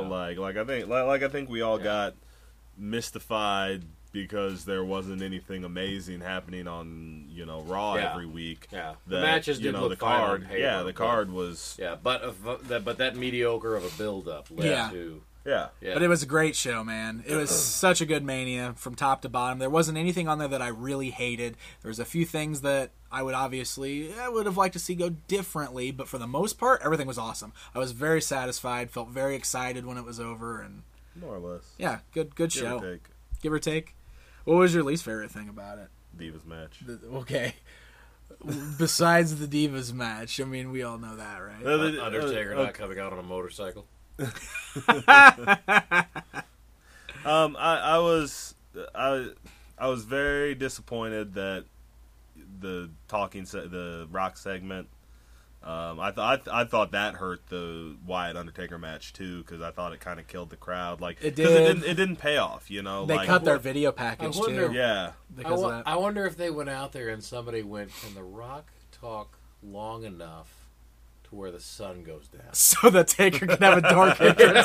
I think we all got mystified because there wasn't anything amazing happening on Raw every week. Yeah, the matches did look the fine card. on paper, Yeah, the card was. Yeah, but that mediocre of a build-up led to. Yeah. But it was a great show, man. It was such a good Mania from top to bottom. There wasn't anything on there that I really hated. There was a few things that I would have liked to see go differently, but for the most part, everything was awesome. I was very satisfied, felt very excited when it was over, and More or less. yeah, good Give show. or take. Give or take. What was your least favorite thing about it? Divas match. Okay. Besides the Divas match, I mean, we all know that, right? Undertaker not coming out on a motorcycle. I was very disappointed that the the Rock segment. I thought that hurt the Wyatt Undertaker match too because I thought it kind of killed the crowd. Like It 'cause did. It didn't pay off. They like, cut their video package I wonder- too. Yeah. Because of that. I wonder if they went out there and somebody went, "Can The Rock talk long enough to where the sun goes down?" So that Taker can have a dark entrance.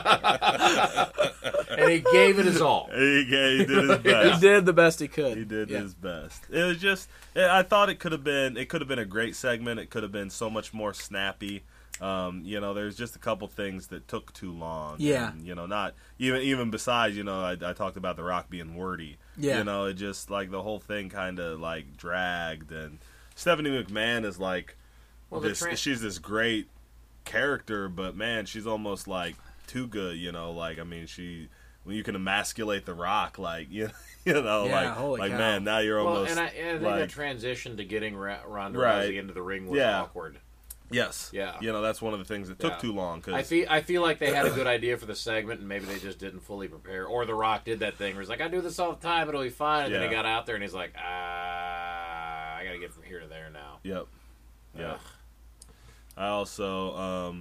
And he gave it his all. He did his He best. did the best he could. He did Yeah. his best. It was just. I thought it could have been. It could have been a great segment. It could have been so much more snappy. There's just a couple things that took too long. Yeah. And, not even besides. I talked about The Rock being wordy. Yeah. It just like the whole thing kind of like dragged. And Stephanie McMahon is like Well, she's this great character, but man, she's almost like too good. when you can emasculate The Rock, like you know, Yeah, holy like cow. man, now you're Well, almost and I think like the transition to getting Ronda Right. Rousey into the ring was Yeah. awkward. yes, Yeah. You know, that's one of the things that took Yeah. too long. Cause, I feel like they had a good idea for the segment, and maybe they just didn't fully prepare. Or The Rock did that thing where he's like, "I do this all the time; it'll be fine." And then he Yeah. got out there, and he's like, "I got to get from here to there now." Yep. Yeah. Ugh. I also,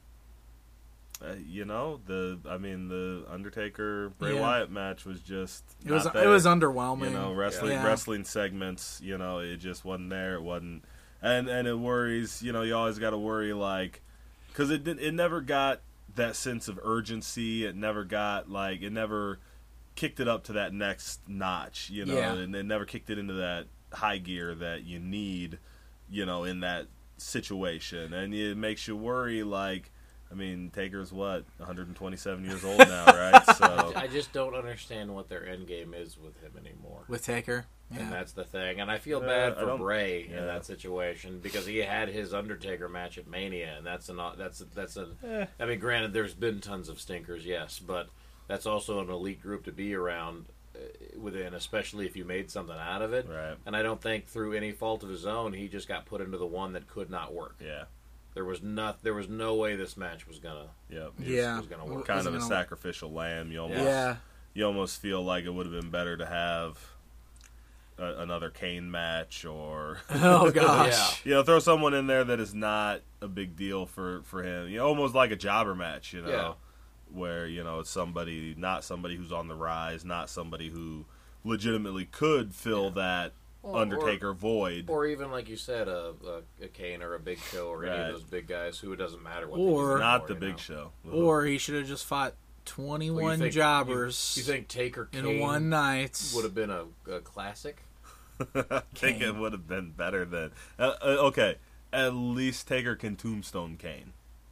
you know, the Undertaker Bray Yeah. Wyatt match was just It was not there. underwhelming. You know, wrestling Yeah. wrestling segments. You know, it just wasn't there. It wasn't, and it worries. You know, you always got to worry like, because it never got that sense of urgency. It never kicked it up to that next notch. You know, Yeah. and it never kicked it into that high gear that you need. You know, in that situation, and it makes you worry. Like, I mean, Taker's 127 years old now, right? So I just don't understand what their end game is with him anymore. With Taker. And Yeah. that's the thing. And I feel I bad for don't- Bray in yeah. that situation because he had his Undertaker match at Mania, and that's I mean, granted, there's been tons of stinkers, yes, but that's also an elite group to be around within, especially if you made something out of it. Right. And I don't think through any fault of his own, he just got put into the one that could not work. yeah, There was no way this match was gonna. yep. Yeah. was gonna work. Kind of Wasn't a gonna- sacrificial lamb. You almost Yeah. you almost feel like it would have been better to have another Kane match, or Oh gosh. Yeah. you know, throw someone in there that is not a big deal for him. You know, almost like a jobber match. You know, Yeah. where you know it's not somebody who's on the rise, not somebody who legitimately could fill that Undertaker void. Or even, like you said, a Kane or a Big Show or any Right. of those big guys who it doesn't matter what Or- they do Not anymore, the you Big know? Show. Or he should have just fought Well, 21 you think- jobbers You think Taker Kane in one night. would have been a classic? I think it would have been better than. Okay, at least Taker can tombstone Kane.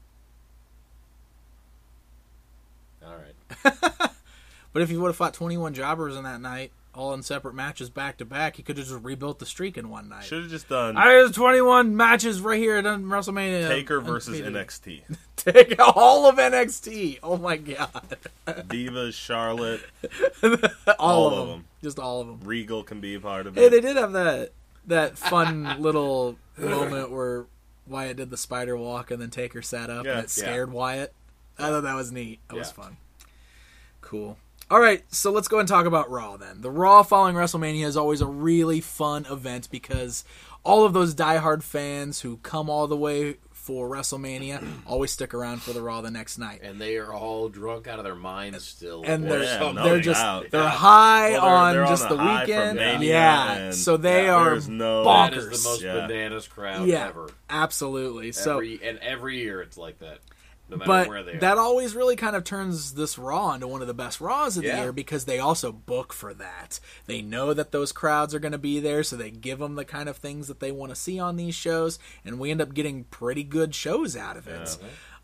All right. But if he would have fought 21 jobbers in that night, all in separate matches back to back, he could have just rebuilt the streak in one night. Should have just done I have 21 matches right here at WrestleMania. Taker versus Undefeated. NXT. Take all of NXT. Oh my god. Divas, Charlotte, all of of them. them. Just all of them. Regal can be a part of Hey, it. they did have that fun little moment where Wyatt did the spider walk and then Taker sat up Yeah. and it scared Wyatt. I thought that was neat. That was Yeah. fun. Cool. All right, so let's go and talk about Raw then. The Raw following WrestleMania is always a really fun event because all of those diehard fans who come all the way for WrestleMania always stick around for the Raw the next night. And they are all drunk out of their minds still. And or they're Yeah, something. no they're just doubt. they're high Well, they're on on just the the high from weekend. Mania, Yeah, and so they are there's no- That bonkers. is the most Yeah. bananas crowd Yeah, ever. absolutely. So Every year it's like that. No matter but where they that are. always really kind of turns this Raw into one of the best Raws of the Yeah. year because they also book for that. They know that those crowds are going to be there, so they give them the kind of things that they want to see on these shows, and we end up getting pretty good shows out of it.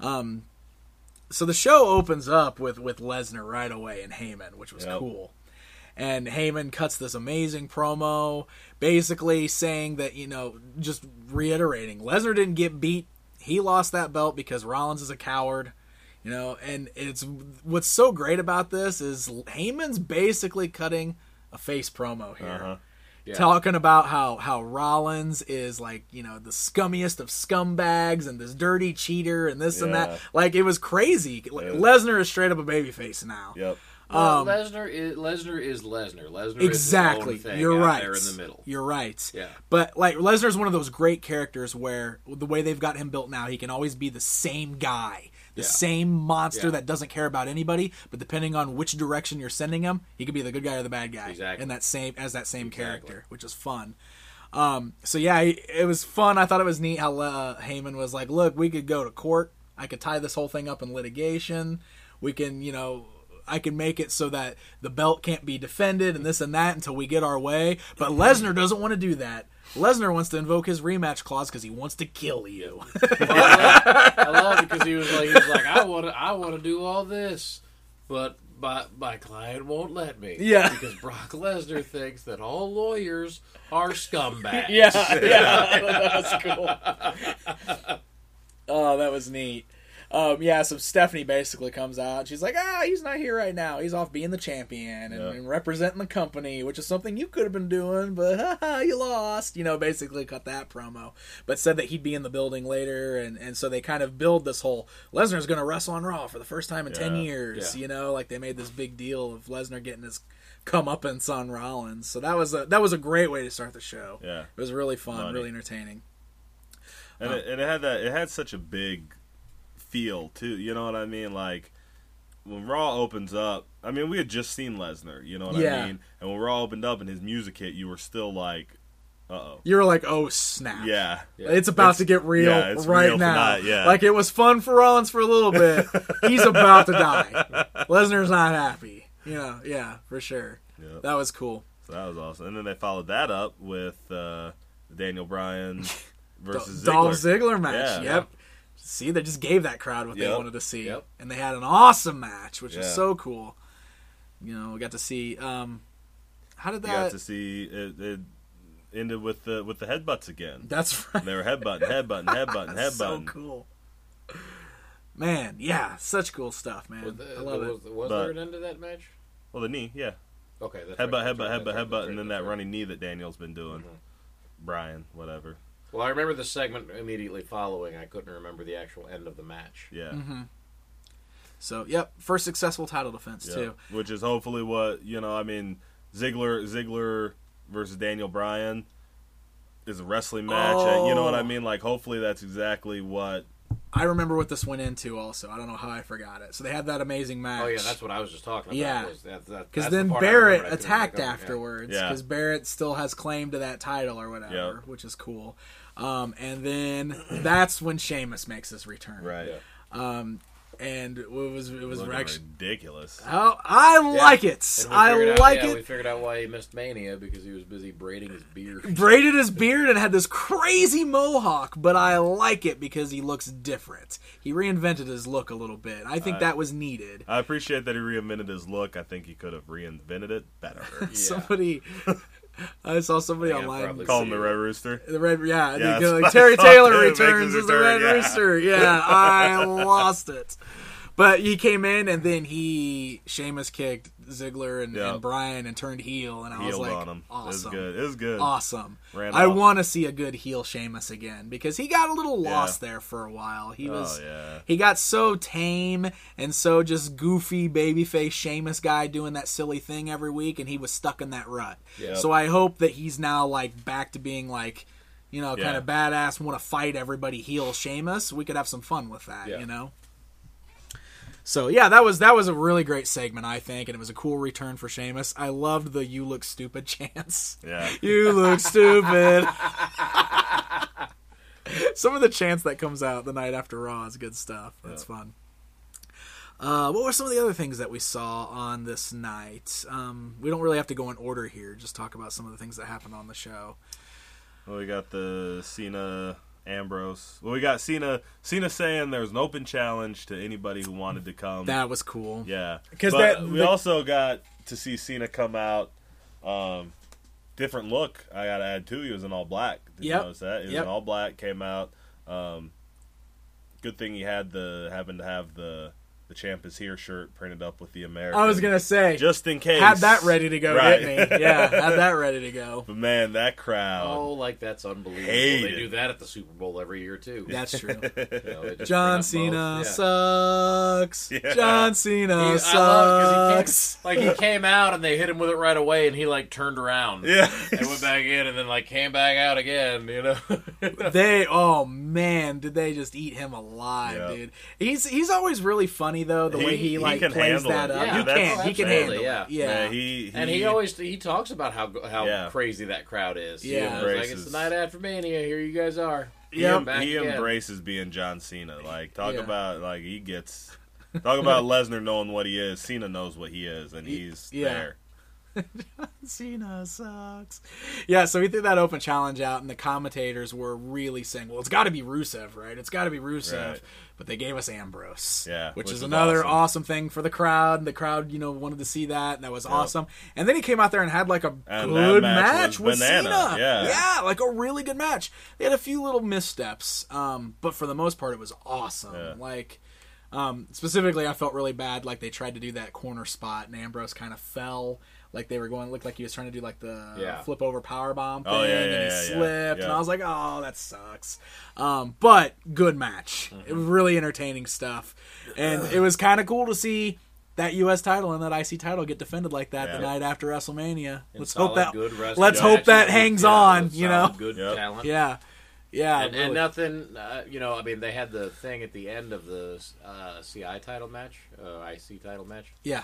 So the show opens up with Lesnar right away and Heyman, which was Yep. cool. And Heyman cuts this amazing promo, basically saying that, just reiterating, Lesnar didn't get beat. He lost that belt because Rollins is a coward, and it's what's so great about this is Heyman's basically cutting a face promo here. Uh-huh. Yeah. Talking about how Rollins is like, the scummiest of scumbags and this dirty cheater and this and Yeah. that. Like, it was crazy. Lesnar is straight up a babyface now. Yep. Well, Lesnar is Lesnar. Lesnar Exactly. is his own thing You're out right. there in the middle. You're right. Yeah. But like Lesnar's one of those great characters where the way they've got him built now, he can always be the same guy, the Yeah. same monster Yeah. that doesn't care about anybody. But depending on which direction you're sending him, he could be the good guy or the bad guy. Exactly. In that same Exactly. character, which is fun. So yeah, it was fun. I thought it was neat how Heyman was like, "Look, we could go to court. I could tie this whole thing up in litigation. We can, I can make it so that the belt can't be defended and this and that until we get our way." But Lesnar doesn't want to do that. Lesnar wants to invoke his rematch clause because he wants to kill you. I love it because he was like, I want to do all this, but my client won't let me. Yeah. Because Brock Lesnar thinks that all lawyers are scumbags. yeah, that was cool. Oh, that was neat. So Stephanie basically comes out. And she's like, he's not here right now. He's off being the champion and representing the company, which is something you could have been doing, but you lost. Basically cut that promo. But said that he'd be in the building later, and so they kind of build this whole Lesnar's going to wrestle on Raw for the first time in 10 years. Like they made this big deal of Lesnar getting his comeuppance on Rollins. So that was a great way to start the show. Yeah, it was really fun, really entertaining. And it had such a big feel too. You know what I mean? Like when Raw opens up, I mean we had just seen Lesnar. You know what I mean? And when Raw opened up and his music hit, you were still like, uh-oh. You were like, oh snap! Yeah, it's about to get real right real now. Tonight, yeah. Like it was fun for Rollins for a little bit. He's about to die. Lesnar's not happy. Yeah, for sure. Yep. That was cool. So that was awesome. And then they followed that up with the Daniel Bryan versus Dolph Ziggler match. Yeah. Yep. See, they just gave that crowd what they wanted to see. Yep. And they had an awesome match, which was so cool. We got to see how did that You got to see it ended with the headbutts again. That's right. They were headbutting. So cool. Man, yeah, such cool stuff, man. I love it. Was there an end to that match? Well, the knee, yeah. Okay, that's headbutt, and then that running knee that Daniel's been doing. Mm-hmm. Brian, whatever. Well, I remember the segment immediately following. I couldn't remember the actual end of the match. Yeah. Mm-hmm. So, first successful title defense, too. Which is hopefully what, Ziggler versus Daniel Bryan is a wrestling match. You know what I mean? Like, hopefully that's exactly what... I remember what this went into also. I don't know how I forgot it. So they had that amazing match. Oh, yeah, that's what I was just talking about. Yeah. Because then Barrett attacked afterwards. Because Barrett still has claim to that title or whatever, which is cool. And then that's when Sheamus makes his return. Right. Yeah. And it was ridiculous. Oh, I like it. We figured out why he missed Mania, because he was busy braiding his beard. Braided his beard and had this crazy mohawk, but I like it because he looks different. He reinvented his look a little bit. I think that was needed. I appreciate that he reinvented his look. I think he could have reinvented it better. I saw somebody online call him the Red Rooster. The Red, like Terry Taylor returns as the Red Rooster. Yeah, I lost it. But he came in and then Sheamus kicked Ziggler and Bryan and turned heel, and I was like, on him. Awesome. It was good. Awesome. I want to see a good heel Sheamus again, because he got a little lost there for a while. He got so tame and so just goofy babyface Sheamus guy doing that silly thing every week, and he was stuck in that rut. Yep. So I hope that he's now like back to being like, kind of badass, want to fight everybody heel Sheamus. We could have some fun with that, So that was a really great segment, I think, and it was a cool return for Sheamus. I loved the "You look stupid" chants. Yeah, you look stupid. Some of the chants that comes out the night after Raw is good stuff. That's fun. What were some of the other things that we saw on this night? We don't really have to go in order here. Just talk about some of the things that happened on the show. Well, we got the Cena Ambrose. Well, we got Cena saying there was an open challenge to anybody who wanted to come. That was cool. Yeah. But we also got to see Cena come out. Different look, I got to add, too. He was in all black. Did you notice that? He was in all black, came out. Good thing he happened to have the Champ is Here shirt printed up with the American. I was going to say. Just in case. Had that ready to go, didn't he? Yeah, had that ready to go. But man, that crowd. Oh, that's unbelievable. They do that at the Super Bowl every year, too. That's true. John Cena sucks. Yeah. John Cena sucks. He came out and they hit him with it right away, and he turned around. Yeah. And went back in and then came back out again, Oh man, did they just eat him alive, dude. He's always really funny though, the way he plays that up. Yeah, he can handle it. Yeah. Yeah, he talks about how crazy that crowd is. Yeah. It's the night after Mania. Here you guys are. He embraces being John Cena. Talk about Lesnar knowing what he is. Cena knows what he is, and he's there. Cena sucks. Yeah, so he threw that open challenge out, and the commentators were really saying, well, it's got to be Rusev, right? It's got to be Rusev. Right. But they gave us Ambrose. Yeah, which is another awesome thing for the crowd. The crowd, wanted to see that, and that was awesome. And then he came out there and had a good match with Cena. Yeah, a really good match. They had a few little missteps, but for the most part, it was awesome. Yeah. Specifically, I felt really bad. Like they tried to do that corner spot, and Ambrose kind of fell. Like they were going, looked like he was trying to do like the flip over power bomb thing, and he slipped, and I was like, oh, that sucks. But good match. It was really entertaining stuff, and it was kind of cool to see that U.S. title and that IC title get defended like that the night after WrestleMania. Let's hope that hangs on. You know, good talent. Yeah. And nothing. I mean, they had the thing at the end of the CI title match, IC title match. Yeah.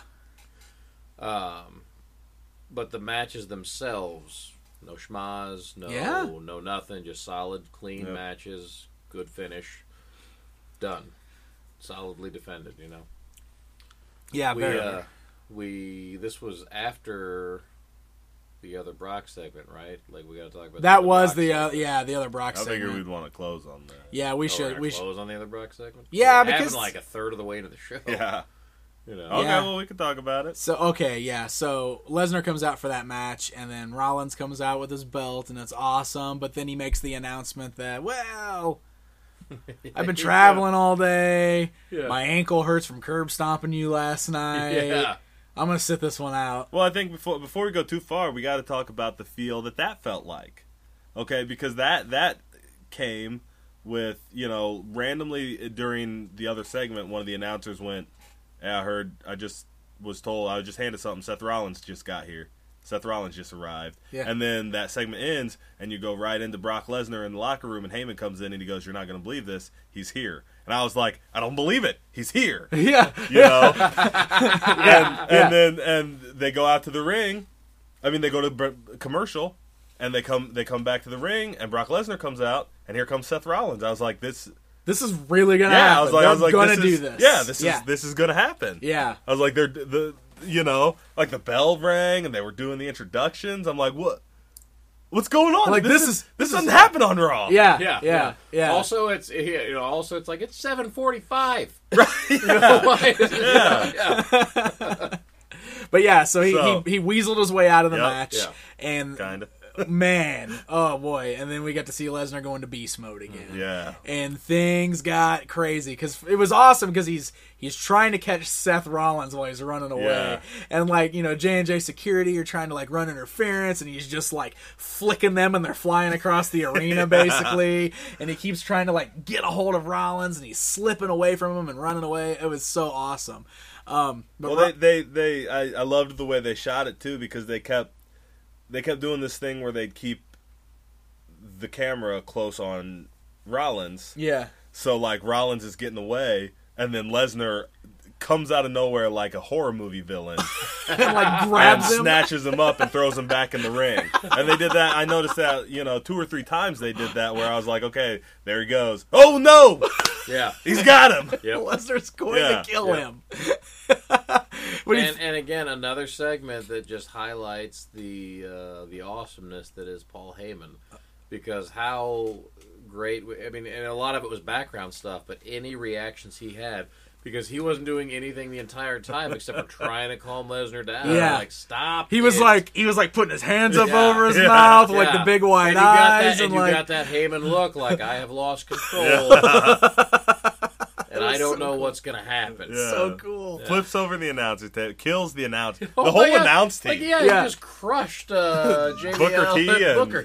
But the matches themselves, no schmaz, no nothing, just solid, clean matches, good finish, done, solidly defended. You know. Yeah, this was after the other Brock segment, right? Like we got to talk about that. Was the other Brock segment. I figured we'd want to close on that. Yeah, we should. We should close on the other Brock segment. Yeah, because because like a third of the way into the show. Yeah. You know. Okay, well, we can talk about it. So Lesnar comes out for that match, and then Rollins comes out with his belt, and it's awesome. But then he makes the announcement that, well, I've been traveling all day. Yeah. My ankle hurts from curb stomping you last night. Yeah. I'm going to sit this one out. Well, I think before we go too far, we got to talk about the feel that felt like. Okay, because that came with, randomly during the other segment, one of the announcers went, I just was told, I was just handed something, Seth Rollins just got here. Seth Rollins just arrived. Yeah. And then that segment ends, and you go right into Brock Lesnar in the locker room, and Heyman comes in, and he goes, you're not going to believe this. He's here. And I was like, I don't believe it. He's here. Yeah. And they go out to the ring. I mean, they go to commercial, and they come back to the ring, and Brock Lesnar comes out, and here comes Seth Rollins. I was like, This is really gonna happen. I was like, gonna do this. Yeah, this is gonna happen. Yeah. I was like, like the bell rang and they were doing the introductions. I'm like, what's going on? Like this doesn't happen on Raw. Yeah. Also, it's like it's 7:45. Right. But yeah, so he weaseled his way out of the match, and kind of. Man, oh boy. And then we got to see Lesnar go into beast mode again. Yeah. And things got crazy because it was awesome because he's trying to catch Seth Rollins while he's running away. Yeah. And J&J security are trying to run interference, and he's just flicking them, and they're flying across the arena basically. And he keeps trying to get a hold of Rollins, and he's slipping away from him and running away. It was so awesome. I loved the way they shot it too, because they kept doing this thing where they'd keep the camera close on Rollins. Yeah. So, Rollins is getting away, and then Lesnar comes out of nowhere like a horror movie villain. And, grabs him. Snatches him up and throws him back in the ring. And they did that. I noticed that, 2 or 3 times they did that, where I was like, okay, there he goes. Oh, no! Yeah. He's got him! Yep. Lesnar's going to kill him. And again, another segment that just highlights the awesomeness that is Paul Heyman, because how great. I mean, and a lot of it was background stuff, but any reactions he had, because he wasn't doing anything the entire time except for trying to calm Lesnar down. Yeah, stop. He was putting his hands up over his mouth, the big wide eyes, and you got that Heyman look, I have lost control. And I don't know what's going to happen. Yeah. So cool. Yeah. Flips over the announcer table, kills the announcer. The whole announce team. He just crushed JBL. Booker T. Booker.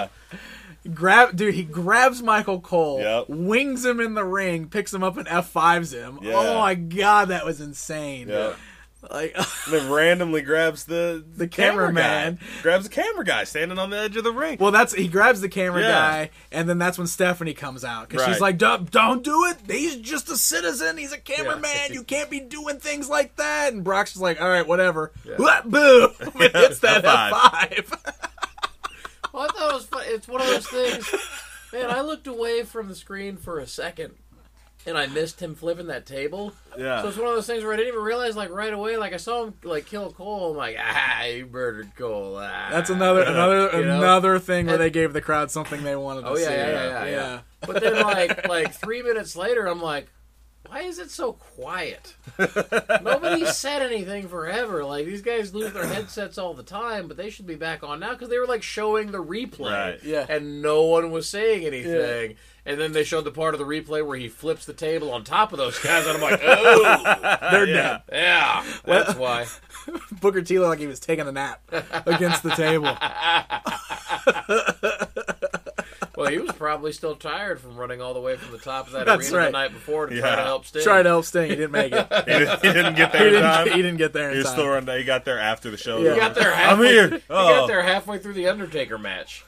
He grabs Michael Cole, wings him in the ring, picks him up and F5s him. Yeah. Oh my God, that was insane. Yeah. And then randomly grabs the cameraman. Grabs the camera guy standing on the edge of the ring. Well, he grabs the camera guy, and then that's when Stephanie comes out. Because she's like, don't do it. He's just a citizen. He's a cameraman. Yeah. You can't be doing things like that. And Brock's just like, all right, whatever. Yeah. Boom. It's that F5. Well, I thought it was fun. It's one of those things. Man, I looked away from the screen for a second, and I missed him flipping that table. Yeah. So it's one of those things where I didn't even realize, right away, I saw him, kill Cole. I'm like, he murdered Cole. That's another thing where they gave the crowd something they wanted to see. Yeah. But then, 3 minutes later, I'm like, why is it so quiet? Nobody said anything forever. Like, these guys lose their headsets all the time, but they should be back on now because they were, like, showing the replay. Right. Yeah. And no one was saying anything. Yeah. And then they showed the part of the replay where he flips the table on top of those guys, and I'm like, oh! They're dead. Yeah, that's why. Booker T looked like he was taking a nap against the table. Well, he was probably still tired from running all the way from the top of that That's arena right. the night before to try to help Sting. Tried to help Sting. He didn't make it. He didn't get there in time. He didn't get there in He was time. still running. He got there after the show. Yeah. He got there I'm halfway. here. He Oh. got there halfway through the Undertaker match.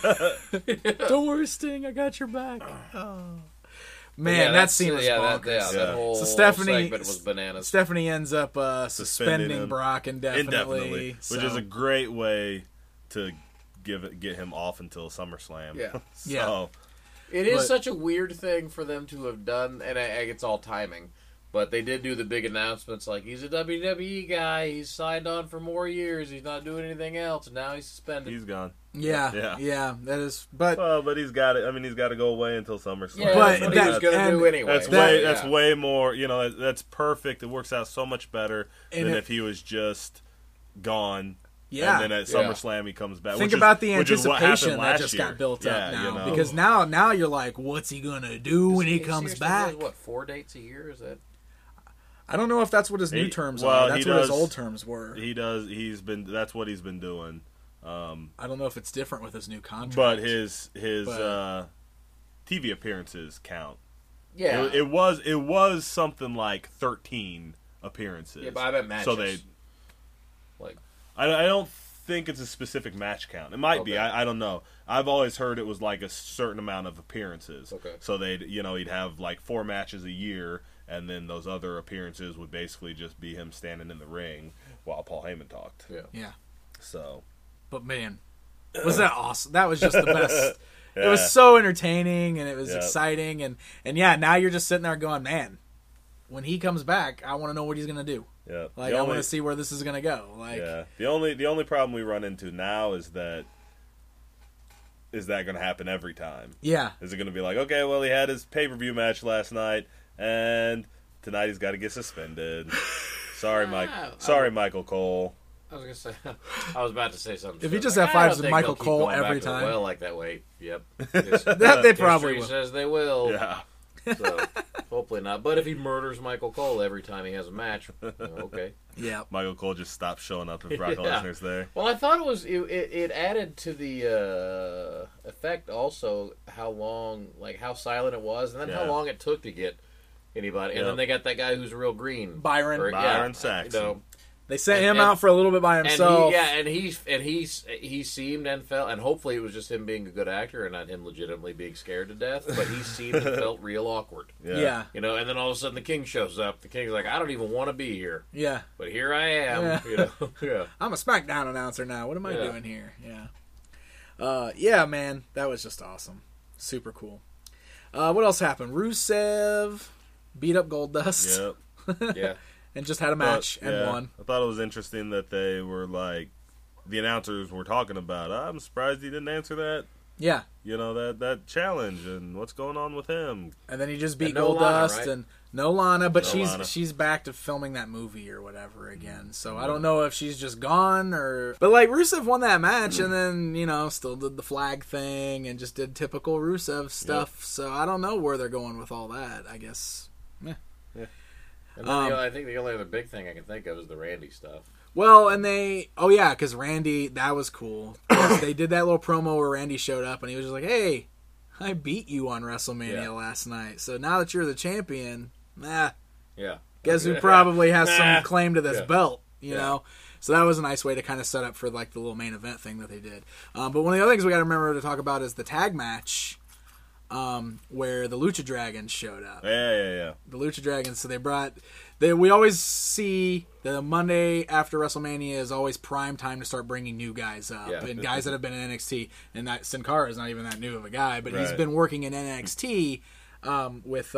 Don't worry, Sting. I got your back. Oh. Man, Yeah, that scene was bonkers. that whole So Stephanie segment was bananas. Stephanie ends up suspending him Brock indefinitely, which is a great way to get him off until SummerSlam. Yeah. So, Yeah. It is But- such a weird thing for them to have done, and it's all timing. But they did do the big announcements like, he's a WWE guy, he's signed on for more years, he's not doing anything else, and now he's suspended. he's gone. Yeah, that is. But Well, but he's got it. I mean, he's got to go away until SummerSlam. Yeah, But that's what that- he was going to and do anyway. That's way more. You know, that's perfect. It works out so much better And than it- if he was just gone. yeah, And then at SummerSlam he comes back. think which about is- the which is what anticipation happened that last just year. got built up Yeah, now. you know. Because now you're like, what's he gonna do when he comes seriously back? does, what, 4 dates a year? Is that? I don't know if that's what his new terms well, are. That's he what his does- old terms were. He does. That's what he's been doing. I don't know if it's different with his new contract. But his But- TV appearances count. Yeah. It was something like 13 appearances. Yeah, but I bet matches. So they. Like, I don't think it's a specific match count. It might be. Okay. I don't know. I've always heard it was like a certain amount of appearances. Okay. So he'd have like 4 matches a year, and then those other appearances would basically just be him standing in the ring while Paul Heyman talked. yeah. So. But man, was that awesome? That was just the best. Yeah. It was so entertaining and it was Yep. exciting and yeah, now you're just sitting there going, man, when he comes back, I want to know what he's gonna do. Yeah. Like I want to see where this is gonna go. Like Yeah. The only problem we run into now is that going to happen every time? yeah. Is it going to be like, okay, well, he had his pay-per-view match last night, and tonight he's got to get suspended. Sorry, Michael Cole. I was gonna say, I was about to say something. If he just Like, F5s I don't with think Michael they'll keep Cole going back every to the time. well, like that way. Yep. That they probably History will. says they will. Yeah. So hopefully not. But if he murders Michael Cole every time he has a match, okay. Yeah. Michael Cole just stops showing up if Brock Yeah. Lesnar's there. Well, I thought it added to the effect also how long, like how silent it was, and then how Yeah. long it took to get anybody. And Yep. then they got that guy who's real green, Byron. Byron Saxon. You know, They sent him And- out for a little bit by himself. and he seemed and felt, and hopefully it was just him being a good actor and not him legitimately being scared to death. But he seemed and felt real awkward. Yeah. You know, and then all of a sudden the King shows up. The King's like, I don't even want to be here, Yeah. but here I am. Yeah. You know, yeah. I'm a SmackDown announcer now. What am I Yeah. doing here? Yeah. Yeah, man. That was just awesome. Super cool. What else happened? Rusev beat up Goldust Yep. Yeah. and just had a match But, and yeah, won. I thought it was interesting that they were like, the announcers were talking about, I'm surprised he didn't answer that. Yeah. You know, that challenge and what's going on with him. And then he just beat And no Lana, Goldust right? and no Lana, but No Lana. she's back to filming that movie or whatever again. So I don't know if she's just gone or. But like Rusev won that match and then still did the flag thing and just did typical Rusev stuff. So I don't know where they're going with all that. I guess. And then I think the only other big thing I can think of is the Randy stuff. Well, and because Randy, that was cool. 'Cause they did that little promo where Randy showed up and he was just like, "Hey, I beat you on WrestleMania last night. So now that you're the champion, Yeah. guess who probably has some claim to this Yeah. belt, you Yeah. know?" So that was a nice way to kind of set up for like the little main event thing that they did. But one of the other things we got to remember to talk about is the tag match where the Lucha Dragons showed up. Yeah. The Lucha Dragons. So we always see the Monday after WrestleMania is always prime time to start bringing new guys up Yeah. and guys that have been in NXT. And that Sin Cara is not even that new of a guy, but he's Right. been working in NXT with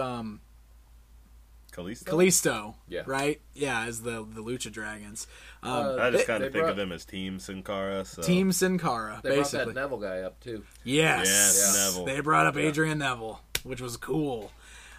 Kalisto? Kalisto, Yeah. right? Yeah, as the Lucha Dragons. I just kind They of think brought- of them as Team Sin Cara. So. Team Sin Cara, They basically. brought that Neville guy up too. Yes. Yes, Neville. They brought up Adrian Neville, which was cool.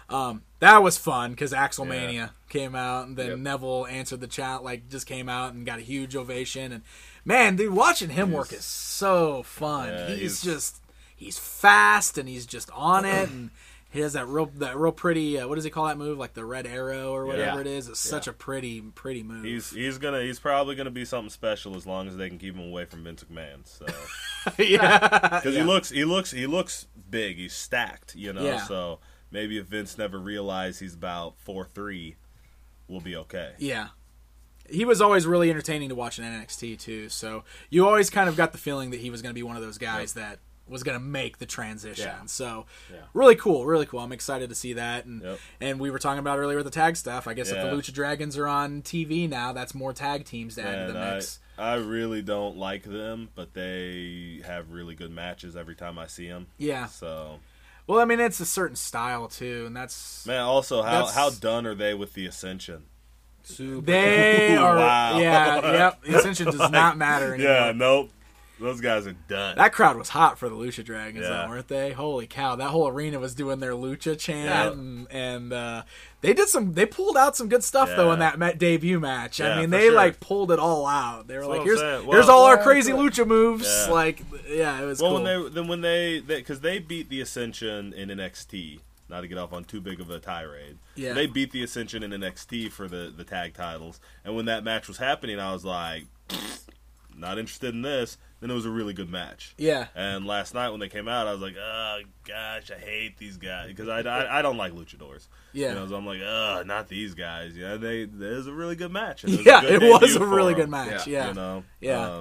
That was fun because Axelmania came out, and then Neville answered the chat, like just came out and got a huge ovation. And man, dude, watching him work is so fun. Yeah, he's fast and he's just on it, and he has that real pretty. What does he call that move? Like the red arrow or whatever it is. It's such a pretty move. He's probably gonna be something special as long as they can keep him away from Vince McMahon. So because he looks big. He's stacked. So. Maybe if Vince never realized he's about 4'3", we'll be okay. Yeah. He was always really entertaining to watch in NXT, too. So you always kind of got the feeling that he was going to be one of those guys that was going to make the transition. Yeah. So really cool, really cool. I'm excited to see that. And we were talking about earlier with the tag stuff. I guess if the Lucha Dragons are on TV now, that's more tag teams to add to the mix. I really don't like them, but they have really good matches every time I see them. Yeah. So... Well, I mean, it's a certain style, too, and that's... Man, also, how done are they with the Ascension? Super. They are... Wow. Yeah, the Ascension does not matter anymore. Yeah, nope. Those guys are done. That crowd was hot for the Lucha Dragons, though, weren't they? Holy cow. That whole arena was doing their Lucha chant, and they pulled out some good stuff, though, in that debut match. I mean, they, pulled it all out. They were like, here's all our crazy Lucha moves. Yeah. It was cool. When because they beat the Ascension in NXT, not to get off on too big of a tirade. Yeah. They beat the Ascension in NXT for the tag titles, and when that match was happening, I was like, not interested in this. Then it was a really good match. Yeah. And last night when they came out, I was like, oh, gosh, I hate these guys. Because I don't like luchadors. Yeah. So I'm like, not these guys. Yeah, it was a really good match. It was a really good match. Yeah.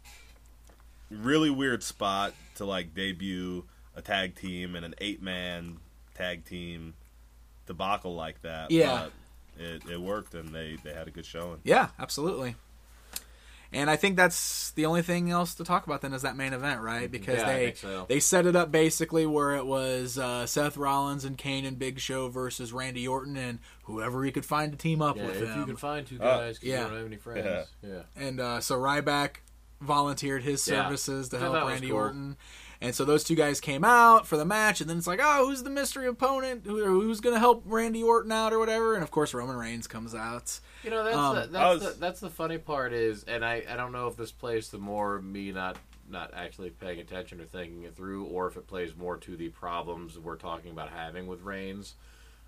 Really weird spot to, debut a tag team and an 8-man tag team debacle like that. Yeah. But it worked, and they had a good showing. Yeah, absolutely. And I think that's the only thing else to talk about then is that main event, right? Because they set it up basically where it was Seth Rollins and Kane and Big Show versus Randy Orton and whoever he could find to team up with if them. you can find two guys because you don't have any friends. Yeah. And so Ryback volunteered his services to help Randy Orton. And so those two guys came out for the match, and then it's like, oh, who's the mystery opponent? Who's going to help Randy Orton out or whatever? And, of course, Roman Reigns comes out. That's the funny part is, and I don't know if this plays to more me not actually paying attention or thinking it through, or if it plays more to the problems we're talking about having with Reigns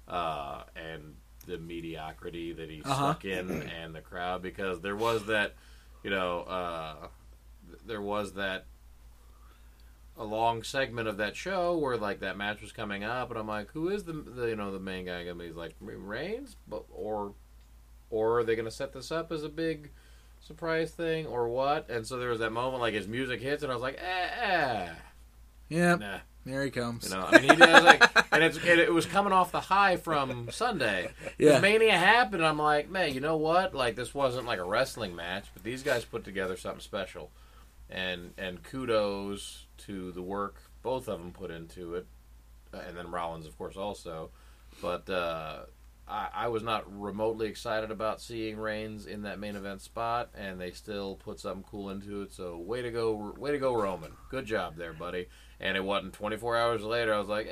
and the mediocrity that he's stuck in and the crowd, because there was that, a long segment of that show where that match was coming up, and I'm like, who is the main guy gonna be? He's like, Reigns, or are they gonna set this up as a big surprise thing or what? And so there was that moment his music hits, and I was like, yeah, nah. There he comes. And it was coming off the high from Sunday. Yeah. Mania happened, and I'm like, man, you know what? this wasn't a wrestling match, but these guys put together something special. And kudos to the work both of them put into it, and then Rollins, of course, also. But I was not remotely excited about seeing Reigns in that main event spot, and they still put something cool into it. So way to go, Roman! Good job there, buddy. And it wasn't 24 hours later. I was like,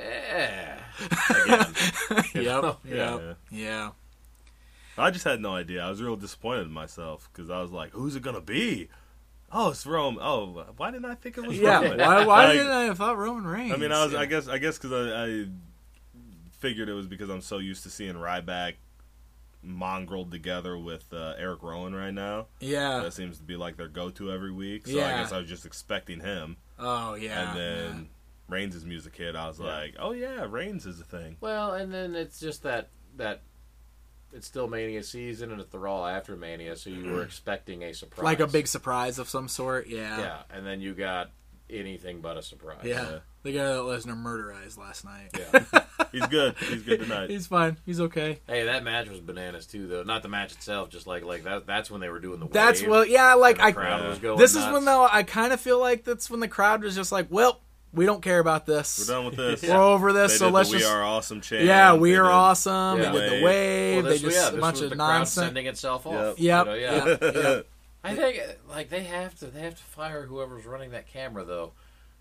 again. Yeah. I just had no idea. I was real disappointed in myself because I was like, who's it gonna be? Oh, it's Roman. Oh, why didn't I think it was Roman? Why didn't I have thought Roman Reigns? I mean, I guess because I figured it was because I'm so used to seeing Ryback mongreled together with Eric Rowan right now. Yeah. That seems to be their go-to every week. So I guess I was just expecting him. Oh, yeah. And then Reigns' music hit. I was like, oh, yeah, Reigns is a thing. Well, and then it's just that it's still Mania season, and it's the Raw after Mania, so you were expecting a surprise. A big surprise of some sort, yeah. Yeah, and then you got anything but a surprise. Yeah. The guy that Lesnar murderized last night. Yeah. He's good. He's good tonight. He's fine. He's okay. Hey, that match was bananas, too, though. Not the match itself, just that's when they were doing the That's, wave. Well, yeah, the crowd was going this nuts. is when, though, I kind of feel like that's when the crowd was just like, well, we don't care about this. We're done with this. We're over this, They so did let's the just... We are awesome chant. Yeah, we are awesome. Yeah. They did the wave. Well, they just a bunch was of the nonsense. crowd sending itself off. Yep. I think they have to fire whoever's running that camera though,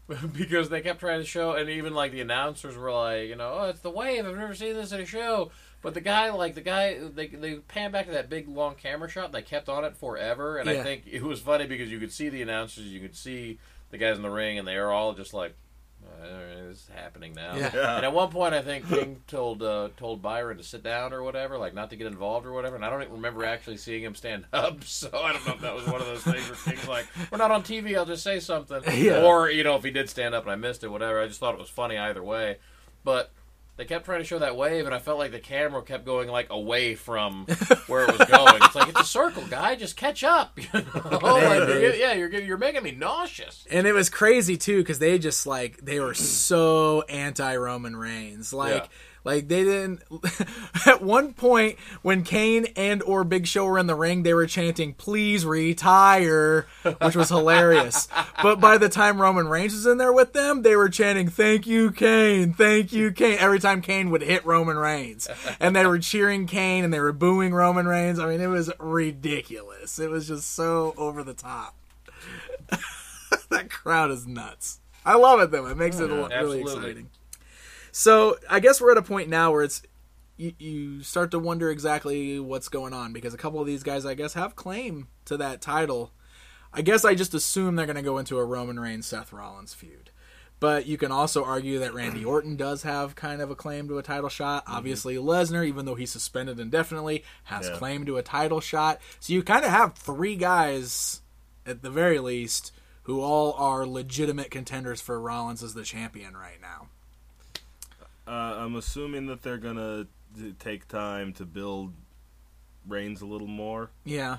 because they kept trying to show, and even like the announcers were like, oh, it's the Wave. I've never seen this at a show. But the guy, they panned back to that big long camera shot. And they kept on it forever, and I think it was funny because you could see the announcers, you could see the guys in the ring, and they were all just like, this is happening now. Yeah. And at one point, I think King told Byron to sit down or whatever, like not to get involved or whatever. And I don't even remember actually seeing him stand up. So I don't know if that was one of those things where King's like, "We're not on TV. I'll just say something." Yeah. Or if he did stand up and I missed it, whatever. I just thought it was funny either way. But they kept trying to show that wave, and I felt like the camera kept going like away from where it was going. It's like, it's a circle, guy. Just catch up. You're making me nauseous. And it was crazy too because they just they were so anti-Roman Reigns. They didn't. At one point, when Kane and or Big Show were in the ring, they were chanting, "Please retire," which was hilarious. But by the time Roman Reigns was in there with them, they were chanting, "Thank you, Kane. Thank you, Kane." Every time Kane would hit Roman Reigns, and they were cheering Kane and they were booing Roman Reigns. I mean, it was ridiculous. It was just so over the top. That crowd is nuts. I love it though. It makes it really exciting. So I guess we're at a point now where it's you start to wonder exactly what's going on because a couple of these guys, I guess, have claim to that title. I guess I just assume they're going to go into a Roman Reigns Seth Rollins feud. But you can also argue that Randy Orton does have kind of a claim to a title shot. Mm-hmm. Obviously, Lesnar, even though he's suspended indefinitely, has claim to a title shot. So you kind of have three guys, at the very least, who all are legitimate contenders for Rollins as the champion right now. I'm assuming that they're going to take time to build Reigns a little more. Yeah.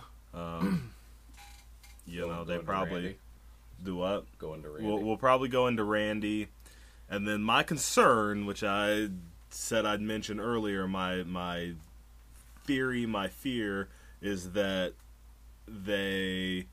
They probably do what? Go into Randy. We'll probably go into Randy. And then my concern, which I said I'd mention earlier, my fear is that they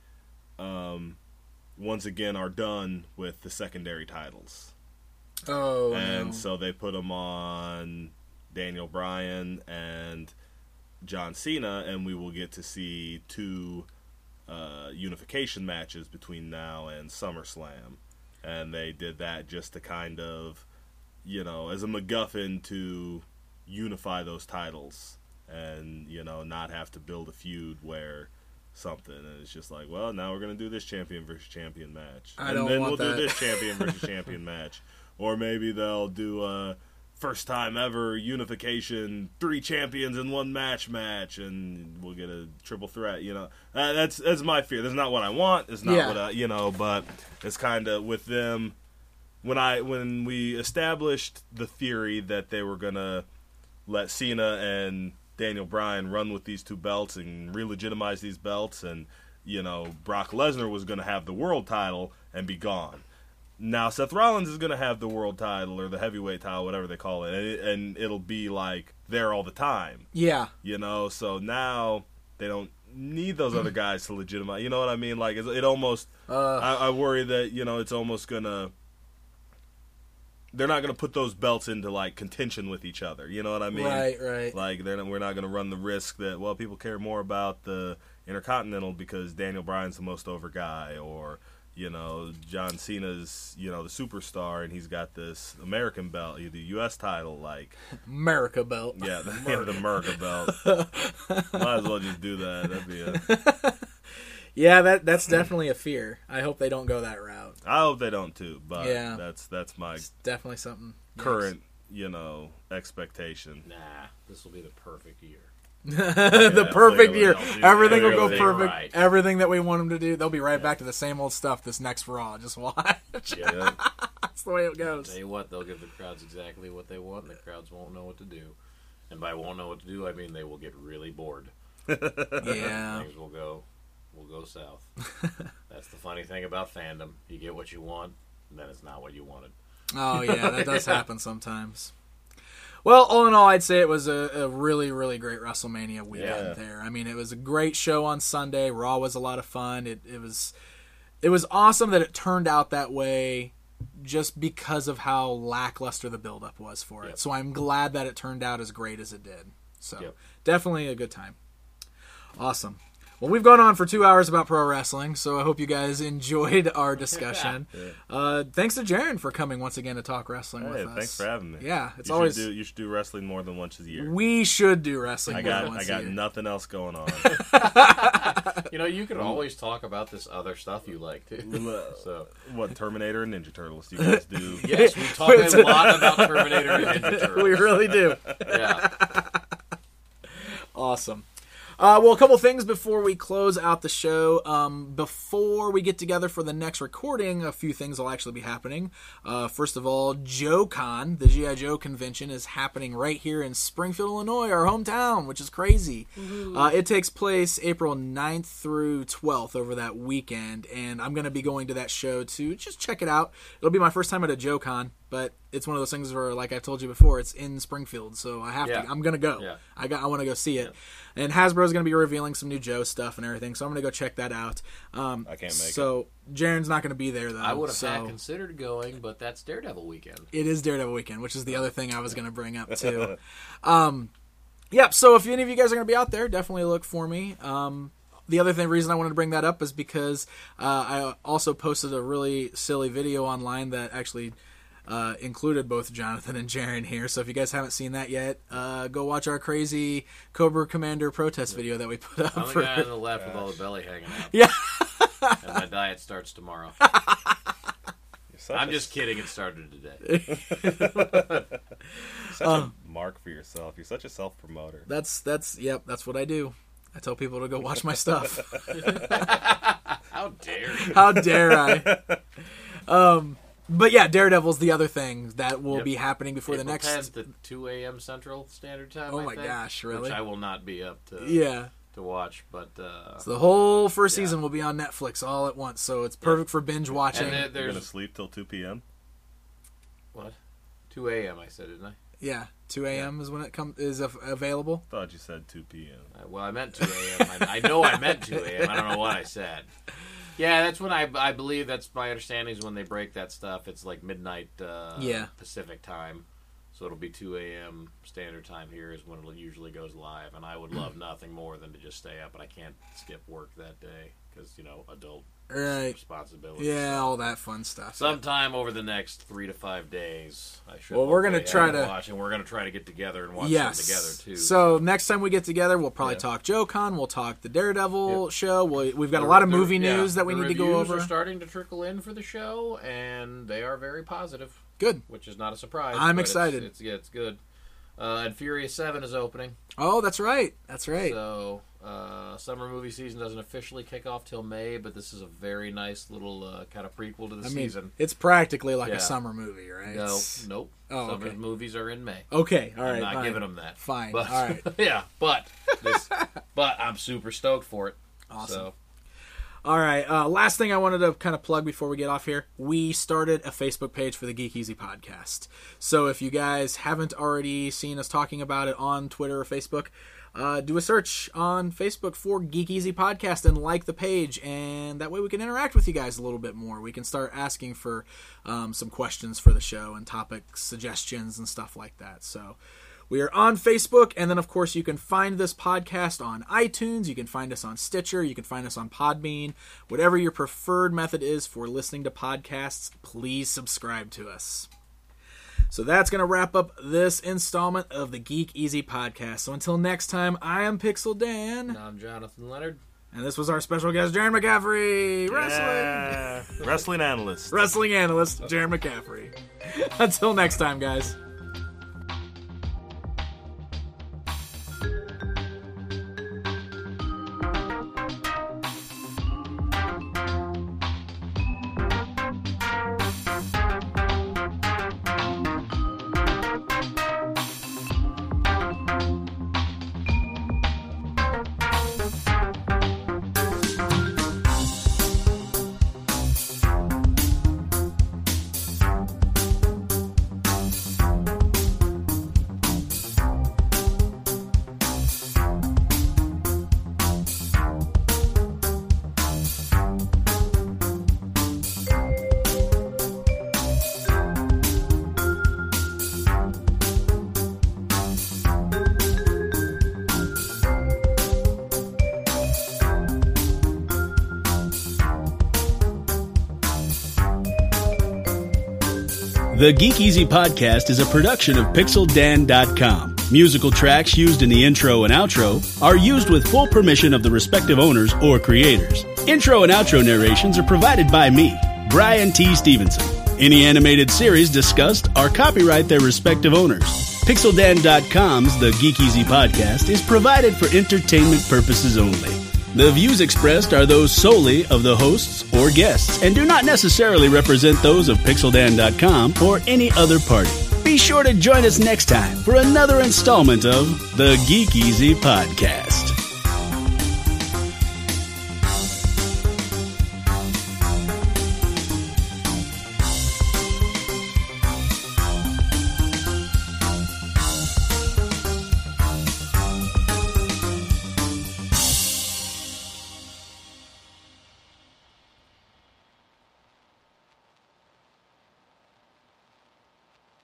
once again are done with the secondary titles. Oh, and so they put them on Daniel Bryan and John Cena, and we will get to see two unification matches between now and SummerSlam. And they did that just to kind of, as a MacGuffin to unify those titles and, not have to build a feud where something, and it's just like, well, now we're going to do this champion versus champion match. And then we'll do this champion versus champion match. Or maybe they'll do a first time ever unification, 3 champions in 1 match, and we'll get a triple threat. That's my fear. That's not what I want. It's not what I, but it's kind of with them. When we established the theory that they were gonna let Cena and Daniel Bryan run with these 2 belts and re-legitimize these belts, and Brock Lesnar was gonna have the world title and be gone. Now Seth Rollins is going to have the world title or the heavyweight title, whatever they call it, and it'll be like there all the time. Yeah. So now they don't need those other guys to legitimize. You know what I mean? Like it almost. I worry that it's almost gonna. They're not going to put those belts into like contention with each other. You know what I mean? Right. Like we're not going to run the risk that people care more about the Intercontinental because Daniel Bryan's the most over guy, or. John Cena's, the superstar, and he's got this American belt, the U.S. title, like... America belt. Yeah, the America belt. Might as well just do that. That'd be Yeah, that's definitely a fear. I hope they don't go that route. I hope they don't, too, but that's my... It's definitely something... Current, expectation. Nah, this will be the perfect year. The perfect year. Everything will go perfect. Right. Everything that we want them to do, they'll be right back to the same old stuff this next Raw. Just watch. Yeah. That's the way it goes. Tell you what, they'll give the crowds exactly what they want, and the crowds won't know what to do. And by won't know what to do, I mean they will get really bored. Yeah. Things will go south. That's the funny thing about fandom. You get what you want, and then it's not what you wanted. Oh, yeah, that does happen sometimes. Well, all in all, I'd say it was a really, really great WrestleMania weekend there. I mean, it was a great show on Sunday. Raw was a lot of fun. It was awesome that it turned out that way just because of how lackluster the build-up was for it. So I'm glad that it turned out as great as it did. So definitely a good time. Awesome. Well, we've gone on for 2 hours about pro wrestling, so I hope you guys enjoyed our discussion. Thanks to Jaren for coming once again to talk wrestling with us. Thanks for having me. Yeah, you should do wrestling more than once a year. We should do wrestling. I got nothing else going on. You can always talk about this other stuff you like too. So what, Terminator and Ninja Turtles? Do you guys do? Yes, we talk a lot about Terminator and Ninja Turtles. We really do. Yeah. Awesome. Well, a couple things before we close out the show. Before we get together for the next recording, a few things will actually be happening. First of all, JoeCon, the G.I. Joe convention, is happening right here in Springfield, Illinois, our hometown, which is crazy. It takes place April 9th through 12th over that weekend, and I'm going to be going to that show to just check it out. It'll be my first time at a JoeCon, but it's one of those things where, like I told you before, it's in Springfield, so I have to. I'm gonna go. Yeah. I want to go see it. And Hasbro's gonna be revealing some new Joe stuff and everything, so I'm gonna go check that out. I can't make it. So Jaren's not gonna be there though. I would have had considered going, but that's Daredevil weekend. It is Daredevil weekend, which is the other thing I was gonna bring up too. Yep. So if any of you guys are gonna be out there, definitely look for me. The other reason I wanted to bring that up is because I also posted a really silly video online that actually included both Jonathan and Jaren here. So if you guys haven't seen that yet, go watch our crazy Cobra Commander protest video that we put up. I'm the guy on the left with all the belly hanging out. Yeah. And my diet starts tomorrow. I'm just kidding. It started today. Such a mark for yourself. You're such a self-promoter. That's what I do. I tell people to go watch my stuff. How dare you? How dare I? But yeah, Daredevil's the other thing that will be happening before April the next 10th at 2 a.m. Central Standard Time. Oh I my think, gosh, really? Which I will not be up to. To watch, but so the whole first season will be on Netflix all at once, so it's perfect for binge watching. And You're gonna sleep till 2 p.m. What? 2 a.m. I said, didn't I? Yeah, 2 a.m. is when it is available. Thought you said 2 p.m. Well, I meant 2 a.m. I know I meant 2 a.m. I don't know what I said. Yeah, that's when I believe, that's my understanding, is when they break that stuff. It's like midnight Pacific time. So it'll be 2 a.m. Standard Time here is when it usually goes live. And I would love nothing more than to just stay up. But I can't skip work that day because, adult responsibilities. Yeah, all that fun stuff. Sometime over the next 3 to 5 days, I should. Well, we're going to try to watch, and we're going to try to get together and watch them together, too. So next time we get together, we'll probably talk JoeCon. We'll talk the Daredevil show. We've got a lot of movie news that we need to go over. The reviews are starting to trickle in for the show, and they are very positive. Good. Which is not a surprise. I'm excited. It's good. And Furious 7 is opening. Oh, that's right. So, summer movie season doesn't officially kick off till May, but this is a very nice little kind of prequel to the season. It's practically like a summer movie, right? Nope. Summer movies are in May. Okay, all right. I'm not giving them that. Fine, but, all right. Yeah, but I'm super stoked for it. Awesome. So. All right, last thing I wanted to kind of plug before we get off here. We started a Facebook page for the Geek Easy podcast. So if you guys haven't already seen us talking about it on Twitter or Facebook, do a search on Facebook for Geek Easy Podcast and like the page, and that way we can interact with you guys a little bit more. We can start asking for some questions for the show and topic suggestions and stuff like that. So we are on Facebook, and then, of course, you can find this podcast on iTunes. You can find us on Stitcher. You can find us on Podbean. Whatever your preferred method is for listening to podcasts, please subscribe to us. So that's going to wrap up this installment of the Geek Easy Podcast. So until next time, I am Pixel Dan. And I'm Jonathan Leonard. And this was our special guest, Jaren McCaffrey. Wrestling analyst. Wrestling analyst, Jaren McCaffrey. Until next time, guys. The Geek Easy Podcast is a production of PixelDan.com. Musical tracks used in the intro and outro are used with full permission of the respective owners or creators. Intro and outro narrations are provided by me, Brian T. Stevenson. Any animated series discussed are copyright their respective owners. PixelDan.com's The Geek Easy Podcast is provided for entertainment purposes only. The views expressed are those solely of the hosts or guests and do not necessarily represent those of PixelDan.com or any other party. Be sure to join us next time for another installment of the Geek Easy Podcast.